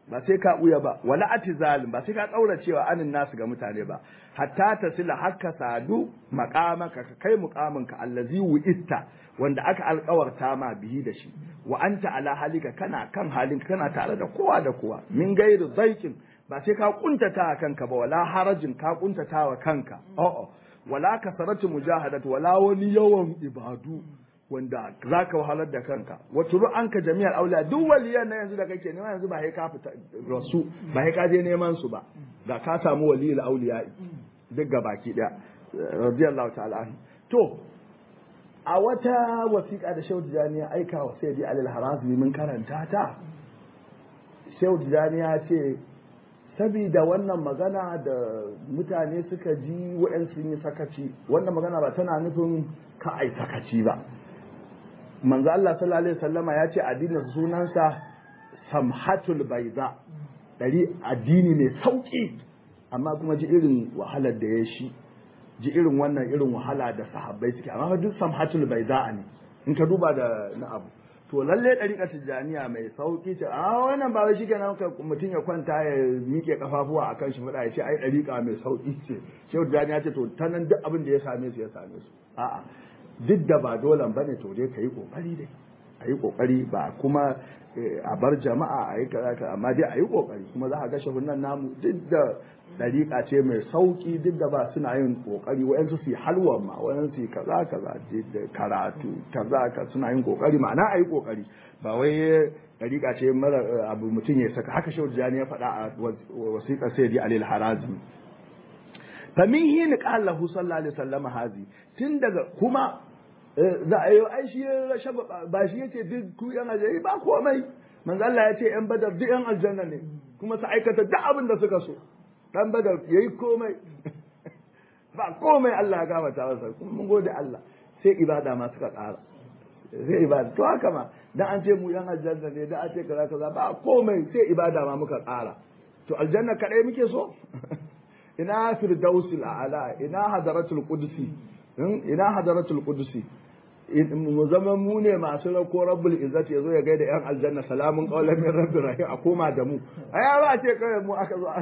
ba sai ka buya ba wala atizalin ba sai ka kaura cewa anin nasu ga mutane ba hatta tasila hakka sadu maqamaka ka kai muqaminka allazi wu'itta wanda aka alƙawarta ma bihi da shi wa anta ala halika kana kan halin kana tare da kowa da kowa min gairi zaikin ba sai ka kuntata kanka ba wala harajin ka kuntata wa kanka a'a wala kasaratu mujahadatu wala wani yawan ibadu wanda zaka wahalar da kanka wato ru'anka jami'al aula duk waliyan na yanzu da kake nema yanzu ba sai ka fita rasu ba sai ka je neman su ba ga ka samu waliyul auliya duk gabaki daya radiyallahu ta'ala anhu to a wata wasiƙa da Shehu Tijani ya aika wa Sayyidi Ali al-Harazmi mun karanta ta Shehu Tijani ya ce sabida wannan magana da mutane suka ji wa'yan sun yi sakaci wannan magana ba tana nufin ka ai sakaci ba manzo Allah sallallahu alaihi wasallama ya ce addinin sunansa samhatul baiza dari addini ne sauki amma kuma ji irin wahalar da ya shi ji irin wannan irin wahala da sahabbai suke amma duk samhatul baiza ne in ka duba da na abu to lalle dariƙar tijaniya mai sauki ce a wannan ba wai shikenan mutum ya kwanta ya miƙe kafafuwa akan shi fada ya ce ai dariƙa mai sauki ce shehu tijaniya ce to ta nan duk abin da ya same su ya same su a'a duk da ba dolan bane to dai kai kokari dai ayi kokari ba kuma a bar jama'a ayi kaza amma dai ayi kokari kuma za ka ga shehun nan namu duk da dariƙa ce mai sauki duk da ba suna yin kokari wayansu su yi halwa ma wayansu su kaza kaza da karatu kaza ka suna yin kokari ma'ana ayi kokari ba wai dariƙa ce mara abu mutum ya saka haka shehu jani ya faɗa a wasiƙar sayyidi ali al-harazmi fa min hin qala lahu sallallahu alaihi wasallam hazi tun daga kuma za a yi ai shi ba shi yace duk ku yan aljanna ba komai manzo Allah ya ce yan badar duk yan aljanna ne kuma su aikata duk abin da suka so dan badar yayi komai ba komai Allah ya gafarta masa kuma mun gode Allah sai ibada ma suka ƙara sai ibada to haka ma dan an ce mu yan aljanna ne da an ce kaza kaza ba komai sai ibada ma muka ƙara to aljanna kadai muke so ina firdausul a'la ina hadaratul qudsi ina hadaratul qudsi mu zama mu ne masu rako rabbul izzati yazo ya gaida yan aljanna salamun qawlan min rabbir rahim a koma da mu aya ba ce kai mu aka zo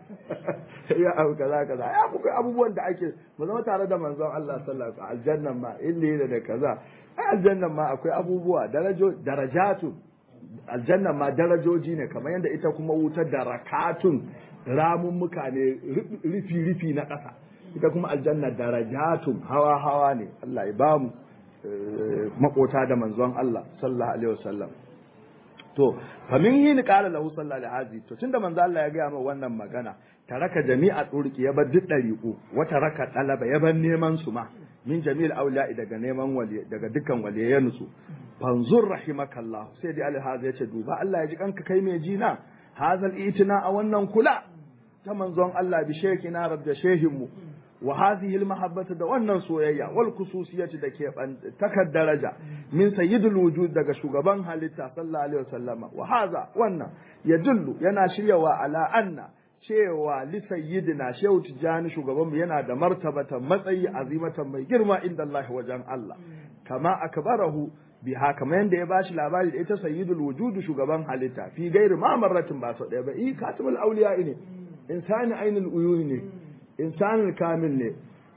ya abu kaza kaza ya kuka abubuwan da ake mu zama tare da manzon Allah sallallahu alaihi wasallam aljannan ma illi da kaza ai aljannan ma akwai abubuwa darajo darajatu aljannan ma darajoji ne kamar yadda ita kuma wutar darakatun ramun muka ne rufi rufi na ƙasa ita kuma aljanna darajatun hawa hawa ne Allah ya bamu makota da manzon Allah sallallahu alaihi wasallam to fa min yin qala lahu sallallahu alaihi to tunda manzon Allah ya ga mai wannan magana taraka jami'a turki ya bar duk dariku wata raka talaba ya bar neman su ma min jami'il auliya daga neman wali daga dukkan waliyan su fanzur rahimakallah sai dai alhazi ya ce duba Allah ya ji kanka kai mai jina hazal itina a wannan kula ta manzon Allah bi shekina rabda shehinmu wa hadhihi almahabbatu da wannan soyayya wal khususiyati da ke takar daraja min sayyidul wujud daga shugaban halitta sallallahu alaihi wasallama wa hadha wannan yadullu yana shiryawa ala anna cewa li sayyidina shehu tijani shugabanmu yana da martabatan matsayi azimatan mai girma inda Allah wajen Allah kama akbarahu biha kamar yanda ya bashi labari da ita sayyidul wujud shugaban halitta fi gairi ma marratin ba sau daya ba i katibul awliya ne insani ainul uyuni ne insanin kamil ne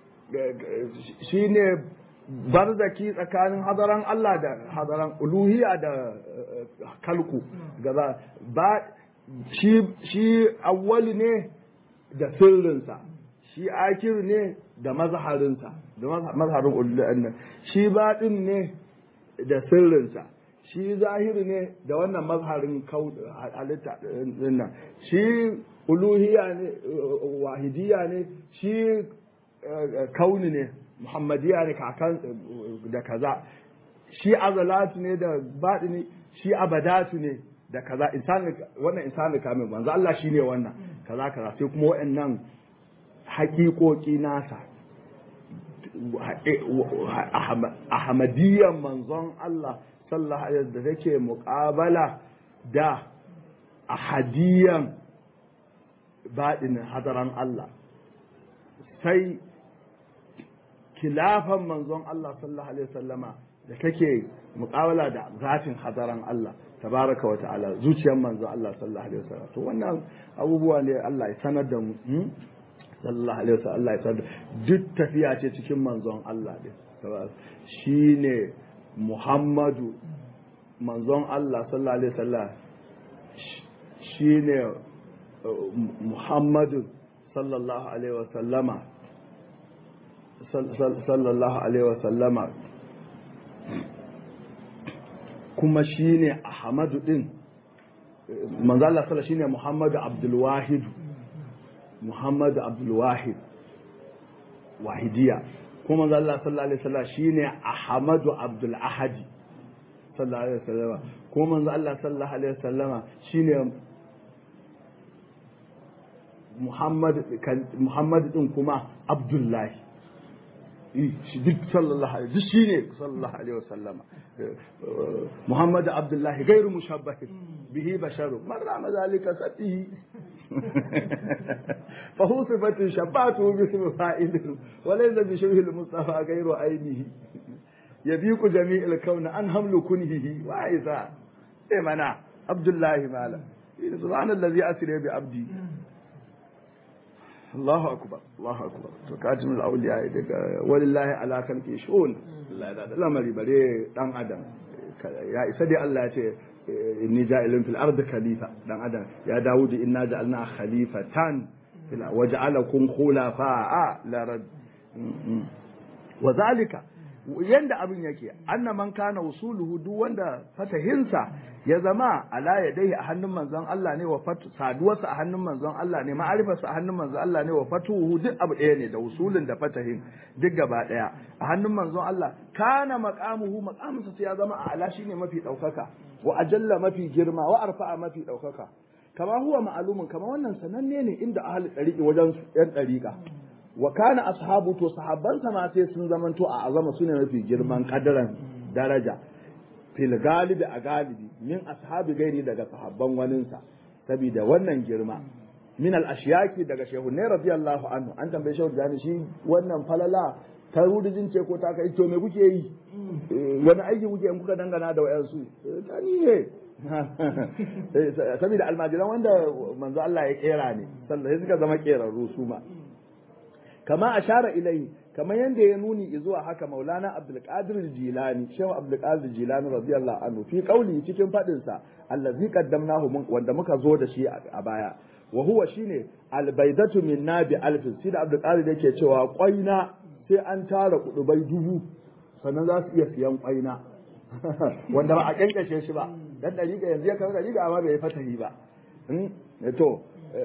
shi ne barzaki tsakanin hadaran Allah da hadaran uluhiya da kalku gaba ba shi shi awwali ne da sirrinsa shi akir ne da mazharinsa da mazharin uluhiya shi baɗin ne da sirrinsa shi zahiri ne da wannan mazharin halitta nan shi uluhiya ne wahidiya ne shi kauni ne muhammadiya ne kakan da kaza shi azalatu ne da baɗini shi abadatu ne da kaza insani wannan insani kamil manzo Allah shine wannan kaza kaza sai kuma waɗannan haƙiƙoƙi nasa ahmadiyyan manzon Allah sallallahu alaihi da take muƙabala da ahadiyan baɗin hadaran Allah sai kilafan manzon Allah sallallahu alaihi wasallama da take muƙabala da zatin hadaran Allah tabaraka wa ta'ala zuciyar manzo Allah sallallahu alaihi wasallam to wannan abubuwa ne Allah ya sanar da mu sallallahu alaihi wasallam Allah ya sanar duk tafiya ce cikin manzon Allah din shine Muhammadu manzon Allah sallallahu alaihi wasallam shine Muhammadu sallallahu alaihi wasallama sallallahu alaihi wasallama kuma shine Ahmadu din manzo Allah sallallahu shine Muhammadu Abdul Wahid Muhammadu Abdul Wahid wahidiya kuma manzo Allah sallallahu alaihi wasallam shine Ahmadu Abdul Ahadi sallallahu alaihi wasallama kuma manzo Allah sallallahu alaihi wasallama shine Muhammad Muhammad din kuma Abdullahi shi duk sallallahu alaihi duk shine sallallahu alaihi wasallama Muhammad Abdullahi gairu mushabbah bihi basharu marra mazalika satihi fa hu sifatu shabbatu bi ismi fa'il wa laysa bi shay'il mustafa gairu ainihi yabiqu jami'il kawn an hamlu kunhihi wa aiza eh mana Abdullahi mala subhanallazi asra bi abdi Allahu akbar Allahu akbar to katimul awliya daga walillahi ala khalqi shun Allah da lamari bare dan adam ya isa dai Allah ya ce inni ja'ilun fil ardi khalifa dan adam ya Dawud inna ja'alna khalifatan fil waja'alakum khulafa la rad wa zalika yanda abin yake anna man kana usuluhu duk wanda fatahinsa ya zama ala yadai a hannun manzon Allah ne wa fatu saduwarsa a hannun manzon Allah ne ma'arifarsa a hannun manzon Allah ne wa fatuhu duk abu ɗaya ne da usulin da fatahin duk gaba ɗaya a hannun manzon Allah kana maqamuhu maqamusa sai ya zama a ala shine mafi ɗaukaka wa ajalla mafi girma wa arfa'a mafi ɗaukaka kama huwa ma'alumun kama wannan sananne ne inda ahli ɗariƙi wajen yan ɗariƙa wa kana ashabu to sahabbansa ma sai sun zamanto a azama sune mafi girman kadaran daraja fil galibi a galibi min ashabi gairi daga sahabban waninsa saboda wannan girma min al ashyaki daga shehu ne radiyallahu anhu an tambaye shehu da shi wannan falala ta rudujin ce ko ta kai to me kuke yi wani aiki kuke in kuka dangana da wayansu tani ne saboda almajiran wanda manzo Allah ya kera ne sallallahu suka zama kerarru su ma kama ashara ilai kamar yanda ya nuni zuwa haka maulana abdul qadir jilani shehu abdul qadir jilani radiyallahu anhu fi qauli cikin fadin sa allazi qaddamnahu wanda muka zo da shi a baya wa huwa shine albaydatu min nabi alf shi da abdul qadir yake cewa kwaina sai an tara kudubai dubu sannan za su iya siyan kwaina wanda ba a kankashe shi ba dan dariƙa yanzu ya kawo dariƙa amma bai fatahi ba to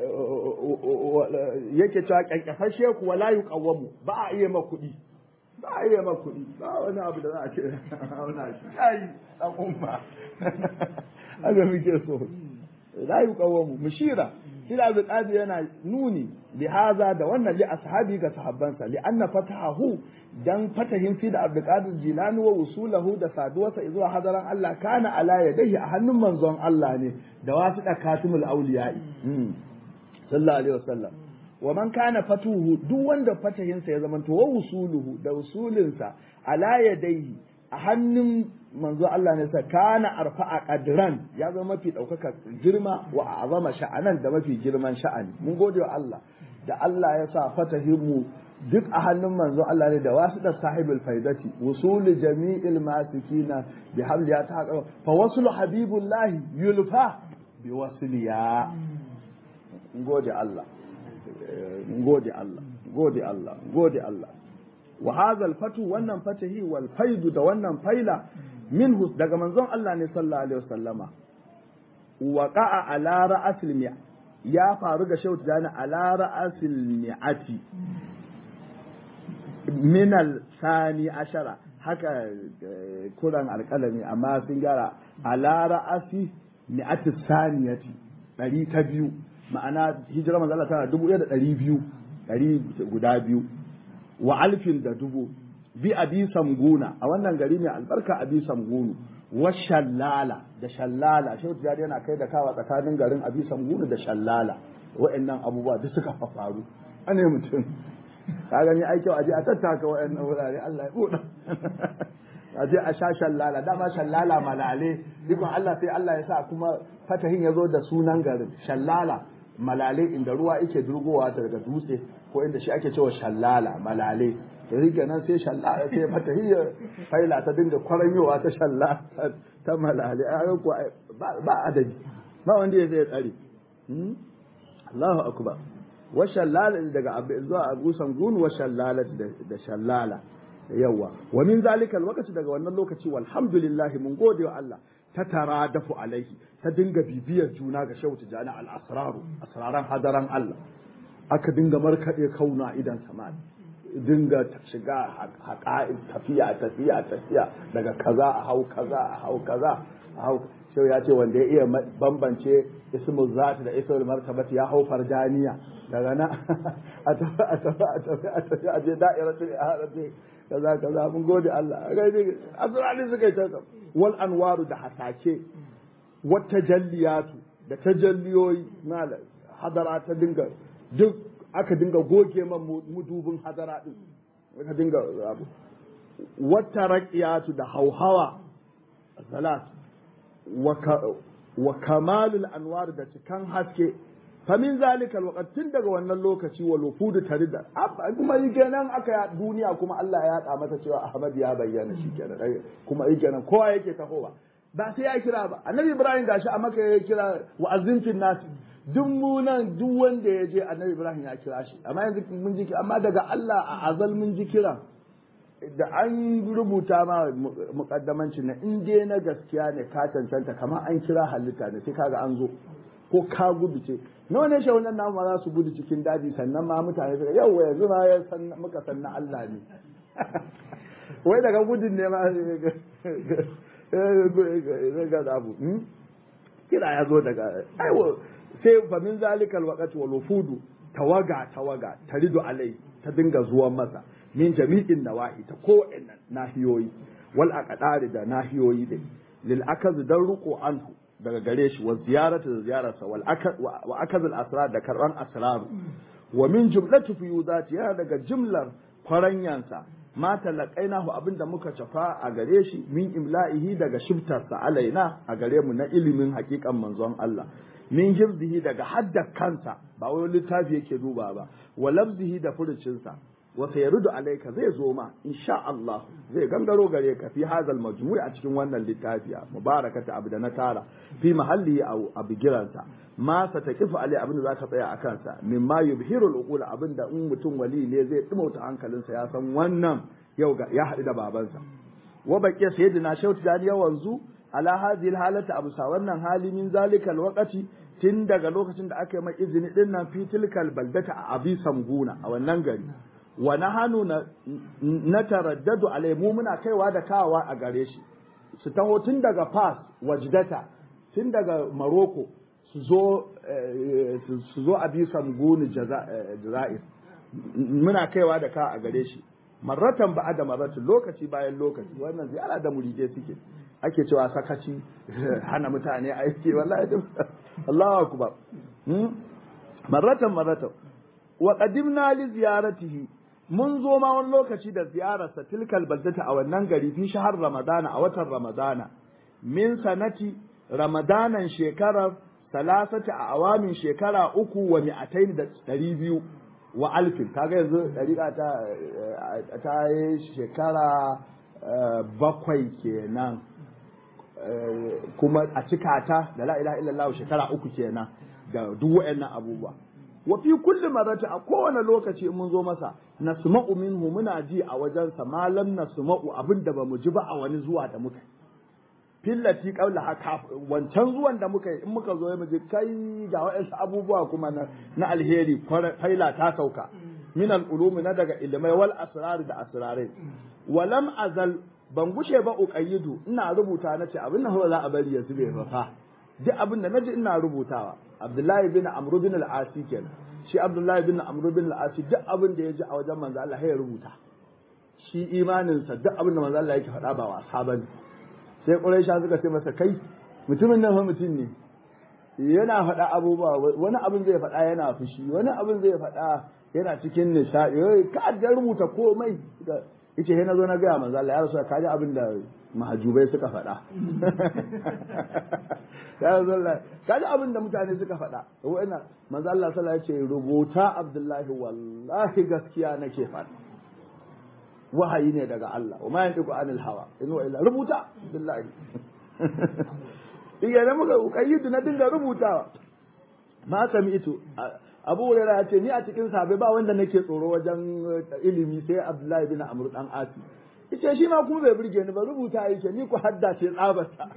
yake cewa kyankyasashe kuwa la yuqawwamu ba a iya ma kuɗi ba a iya ma kuɗi ba wani abu da za a ce auna shi ai dan umma haka muke so la yuqawwamu mushira ila al yana nuni li haza da wannan li ashabi ga sahabbansa li anna fatahu dan fatahin fi da Abdul Qadir Jilani wa usulahu da saduwarsa zuwa hadaran Allah kana ala yadayhi a hannun manzon Allah ne da wasu da katimul awliya'i sallallahu alaihi wasallam wa man kana fatuhu duk wanda fatahinsa ya zamanto wa usuluhu da usulinsa ala yadayhi a hannun manzo Allah ne sa kana arfa'a qadran ya zama mafi daukaka girma wa azama sha'anan da mafi girman sha'ani mun gode wa Allah da Allah ya sa fatahimu duk a hannun manzo Allah ne da wasu da sahibul faidati wusuli jami'il masikina bi habliya ta fa waslu habibullahi yulfa bi wasliya gode Allah gode Allah gode Allah gode Allah wa hadha al-fatu wannan fatahi wal faidu da wannan faila minhu daga manzon Allah ne sallallahu alaihi wasallama waqa'a ala ra'sil mi'a ya faru ga shautu dana ala ra'sil mi'ati min al-thani ashara haka kuran alkalami amma sun gara ala ra'asi mi'ati saniyati ɗari ta biyu ma'ana hijira manzo Allah tana dubu ɗaya da ɗari biyu ɗari guda biyu wa alfin da dubu bi abi samguna a wannan gari ne albarka abi samgunu wa shallala da shallala shehu tijari yana kai da kawa tsakanin garin abi samgunu da shallala wa'annan abubuwa duk suka faru ane mutum ka gani ai kyau aje a tattaka wa'annan wurare Allah ya buɗa a je a sha shallala dama shallala malale dukkan Allah sai Allah ya sa kuma fatahin ya zo da sunan garin shallala malale inda ruwa yake durgowa daga dutse ko inda shi ake cewa shallala malale da rike nan sai shallala sai fatahi ya faila ta dinga kwaranyowa ta shallala ta malale ba adadi ba wanda ya zai tsare Allahu akbar wa shallala daga zuwa abusan gun wa shallala da shallala yawa wa min zalika alwaqti daga wannan lokaci walhamdulillah mun gode wa Allah ta taradafu alaihi ta dinga bibiyar juna ga shautu jana al asraru asraran hadaran Allah aka dinga markade kauna idan sama dinga shiga haƙa'in tafiya tafiya tafiya daga kaza a hau kaza a hau kaza a hau shau ya ce wanda ya iya bambance ismul zati da ismul martabati ya hau farjaniya daga na a tafi a tafi a tafi a tafi a je da'iratul ihadati kaza kaza mun gode Allah gaide asrari suka yi ta wal anwaru da hasake wat tajalliyatu da tajalliyoyi na hadara ta dinga duk aka dinga goge man mudubin hadara din aka dinga abu wat taraqiyatu da hauhawa salat wa kamalul anwar da cikan haske famin zalikal waqt tun daga wannan lokaci wa lufudu tarida kuma yi kenan aka duniya kuma Allah ya yada mata cewa Ahmad ya bayyana shi kenan kuma yi kenan kowa yake tahowa ba sai ya kira ba annabi Ibrahim gashi a maka ya kira wa azinfin nas duk mu nan duk wanda ya je annabi Ibrahim ya kira shi amma yanzu mun ji amma daga Allah a azal mun ji kira da an rubuta ma mukaddamancin na in dai na gaskiya ne ka cancanta kamar an kira halitta ne sai kaga an zo ko ka gudu ce nawa ne shawanan namu ma za su gudu cikin daji sannan ma mutane suka yau yanzu ma ya san muka san na Allah ne wai daga gudun ne ma ga abu kira ya zo daga aiwo sai fa min zalikal waqti wal wufudu tawaga tawaga taridu alai ta dinga zuwan masa min jami'in nawahi ta ko'annan nahiyoyi wal aqdari da nahiyoyi dai lil akaz dan ruqu anhu daga gare shi wa ziyaratu da ziyararsa wal wa akaz al asrar da karban asrar wa min jumlatu fiyudati ya daga jumlar kwaranyansa ma talaqainahu abinda muka cafa a gare shi min imla'ihi daga shiftarsa alaina a gare mu na ilimin hakikan manzon Allah min hifzihi daga hadda kansa ba wai littafi yake duba ba wa lafzihi da furucinsa wa sayrudu alayka zai zo ma insha Allah zai gangaro gare ka fi hadal majmu' a cikin wannan littafi mubarakata abu da na tara fi mahalli au abigiransa ma satakifu alai abin da zaka tsaya akan sa mimma yubhiru al-uqul abinda in mutum wali ne zai dumauta hankalinsa ya san wannan yau ga ya haɗu da babansa wa baqiya sayyidina shauti da yawanzu ala hadhihi halata abu sa wannan hali min zalikal waqti tun daga lokacin da aka yi mai izini din nan fi tilkal baldata a abi samguna a wannan gari wa nahanu na taraddadu alai mu muna kaiwa da kawa a gare shi su taho tun daga Fas wajdata tun daga Maroko su zo su zo abi samguni jazair muna kaiwa da ka a gare shi marratan ba da marratin lokaci bayan lokaci wannan ziyara da muride suke ake cewa sakaci hana mutane aiki wallahi Allahu akbar marratan marratan wa qadimna li ziyaratihi mun zo ma wani lokaci da ziyararsa tilkal baldata a wannan gari fi shahar ramadana a watan ramadana min sanati ramadanan shekarar salasati a awamin shekara uku wa mi'atain da ɗari biyu wa alfin kaga yanzu ɗariƙa ta ta yi shekara bakwai kenan kuma a cika ta da la ilaha illallah shekara uku kenan da duk waɗannan abubuwa wa fi kulli marrati a kowane lokaci in mun zo masa nasma'u minhu muna ji a wajensa malam nasma'u abinda bamu ji ba a wani zuwa da muka fillati qaula haka wancan zuwan da muka yi in muka zo mu ji kai ga waɗansu abubuwa kuma na, na alheri faila ta sauka min al-ulumi na daga ilmai wal asrar da asrarai walam azal ban gushe ba uqayyidu ina rubuta nace abin nan za a bari ya zube fa duk abin da naji ina rubutawa Abdullahi bin Amr bin al-Asi kenan shi Abdullahi bin Amr bin al-Asi duk abin da ya ji a wajen manzo Allah ya rubuta shi imanin sa duk abin da manzo Allah yake faɗa ba wasa bane sai Quraisha suka ce masa kai mutumin nan fa mutum ne yana faɗa abubuwa wani abin zai faɗa yana fushi wani abin zai faɗa yana cikin nishadi ka da rubuta komai yace he nazo na ga manzo Allah ya rasu ka ji abin da mahajubai suka faɗa ya rasulullah ka ji abin da mutane suka faɗa wa'ina manzo Allah sallallahu alaihi wasallam rubuta Abdullahi wallahi gaskiya nake faɗa wahayi ne daga Allah wa ma yantiqu anil hawa in wa illa rubuta Abdullahi iya da muka ukayyidu na dinga rubutawa ma sami'tu Abu Hurairah ya ce ni a cikin sahabbai ba wanda nake tsoro wajen ilimi sai Abdullahi bin Amr dan Asi yace shi ma kuma bai burge ni ba rubuta yake ni ku haddace tsabata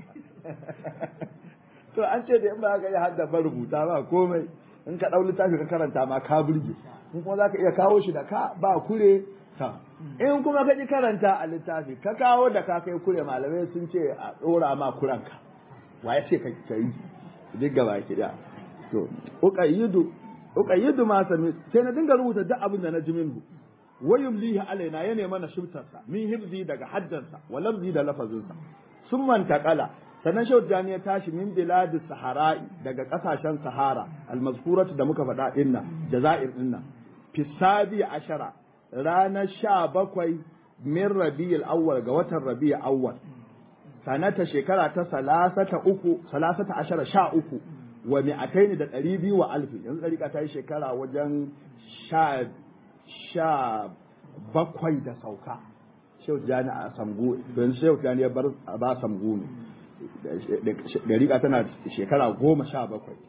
to an ce da in ba ka yi hadda ba rubuta ba komai in ka dau littafi ka karanta ma ka burge in kuma zaka iya kawo shi da ka ba kure ta in kuma ka ji karanta a littafi ka kawo da ka kai kure malamai sun ce a dora ma kuranka wa ya ce ka kai duk gaba ki da to uqayyidu uqayyidu ma sami sai na dinga rubuta duk abin da na ji minhu wayumlihi alaina ya nema na shubtarsa min hibzi daga haddansa wa lafzi da lafazinsa sun mantaqala sannan shehu jani ya tashi min biladi sahara'i daga kasashen sahara almazkuratu da muka faɗa dinna jazair dinna fi sabi ashara ranar sha bakwai min rabi'il awwal ga watan rabi'il awwal sanata shekara ta salasata uku salasata ashara sha uku wa mi'ataini da ɗari biyu wa alfi yanzu ɗariƙa ta yi shekara wajen sha sha bakwai da sauka shehu jani a samgu don shehu jani ya bar ba samgu ne ɗariƙa tana shekara goma sha bakwai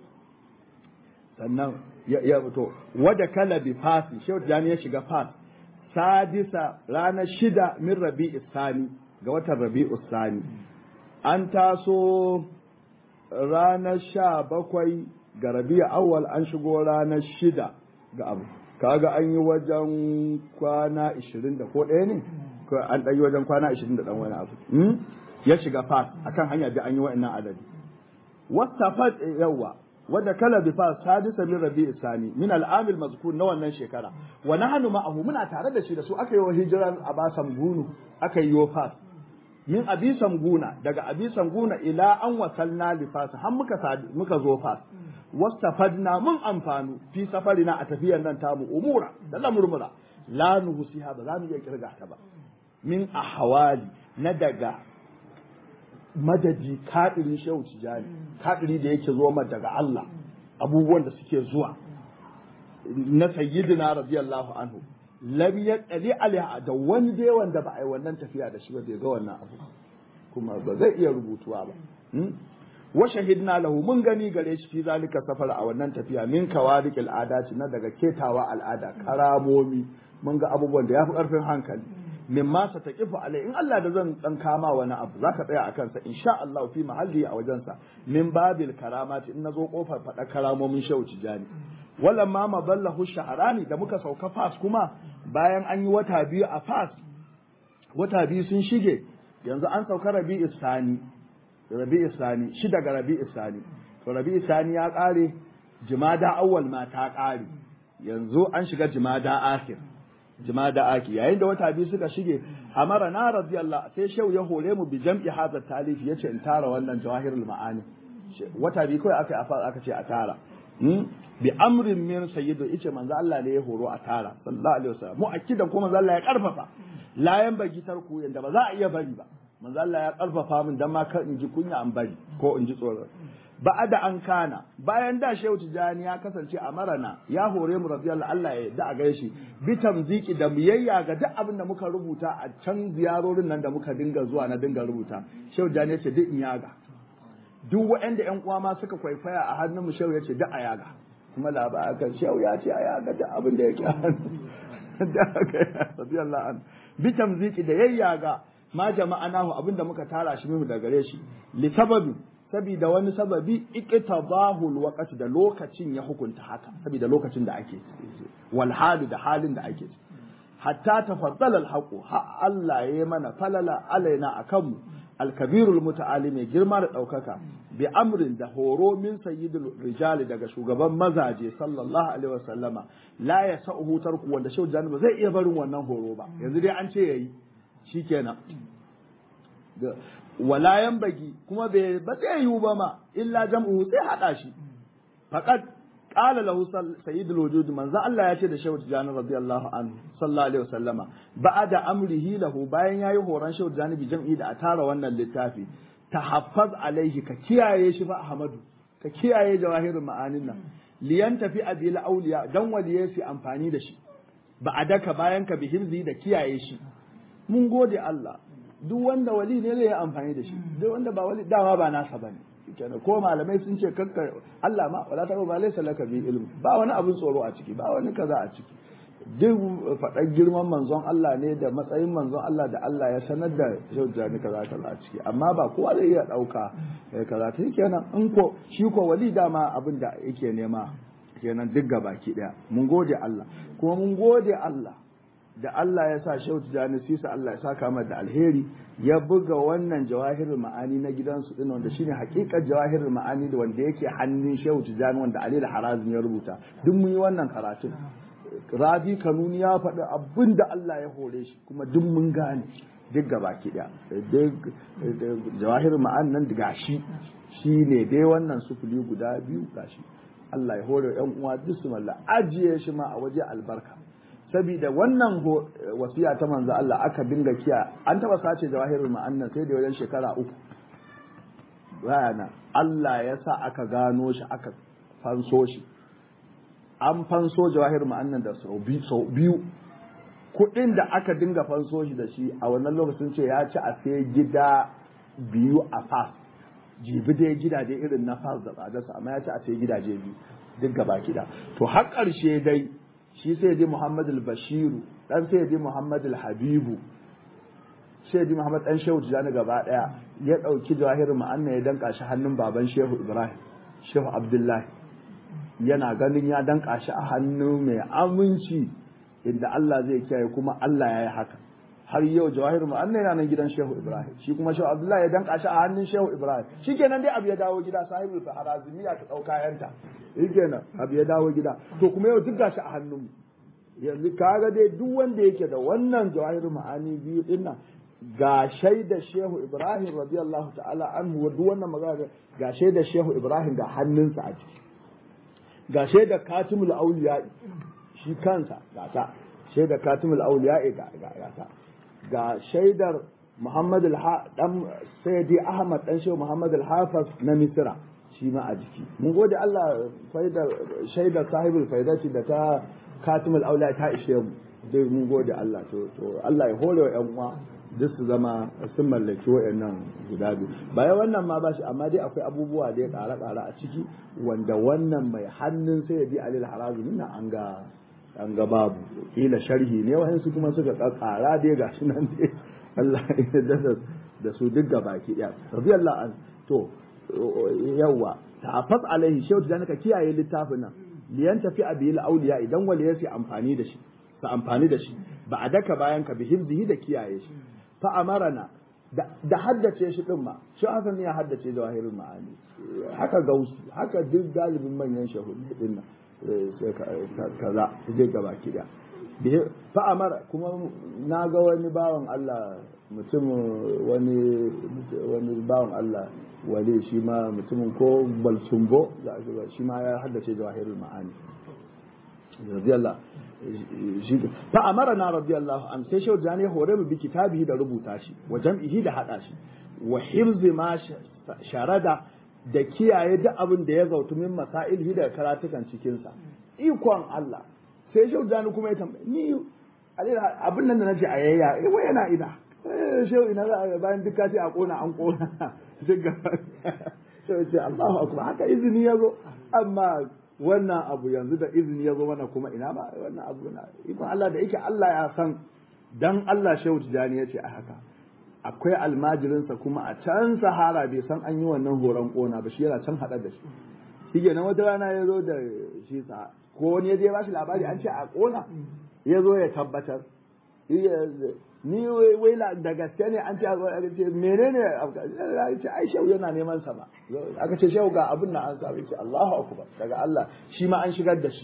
sannan ya fito wadda kala bi fasi shehu jani ya shiga fas sadisa ranar shida min rabi'u sani ga watan rabi'u sani an taso ranar sha bakwai ga rabi'u awwal an shigo ranar shida ga abu kaga an yi wajen kwana ishirin da ko ɗaya ne an ɗan yi wajen kwana ishirin da ɗan wani abu ya shiga fas akan hanya da an yi wa'annan adadi wastafat yawa wadda kala bi fas sadisa min rabi'u sani min al'amil mazkur na wannan shekara wa nahnu ma'ahu muna tare da shi da su aka yi wa hijiran abasam gunu aka yi wa fas min abisam guna daga abisam guna ila an wasalna li fas har muka muka zo fas wastafadna mun amfanu fi safarina a tafiyar nan tamu umura da lamurmura la nuhsiha ba za mu iya kirga ta ba min ahwali na daga madadi kadirin shehu tijani kadiri da yake zo ma daga Allah abubuwan da suke zuwa na sayyidina radiyallahu anhu lam yaqali alaiha da wani dai wanda ba ai wannan tafiya da shi ba bai ga wannan abu kuma ba zai iya rubutuwa ba wa shahidna lahu mun gani gare shi fi zalika safar a wannan tafiya min kawarikil adati na daga ketawa al'ada karamomi mun ga abubuwan da yafi karfin hankali min ma sa taqifu alai in Allah da zan dan kama wani abu zaka tsaya akan sa insha Allah fi mahalli a wajen sa min babil karamati in nazo kofar fada karamomin shehu tijani wala ma maballahu shahrani da muka sauka fas kuma bayan an yi wata biyu a fas wata biyu sun shige yanzu an sauka rabi'u sani rabi'u sani shi daga rabi'u sani to rabi'u sani ya kare jumada awwal ma ta kare yanzu an shiga jumada akhir jumada akhir yayin da wata biyu suka shige amara na radiyallahu sai shehu ya hore mu bi jam'i hadha talif yace in tara wannan jawahirul ma'ani wata biyu kai aka aka ce a tara bi amrin min sayyidu ice manzo Allah ne ya horo a tara sallallahu alaihi wasallam mu akidan ko manzo Allah ya karfafa layan bagi tarku yanda ba za a iya bari ba manzo Allah ya karfafa min dan ma kar in ji kunya an bari ko in ji tsoro ba'ada an kana bayan da shehu tijani ya kasance a marana ya hore mu radiyallahu Allah ya da a gaishe bi tamziki da biyayya ga duk abin da muka rubuta a can ziyarorin nan da muka dinga zuwa na dinga rubuta shehu tijani ya ce duk in yaga duk waɗanda ƴan uwa ma suka kwaikwaya a hannun mu shehu ya ce duk a yaga kuma labarin kan shehu ya ce a yaga duk abin da yake da aka radiyallahu an bi tamziki da yayyaga ma jama'anahu abin da muka tara shi mu da gare shi li sababi saboda wani sababi iqtadahu alwaqt da lokacin ya hukunta haka saboda lokacin da ake wal halu da halin da ake hatta tafaddala alhaqu ha Allah yayi mana falala alaina akan mu alkabirul muta'ali mai girma da ɗaukaka bi amrin da horo min sayyidul rijali daga shugaban mazaje sallallahu alaihi wasallama la ya sa'uhu tarku wanda shehu jani ba zai iya barin wannan horo ba yanzu dai an ce yayi shikenan wala bagi kuma bai ba zai yiwu ba ma illa jam'u sai hada shi faqad qala lahu sayyidul wujud manzo Allah ya ce da shehu tijani radiyallahu anhu sallallahu alaihi wasallama ba'da amrihi lahu bayan yayi horon shehu tijani bi jam'i da a tara wannan littafi tahaffaz alaihi ka kiyaye shi fa ahmadu ka kiyaye jawahirul ma'anin nan liyan tafi abil auliya dan waliye su amfani da shi ba'adaka bayan ka bi himzi da kiyaye shi mun gode Allah duk wanda wali ne zai yi amfani da shi duk wanda ba wali dama ba nasa bane kenan ko malamai sun ce kakkar Allah ma wala ta ba laysa laka bi ilm ba wani abin tsoro a ciki ba wani kaza a ciki duk faɗar girman manzon Allah ne da matsayin manzon Allah da Allah ya sanar da shaujani kaza kaza a ciki amma ba kowa zai iya ɗauka kaza ta kenan in ko shi ko wali dama abin da yake nema kenan duk gabaki ɗaya mun gode Allah kuma mun gode Allah da Allah ya sa Shehu Tijjani Sisa Allah ya saka mata da alheri ya buga wannan jawahirul ma'ani na gidansu din wanda shine hakikar jawahirul ma'ani da wanda yake hannun Shehu Tijjani wanda Ali al-Harazim ya rubuta duk mun yi wannan karatun Rabi Kanuni ya faɗi abin da Allah ya hore shi kuma duk mun gane duk gabaki daya duk jawahirul ma'ani nan gashi shine dai wannan sufuli guda biyu gashi Allah ya hore yan uwa duk su malla ajiye shi ma a waje albarka saboda wannan wasiya ta manzo Allah aka dinga kiya an taba sace jawahirul ma'annan sai da wajen shekara uku bayana Allah ya sa aka gano shi aka fanso shi an fanso jawahirul ma'annan da sau biyu kuɗin da aka dinga fanso shi da shi a wannan lokacin ce ya ci a sai gida biyu a fas jibi dai gidaje irin na fas da tsadarsa amma ya ci a sai gidaje biyu duk gaba gida to har ƙarshe dai shi sai dai Muhammad al-Bashiru dan sai dai Muhammad al-Habibu sai dai Muhammad dan Shehu Tijani gaba daya ya dauki jawahirul ma'anna ya danka shi hannun baban Shehu Ibrahim Shehu Abdullahi yana ganin ya danka shi a hannu mai aminci inda Allah zai kiyaye kuma Allah ya yi haka har yau jawahirul ma'anna yana nan gidan Shehu Ibrahim shi kuma Shehu Abdullahi ya danka shi a hannun Shehu Ibrahim shikenan dai abu ya dawo gida sahibul harazimiya ta dauka yanta shikenan abu ya dawo gida to kuma yau duk gashi a hannunmu yanzu kaga dai duk wanda yake da wannan jawahirul ma'ani biyu din nan ga shaida Shehu Ibrahim radiyallahu ta'ala anhu duk wannan magana ga shaida Shehu Ibrahim ga hannunsa a ciki ga shaida Katimul Awliya shi kansa ga ta shaida Katimul Awliya ga ga ta ga shaidar Muhammad al-Dan Sayyidi Ahmad dan Shehu Muhammad al-Hafiz na Misra shi ma a jiki mun gode Allah faidar shaidar sahibul faidati da ta Katimul Awliya ta ishe mu dai mun gode Allah to to Allah ya hore wa ƴan uwa duk su zama sun mallaki wayannan guda biyu bayan wannan ma bashi amma dai akwai abubuwa da ya ƙara ƙara a ciki wanda wannan mai hannun Sayyidi Ali al-Harazim nan an ga an ga babu kila sharhi ne wayansu kuma suka ƙara dai gashi nan dai Allah ya dasa da su duk gabaki ɗaya radiyallahu an to yawa tafas alaihi shehu da ka kiyaye littafin nan liyan tafi abil auliya idan wali ya fi amfani da shi sa amfani da shi ba a daka bayan ka bi hifzihi da kiyaye shi fa amarana da haddace shi din ma shi hasan ya haddace jawahirul ma'ani haka gausu haka duk galibin manyan shahudi din nan kaza zai gaba kida fa amara kuma na ga wani bawan Allah mutum wani wani bawan Allah wali shi ma mutumin ko balsumbo shi ma ya haddace jawahirul ma'ani radiyallahu shi fa amarna radiyallahu an sai shehu jani hore mu bi kitabihi da rubuta shi wa jam'ihi da hada shi wa hifzi ma sharada da kiyaye duk abin da ya zautu min masailhi da karatukan cikin sa ikon Allah sai shehu jani kuma ya tambaye ni abin nan da nace a yayya eh wai yana ina shehu ina za bayan duk kace a kona an kona duk sai ce Allahu akbar haka izini yazo amma wannan abu yanzu da izini yazo mana kuma ina ba wannan abu na ikon Allah da yake Allah ya san dan Allah shehu tijani yace a haka akwai almajirinsa kuma a can sahara bai san an yi wannan horon kona ba shi yana can hada da shi shige nan wata rana ya zo da shi sa ko wani ya je ba shi labari an ce a kona ya zo ya tabbatar ni wai da gaske ne an ce a ce menene ya ce ai shehu yana neman sa ba aka ce shehu ga abin nan an sa ce Allahu akbar daga Allah shi ma an shigar da shi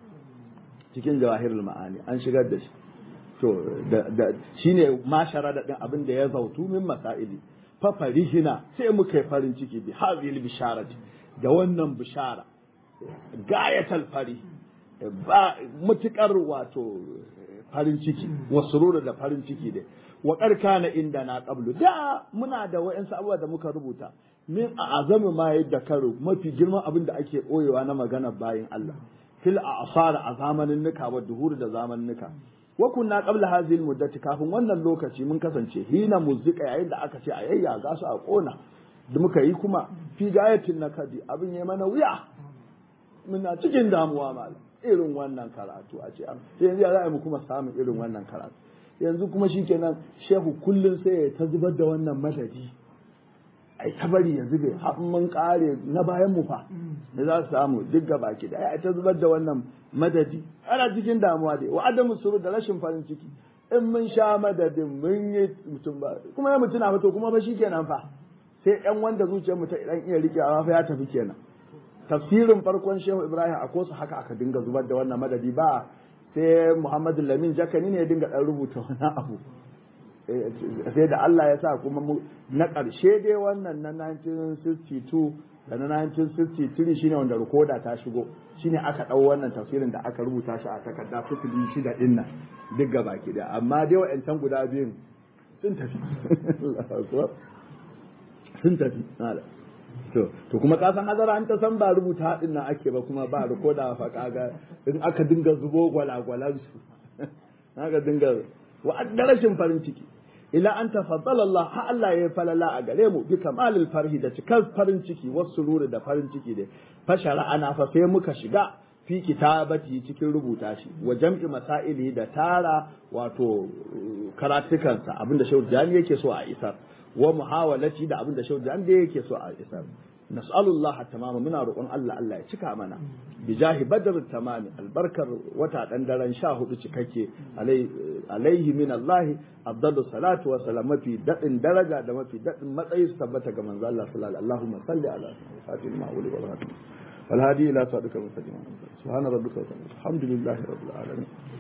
cikin jawahirul ma'ani an shigar da shi to da shine ma sharada din abin da ya zautu min masaili fa farihina sai muka yi farin ciki bi hadhihi bisharati da wannan bishara gayatal fari ba mutukar wato farin ciki wa surura da farin ciki dai wa karkana inda na qablu da muna da wayansu abubuwa da muka rubuta min a azami ma yadda karo mafi girman abin da ake koyewa na maganar bayin Allah fil a'sar a zamanin nuka wa duhur da zamanin nuka wa kunna qabla hadhihi muddati kafin wannan lokaci mun kasance hina muzika yayin da aka ce a yayya ga su a kona da muka yi kuma fi gayatin nakadi abin yayi mana wuya muna cikin damuwa malam irin wannan karatu a ce yanzu ya za mu kuma samun irin wannan karatu yanzu kuma shikenan shehu kullun sai ya ta zubar da wannan madadi ai ta bari ya zube har mun kare na bayan mu fa da za su samu duk gaba ki da ai ta zubar da wannan madadi ana cikin damuwa dai wa adamu suru da rashin farin ciki in mun sha madadin mun yi mutum ba kuma ya mutuna ba to kuma ba shikenan fa sai ɗan wanda zuciyar mu ta idan iya rike amma fa ya tafi kenan tafsirin farkon Shehu Ibrahim a kosu haka aka dinga zubar da wannan madadi ba sai Muhammadu Lamin Jakani ne ya dinga dan rubuta wani abu sai da Allah ya sa kuma na ƙarshe dai wannan na nineteen sixty-two da na nineteen sixty-three shine wanda rikoda ta shigo shine aka ɗau wannan tafsirin da aka rubuta shi a takarda fifili shida ɗin nan duk gaba ki da amma dai wa'ancan guda biyun sun tafi sun tafi to to kuma ka san hazara an ta san ba rubuta haɗin nan ake ba kuma ba rikoda fa kaga in aka dinga zubo gwalagwalan su aka dinga wa'adda rashin farin ciki ila an tafaddala Allah ha Allah ya falala a gare mu bi kamalil farhi da cikar farin ciki wasu ruri da farin ciki da fashara ana fa sai muka shiga fi kitabati cikin rubuta shi wa jam'i masaili da tara wato karatukansa abinda Shehu Jani yake so a isar wa muhawalati da abinda Shehu Jani yake so a isar nas'alullah tamama muna roƙon Allah Allah ya cika mana bijahi badr tamami albarkar wata dan daren sha hudu cikakke alaihi min Allah afdalu salatu wa salam mafi dadin daraja da mafi dadin matsayi su tabbata ga manzo Allah sallallahu alaihi Allahumma salli ala fatima wa wal hadi ila sadika mustaqim subhana rabbika alhamdulillahi rabbil alamin